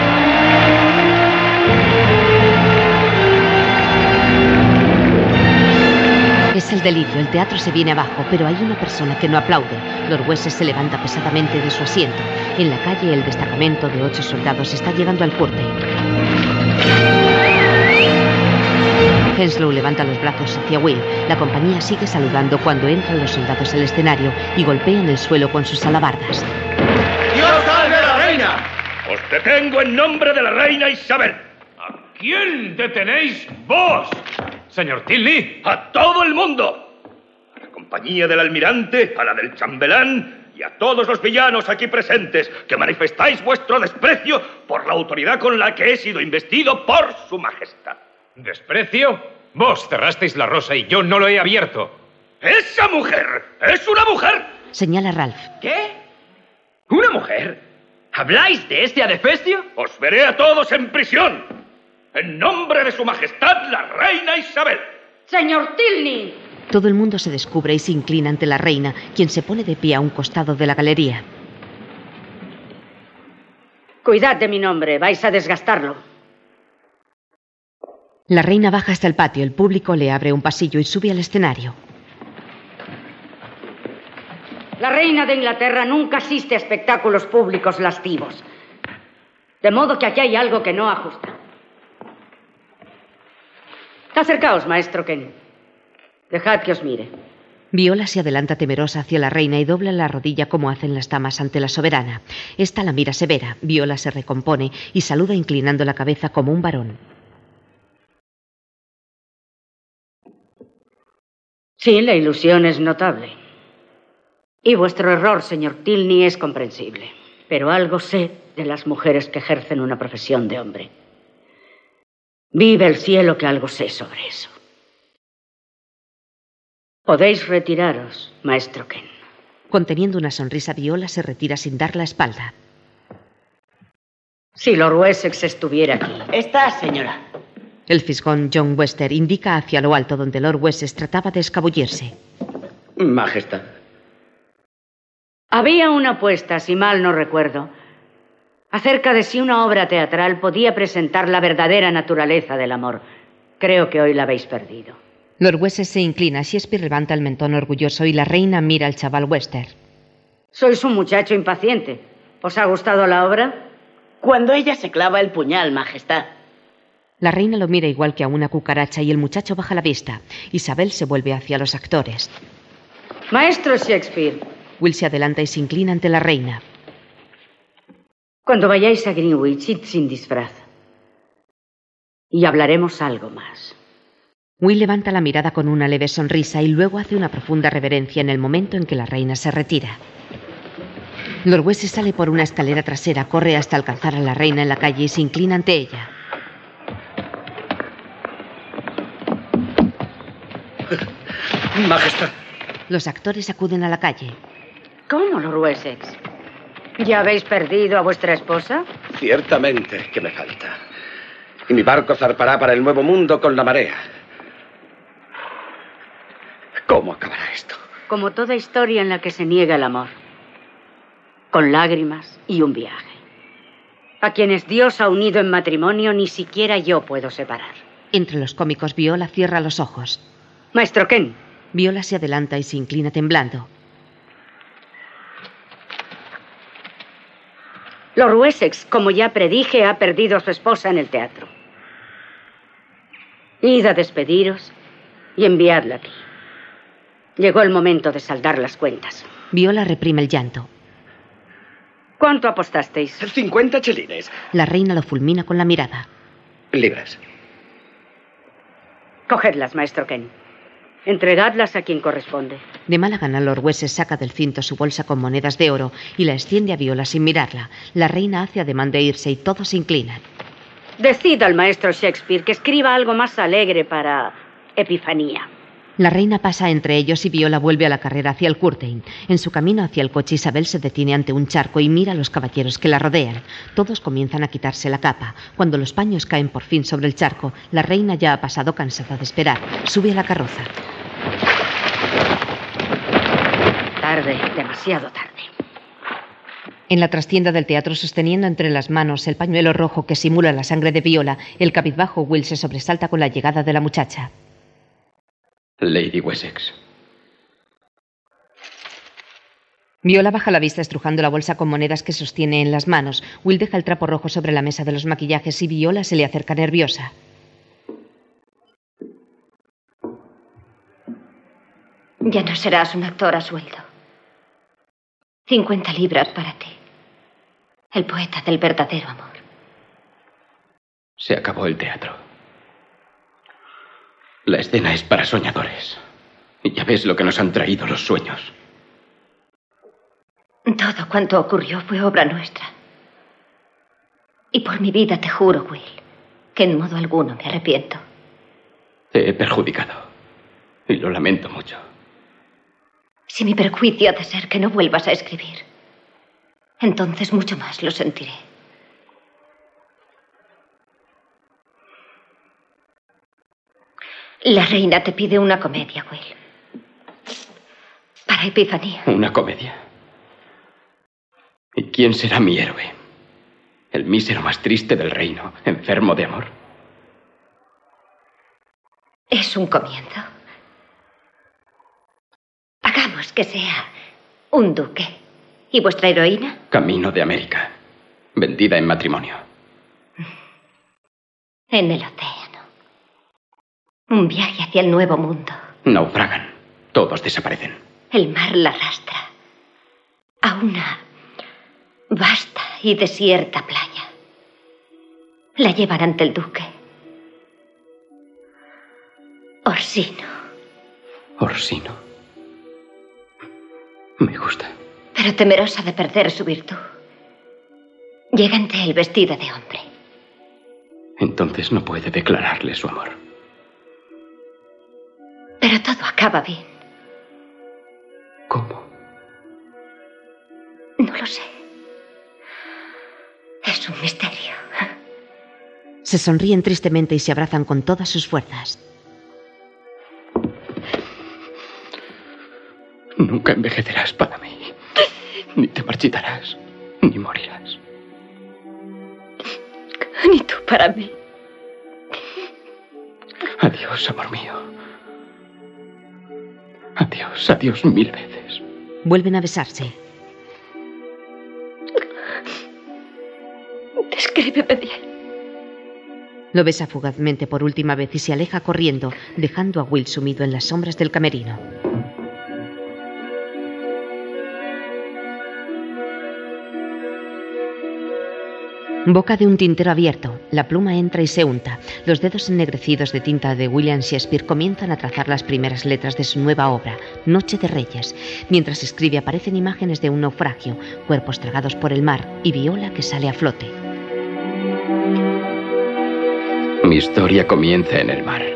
Es el delirio, el teatro se viene abajo, pero hay una persona que no aplaude. Lord Wessex se levanta pesadamente de su asiento. En la calle, el destacamento de 8 soldados está llegando al fuerte. Henslow levanta los brazos hacia Will. La compañía sigue saludando cuando entran los soldados al escenario y golpean el suelo con sus alabardas. ¡Dios salve a la reina! Os detengo en nombre de la reina Isabel. ¿A quién detenéis vos, señor Tilney? ¡A todo el mundo! A la compañía del almirante, a la del chambelán y a todos los villanos aquí presentes que manifestáis vuestro desprecio por la autoridad con la que he sido investido por su majestad. ¿Desprecio? Vos cerrasteis la rosa y yo no lo he abierto. ¡Esa mujer es una mujer! Señala Ralph. ¿Qué? ¿Una mujer? ¿Habláis de este adefesio? Os veré a todos en prisión. En nombre de su majestad, la reina Isabel. ¡Señor Tilney! Todo el mundo se descubre y se inclina ante la reina, quien se pone de pie a un costado de la galería. Cuidad de mi nombre, vais a desgastarlo. La reina baja hasta el patio, el público le abre un pasillo y sube al escenario. La reina de Inglaterra nunca asiste a espectáculos públicos lascivos. De modo que aquí hay algo que no ajusta. Acercaos, maestro Kenny. Dejad que os mire. Viola se adelanta temerosa hacia la reina y dobla la rodilla como hacen las damas ante la soberana. Esta la mira severa. Viola se recompone y saluda inclinando la cabeza como un varón. Sí, la ilusión es notable. Y vuestro error, señor Tilney, es comprensible. Pero algo sé de las mujeres que ejercen una profesión de hombre. Vive el cielo que algo sé sobre eso. Podéis retiraros, maestro Ken. Conteniendo una sonrisa, Viola se retira sin dar la espalda. Si Lord Wessex estuviera aquí. Está, señora. El fisgón John Wester indica hacia lo alto donde Lord Wessex trataba de escabullirse. Majestad. Había una apuesta, si mal no recuerdo, acerca de si una obra teatral podía presentar la verdadera naturaleza del amor. Creo que hoy la habéis perdido. Lord Wessex se inclina, Shakespeare levanta el mentón orgulloso y la reina mira al chaval Wester. Sois un muchacho impaciente. ¿Os ha gustado la obra? Cuando ella se clava el puñal, Majestad. La reina lo mira igual que a una cucaracha y el muchacho baja la vista. Isabel se vuelve hacia los actores. Maestro Shakespeare. Will se adelanta y se inclina ante la reina. Cuando vayáis a Greenwich, id sin disfraz. Y hablaremos algo más. Will levanta la mirada con una leve sonrisa y luego hace una profunda reverencia en el momento en que la reina se retira. Lord Wessex sale por una escalera trasera, corre hasta alcanzar a la reina en la calle y se inclina ante ella. Majestad. Los actores acuden a la calle. ¿Cómo, Lord Wessex? ¿Ya habéis perdido a vuestra esposa? Ciertamente que me falta. Y mi barco zarpará para el Nuevo Mundo con la marea. ¿Cómo acabará esto? Como toda historia en la que se niega el amor. Con lágrimas y un viaje. A quienes Dios ha unido en matrimonio ni siquiera yo puedo separar. Entre los cómicos, Viola cierra los ojos. Maestro Ken. Viola se adelanta y se inclina temblando. Lord Wessex, como ya predije, ha perdido a su esposa en el teatro. Id a despediros y enviadla aquí. Llegó el momento de saldar las cuentas. Viola reprime el llanto. ¿Cuánto apostasteis? 50 chelines. La reina lo fulmina con la mirada. Libras. Cogedlas, maestro Ken. Entregadlas a quien corresponde. De mala gana, Lord Wessex saca del cinto su bolsa con monedas de oro y la extiende a Viola sin mirarla. La reina hace ademán de irse y todos se inclinan. Decid al maestro Shakespeare que escriba algo más alegre para Epifanía. La reina pasa entre ellos y Viola vuelve a la carrera hacia el curtain. En su camino hacia el coche, Isabel se detiene ante un charco y mira a los caballeros que la rodean. Todos comienzan a quitarse la capa. Cuando los paños caen por fin sobre el charco, la reina ya ha pasado cansada de esperar. Sube a la carroza. Tarde, demasiado tarde. En la trastienda del teatro, sosteniendo entre las manos el pañuelo rojo que simula la sangre de Viola, el cabizbajo Will se sobresalta con la llegada de la muchacha. Lady Wessex. Viola baja la vista estrujando la bolsa con monedas que sostiene en las manos. Will deja el trapo rojo sobre la mesa de los maquillajes y Viola se le acerca nerviosa. Ya no serás un actor a sueldo. 50 libras para ti. El poeta del verdadero amor. Se acabó el teatro. La escena es para soñadores. Y ya ves lo que nos han traído los sueños. Todo cuanto ocurrió fue obra nuestra. Y por mi vida te juro, Will, que en modo alguno me arrepiento. Te he perjudicado. Y lo lamento mucho. Si mi perjuicio ha de ser que no vuelvas a escribir, entonces mucho más lo sentiré. La reina te pide una comedia, Will. Para Epifanía. ¿Una comedia? ¿Y quién será mi héroe? ¿El mísero más triste del reino, enfermo de amor? Es un comienzo. Hagamos que sea un duque. ¿Y vuestra heroína? Camino de América. Vendida en matrimonio. En el océano. Un viaje hacia el nuevo mundo. Naufragan. todos desaparecen. El mar la arrastra a una vasta y desierta playa. La llevan ante el duque. Orsino. Orsino. Me gusta. Pero temerosa de perder su virtud, llega ante él vestida de hombre. Entonces no puede declararle su amor. Pero todo acaba bien. ¿Cómo? No lo sé. Es un misterio. Se sonríen tristemente y se abrazan con todas sus fuerzas. Nunca envejecerás para mí. Ni te marchitarás, ni morirás. Ni tú para mí. Adiós, amor mío. Adiós, adiós 1000 veces. Vuelven a besarse. Descríbeme bien. Lo besa fugazmente por última vez y se aleja corriendo, dejando a Will sumido en las sombras del camerino. Boca de un tintero abierto. La pluma entra y se unta. Los dedos ennegrecidos de tinta de William Shakespeare comienzan a trazar las primeras letras de su nueva obra, Noche de Reyes. Mientras escribe aparecen imágenes de un naufragio, cuerpos tragados por el mar y Viola que sale a flote. Mi historia comienza en el mar.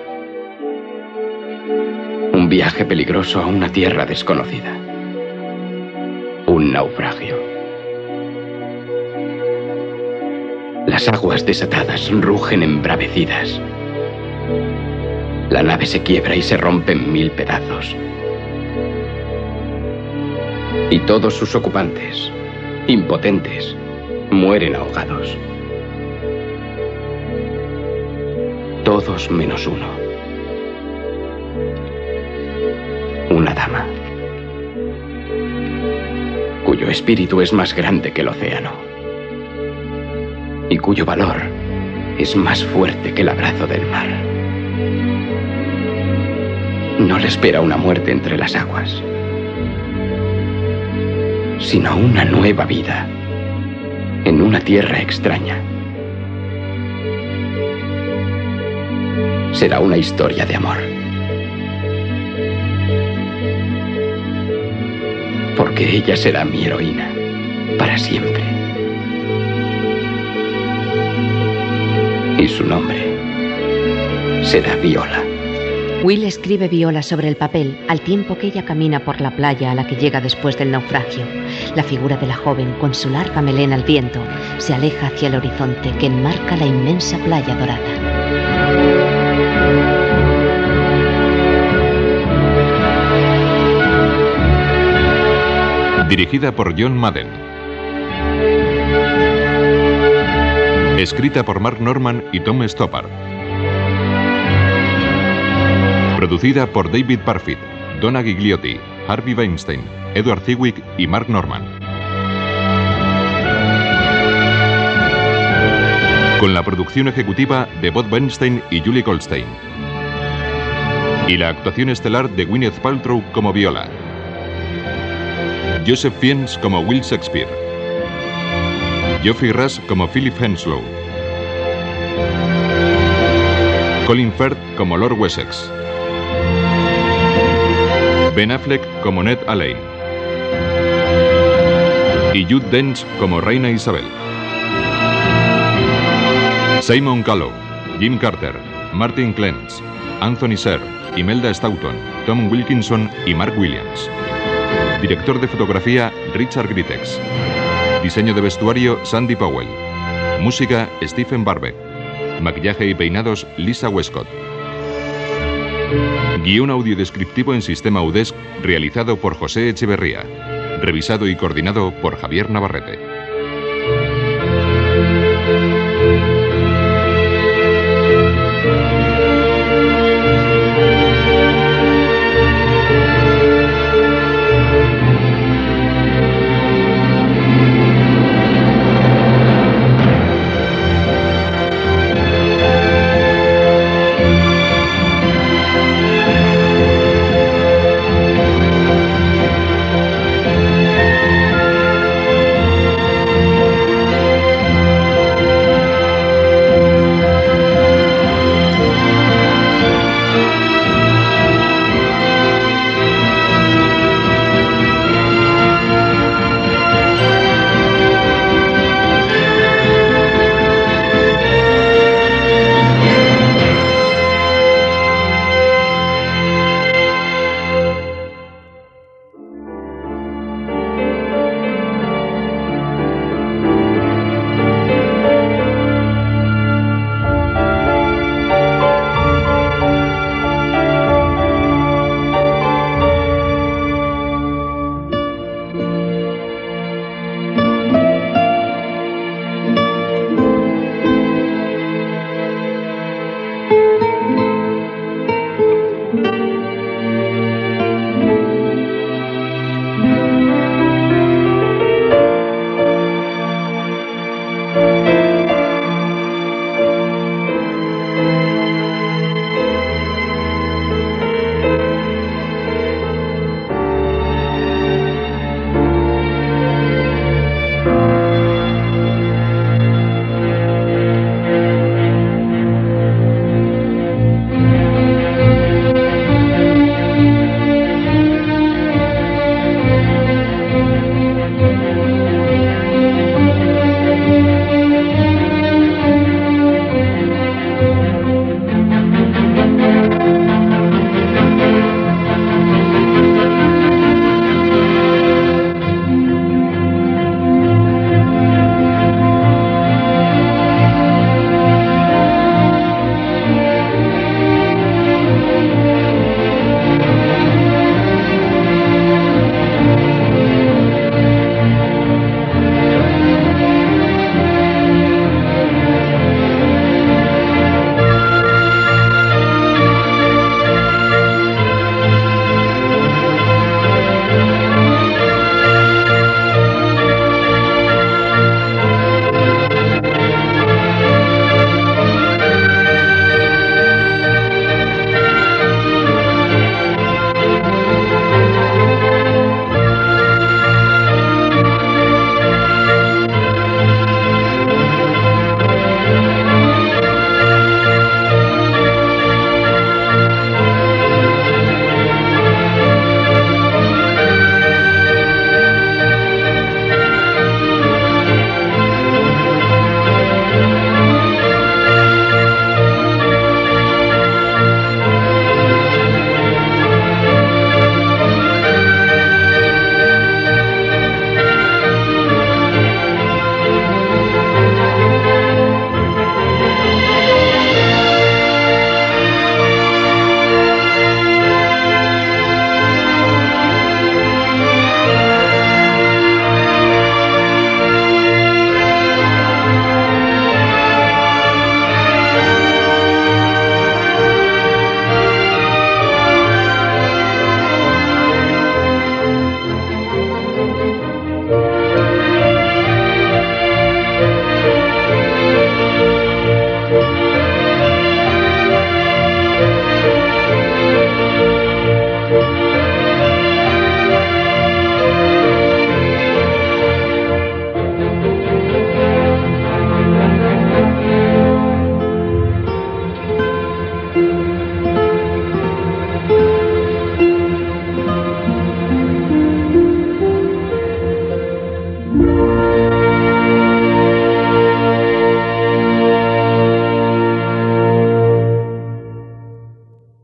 Un viaje peligroso a una tierra desconocida. Un naufragio. Las aguas desatadas rugen embravecidas. La nave se quiebra y se rompe en 1000 pedazos. Y todos sus ocupantes, impotentes, mueren ahogados. Todos menos uno. Una dama. Cuyo espíritu es más grande que el océano. Y cuyo valor es más fuerte que el abrazo del mar. No le espera una muerte entre las aguas, sino una nueva vida en una tierra extraña. Será una historia de amor. Porque ella será mi heroína para siempre. Y su nombre será Viola. Will escribe Viola sobre el papel al tiempo que ella camina por la playa a la que llega después del naufragio. La figura de la joven, con su larga melena al viento, se aleja hacia el horizonte que enmarca la inmensa playa dorada. Dirigida por John Madden. Escrita por Mark Norman y Tom Stoppard. Producida por David Parfit, Donna Gigliotti, Harvey Weinstein, Edward Zwick y Mark Norman. Con la producción ejecutiva de Bob Weinstein y Julie Goldstein. Y la actuación estelar de Gwyneth Paltrow como Viola. Joseph Fiennes como Will Shakespeare. Geoffrey Rush como Philip Henslow. Colin Firth como Lord Wessex. Ben Affleck como Ned Alleyne. Y Judi Dench como Reina Isabel. Simon Callow, Jim Carter, Martin Clance, Anthony Serr, Imelda Staunton, Tom Wilkinson y Mark Williams. Director de fotografía Richard Gritex. Diseño de vestuario Sandy Powell. Música Stephen Barbeck. Maquillaje y peinados Lisa Westcott. Guión audiodescriptivo en sistema UDESC realizado por José Echeverría. Revisado y coordinado por Javier Navarrete.